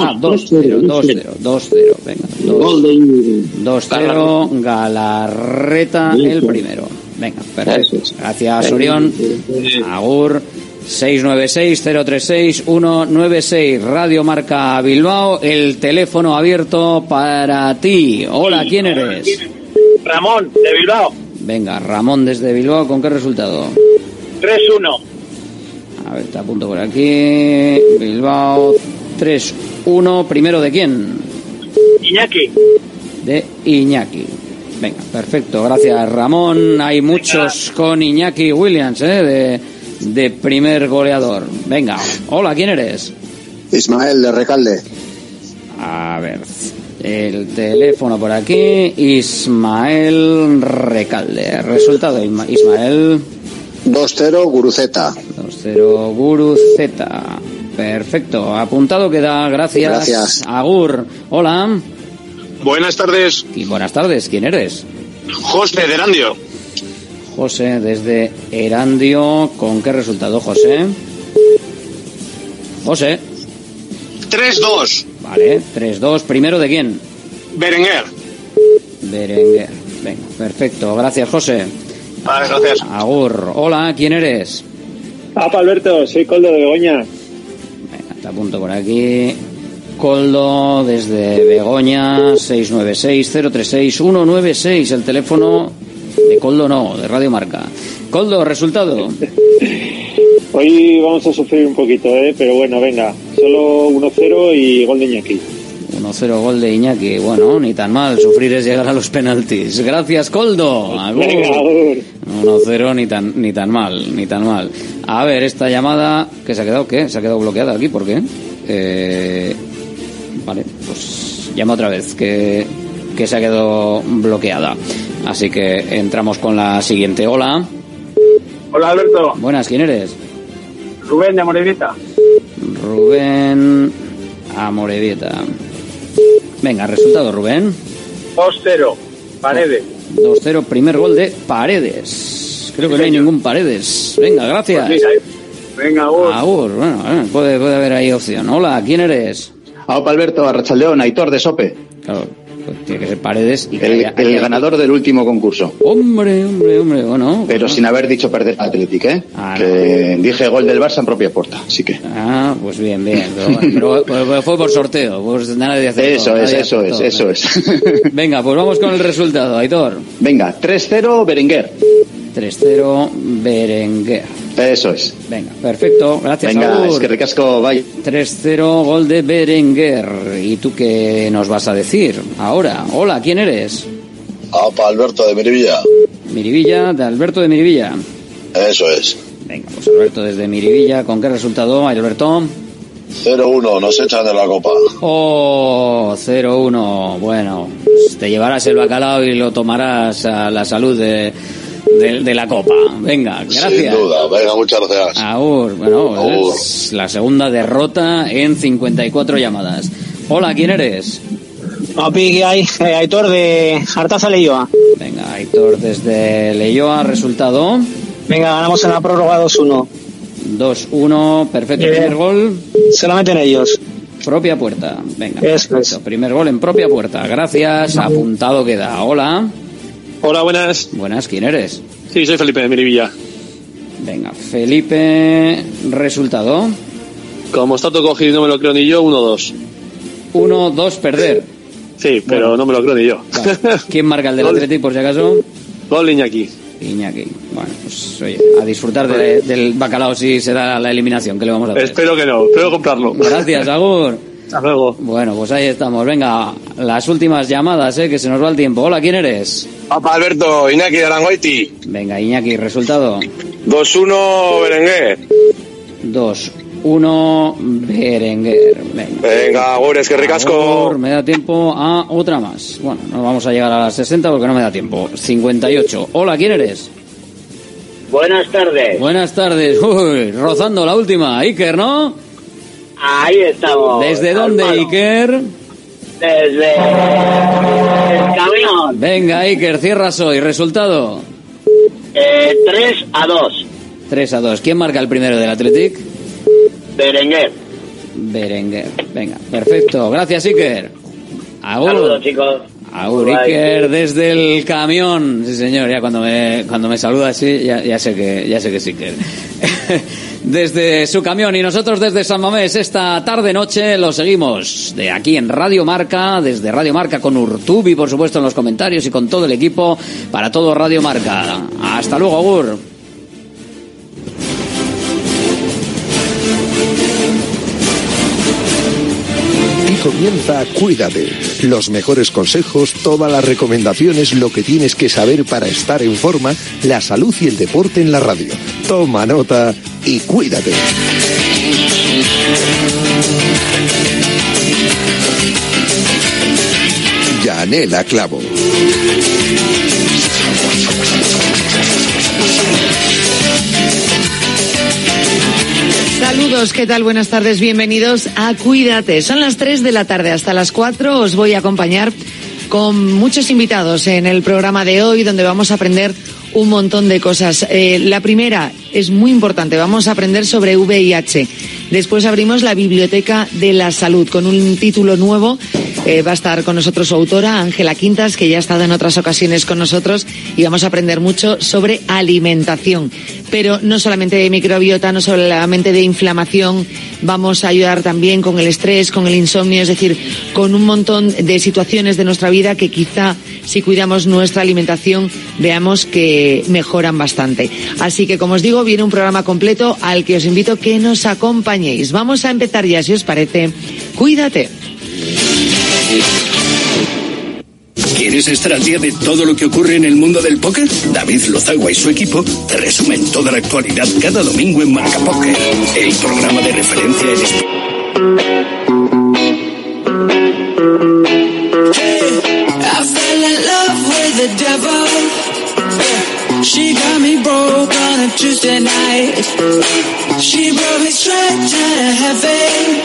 2-0, venga. Gol de 2-0, Galarreta el primero. Venga, perfecto. Gracias, Sorión. Agur. 696-036-196, Radio Marca Bilbao, el teléfono abierto para ti. Hola, ¿quién eres? Ramón, de Bilbao. Venga, Ramón desde Bilbao, ¿con qué resultado? 3-1. A ver, te apunto por aquí. Bilbao, 3-1. ¿Primero de quién? Iñaki. De Iñaki. Venga, perfecto, gracias, Ramón. Hay muchos con Iñaki Williams, de primer goleador. Venga, hola, ¿quién eres? Ismael, de Recalde. A ver, el teléfono por aquí. Ismael Recalde. Resultado, Ismael. 2-0, Guruceta. 2-0, Guruceta. Perfecto, apuntado queda, gracias. Agur, hola. Buenas tardes. Y buenas tardes, ¿quién eres? José, de Erandio. José, desde Erandio, ¿con qué resultado, José? José. 3-2. Vale, 3-2. ¿Primero de quién? Berenguer. Venga, perfecto. Gracias, José. Vale, gracias. Agur. Hola, ¿quién eres? Apa, Alberto, soy Coldo de Begoña. Venga, te apunto por aquí. Coldo desde Begoña, 696-036-196, el teléfono de Coldo, no, de Radio Marca. Coldo, resultado. Hoy vamos a sufrir un poquito, pero bueno, venga, solo 1-0 y gol de Iñaki. 1-0 gol de Iñaki, bueno, ni tan mal, sufrir es llegar a los penaltis. Gracias, Coldo. Venga, agur. 1-0 ni tan mal. A ver, esta llamada, ¿qué se ha quedado? ¿Qué? ¿Se ha quedado bloqueada aquí? ¿Por qué? Vale, pues llama otra vez, que se ha quedado bloqueada. Así que entramos con la siguiente. Hola. Hola, Alberto. Buenas, ¿quién eres? Rubén de Amorebieta. Rubén Amorebieta. Venga, resultado, Rubén. 2-0, Paredes. 2-0, primer gol de Paredes. Creo que no hay ningún Paredes. Venga, gracias. Pues mira, venga, Agur. Agur, bueno, puede haber ahí opción. Hola, ¿quién eres? Aupa Alberto, Arrachaldeón, Aitor de Sope. Claro, pues tiene que ser Paredes. Y el ganador del último concurso. Hombre, bueno. Pero sin haber dicho perder Athletic, que no. Dije gol del Barça en propia puerta, así que. Pues bien. Pero fue por sorteo, pues nadie acertó. Eso es. Venga, pues vamos con el resultado, Aitor. Venga, 3-0 Berenguer. 3-0 Berenguer. Eso es. Venga, perfecto. Gracias, venga, Agur. Es que recasco, bye. 3-0, gol de Berenguer. ¿Y tú qué nos vas a decir ahora? Hola, ¿quién eres? Apa, Alberto de Miribilla. Miribilla, de Alberto de Miribilla. Eso es. Venga, pues Alberto desde Miribilla. ¿Con qué resultado, Alberto? 0-1, nos echan de la copa. 0-1. Bueno, pues te llevarás el bacalao y lo tomarás a la salud de la copa. Venga, gracias. Sin duda, venga, muchas gracias. Agur. Bueno, es la segunda derrota en 54 llamadas. Hola, ¿quién eres? Papi, Aitor de Artaza, Leioa. Venga, Aitor desde Leioa, resultado. Venga, ganamos en la prórroga 2-1. 2-1, perfecto. Primer gol. Se lo meten ellos. Propia puerta. Venga, eso es. Primer gol en propia puerta. Gracias, apuntado queda. Hola. Hola, buenas. Buenas, ¿quién eres? Sí, soy Felipe de Miribilla. Venga, Felipe, resultado. Como está todo cogido y no me lo creo ni yo, 1-2. 1-2, perder. Sí, pero bueno, no me lo creo ni yo. Vale. ¿Quién marca el del Athletic, por si acaso? Gol Iñaki. Bueno, pues oye, a disfrutar del bacalao si se da la eliminación, ¿qué le vamos a hacer? Espero que no, espero comprarlo. Gracias, Agur. Hasta luego. Bueno, pues ahí estamos. Venga, las últimas llamadas, que se nos va el tiempo. Hola, ¿quién eres? Papá Alberto, Iñaki de Arangoiti. Venga, Iñaki, resultado. 2-1 Berenguer. 2-1 Berenguer. Venga, Agur, es que ricasco. Me da tiempo a otra más. Bueno, no vamos a llegar a las 60 porque no me da tiempo. 58. Hola, ¿quién eres? Buenas tardes. Buenas tardes. Uy, rozando la última. Iker, ¿no? Ahí estamos. ¿Desde dónde, Iker? Desde el camión. Venga, Iker, cierras hoy. ¿Resultado? 3-2. 3-2. ¿Quién marca el primero del Athletic? Berenguer. Venga, perfecto. Gracias, Iker. Agur. Saludos, chicos. Agur, Iker, desde el camión. Sí, señor, ya cuando me saluda así, ya sé que es Iker. Desde su camión, y nosotros desde San Mamés esta tarde-noche lo seguimos de aquí en Radio Marca, desde Radio Marca con Urtubi, por supuesto, en los comentarios y con todo el equipo para todo Radio Marca. Hasta luego, Agur. Comienza Cuídate. Los mejores consejos, todas las recomendaciones, lo que tienes que saber para estar en forma, la salud y el deporte en la radio. Toma nota y cuídate. Yanela Clavo. Saludos, ¿qué tal? Buenas tardes, bienvenidos a Cuídate. Son las 3 de la tarde, hasta las 4 os voy a acompañar con muchos invitados en el programa de hoy, donde vamos a aprender un montón de cosas. La primera es muy importante, vamos a aprender sobre VIH. Después abrimos la Biblioteca de la Salud con un título nuevo Va a estar con nosotros su autora, Ángela Quintas, que ya ha estado en otras ocasiones con nosotros, y vamos a aprender mucho sobre alimentación. Pero no solamente de microbiota, no solamente de inflamación, vamos a ayudar también con el estrés, con el insomnio, es decir, con un montón de situaciones de nuestra vida que quizá, si cuidamos nuestra alimentación, veamos que mejoran bastante. Así que, como os digo, viene un programa completo al que os invito a que nos acompañéis. Vamos a empezar ya, si os parece. Cuídate. ¿Quieres estar al día de todo lo que ocurre en el mundo del póker? David Lozagua y su equipo te resumen toda la actualidad cada domingo en Marca Póker, el programa de referencia en español. She got me broke on a Tuesday night. She brought me straight to heaven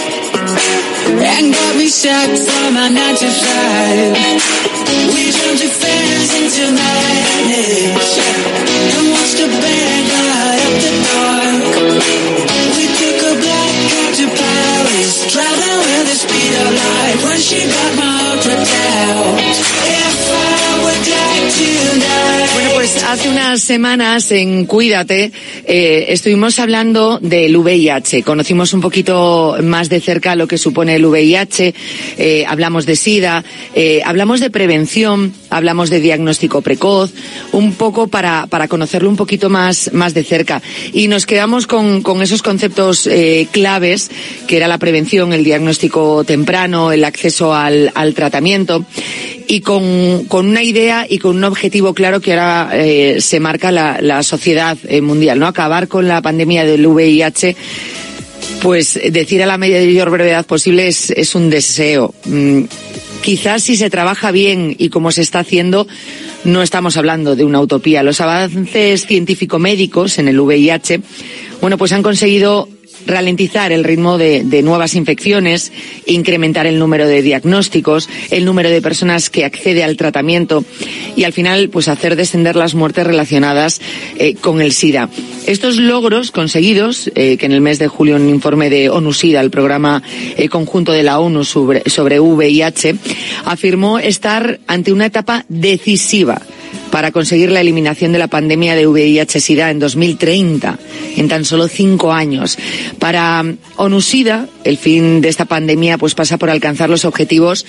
and got me sacked from my 9 to 5. We jumped affairs into madness and watched a band light up the dark. We took a black cab to Paris, traveling with the speed of light. When she got my heart ripped out, if I would die tonight. Bueno, pues hace unas semanas en Cuídate estuvimos hablando del VIH. Conocimos un poquito más de cerca lo que supone el VIH, hablamos de SIDA, hablamos de prevención, hablamos de diagnóstico precoz, un poco para conocerlo un poquito más de cerca. Y nos quedamos con esos conceptos claves, que era la prevención, el diagnóstico temprano, el acceso al tratamiento, y con una idea y con un objetivo claro que ahora se marca la sociedad mundial, ¿no? Acabar con la pandemia del VIH, pues decir a la mayor brevedad posible es un deseo. Quizás si se trabaja bien y como se está haciendo, no estamos hablando de una utopía. Los avances científico-médicos en el VIH, bueno, pues han conseguido ralentizar el ritmo de nuevas infecciones, incrementar el número de diagnósticos, el número de personas que accede al tratamiento y al final pues hacer descender las muertes relacionadas con el SIDA. Estos logros conseguidos, que en el mes de julio un informe de ONU-SIDA, el programa conjunto de la ONU sobre VIH, afirmó estar ante una etapa decisiva para conseguir la eliminación de la pandemia de VIH-Sida en 2030, en tan solo 5 años. Para ONU-SIDA, el fin de esta pandemia pues pasa por alcanzar los objetivos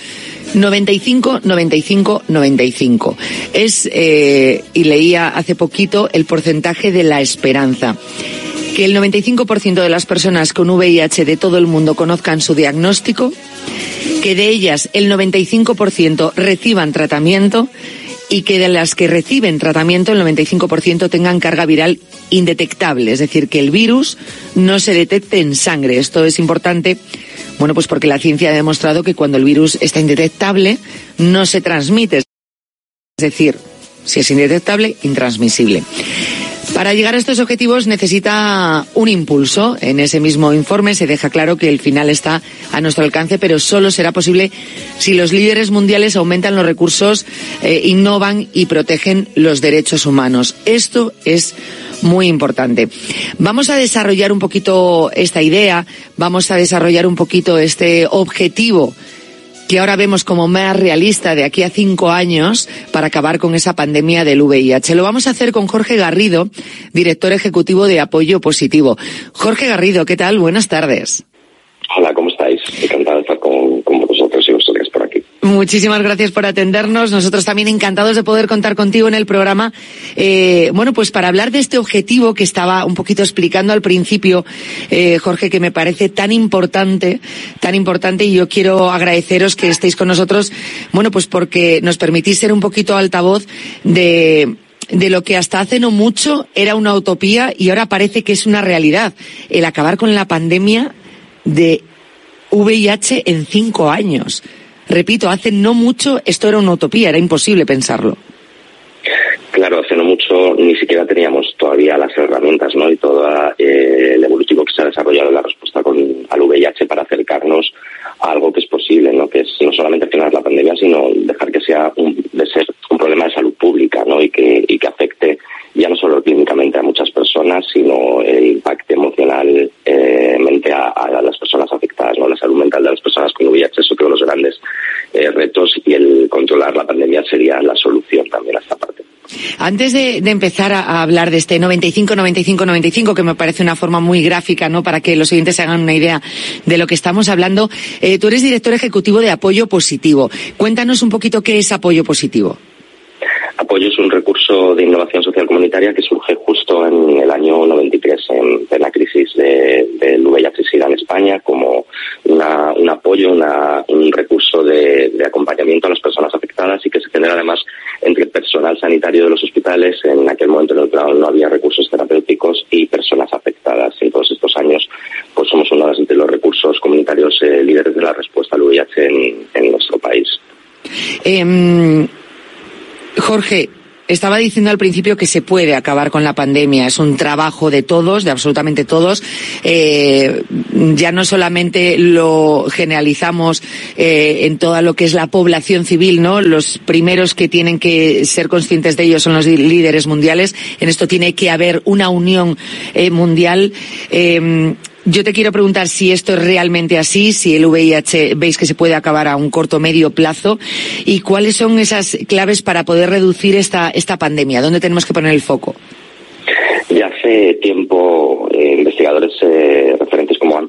95-95-95. Es, y leía hace poquito, el porcentaje de la esperanza. Que el 95% de las personas con VIH de todo el mundo conozcan su diagnóstico, que de ellas el 95% reciban tratamiento, y que de las que reciben tratamiento el 95% tengan carga viral indetectable, es decir, que el virus no se detecte en sangre. Esto es importante, bueno, pues porque la ciencia ha demostrado que cuando el virus está indetectable no se transmite, es decir, si es indetectable, intransmisible. Para llegar a estos objetivos necesita un impulso. En ese mismo informe se deja claro que el final está a nuestro alcance, pero solo será posible si los líderes mundiales aumentan los recursos, innovan y protegen los derechos humanos. Esto es muy importante. Vamos a desarrollar un poquito esta idea, vamos a desarrollar un poquito este objetivo que ahora vemos como más realista de aquí a 5 años para acabar con esa pandemia del VIH. Lo vamos a hacer con Jorge Garrido, director ejecutivo de Apoyo Positivo. Jorge Garrido, ¿qué tal? Buenas tardes. Hola, ¿cómo estáis? Encantado de estar con vosotros y vosotras por aquí. Muchísimas gracias por atendernos. Nosotros también encantados de poder contar contigo en el programa. Bueno, pues para hablar de este objetivo que estaba un poquito explicando al principio, Jorge, que me parece tan importante, y yo quiero agradeceros que estéis con nosotros, bueno, pues porque nos permitís ser un poquito altavoz de lo que hasta hace no mucho era una utopía y ahora parece que es una realidad, el acabar con la pandemia de VIH en 5 años. Repito, hace no mucho esto era una utopía, era imposible pensarlo. Claro, hace no mucho ni siquiera teníamos todavía las herramientas, ¿no? Y todo el evolutivo que se ha desarrollado en la respuesta al VIH para acercarnos a algo que es posible, ¿no? Que es no solamente frenar la pandemia, sino dejar que sea de ser un problema de salud pública, ¿no? Y que afecte ya no solo clínicamente a muchas personas, sino el impacto emocional a las personas afectadas, ¿no? La salud mental de las personas con VIH es otro de los grandes Antes de empezar a hablar de este 95-95-95, que me parece una forma muy gráfica, ¿no?, para que los oyentes se hagan una idea de lo que estamos hablando, tú eres director ejecutivo de Apoyo Positivo. Cuéntanos un poquito qué es Apoyo Positivo. Apoyo es un recurso de innovación social comunitaria que surge justo en el año 93, en la crisis del VIH-Sida en España, como un apoyo, un recurso de acompañamiento a las personas afectadas, y que se genera además entre personal sanitario de los hospitales, en aquel momento en el que no había recursos terapéuticos, y personas afectadas. En todos estos años pues somos uno de los recursos comunitarios líderes de la respuesta al VIH en nuestro país. Jorge, estaba diciendo al principio que se puede acabar con la pandemia. Es un trabajo de todos, de absolutamente todos. Ya no solamente lo generalizamos en toda lo que es la población civil, ¿no? Los primeros que tienen que ser conscientes de ello son los líderes mundiales. En esto tiene que haber una unión mundial. Yo te quiero preguntar si esto es realmente así, si el VIH veis que se puede acabar a un corto o medio plazo, y cuáles son esas claves para poder reducir esta pandemia. ¿Dónde tenemos que poner el foco? Ya hace tiempo investigadores referentes como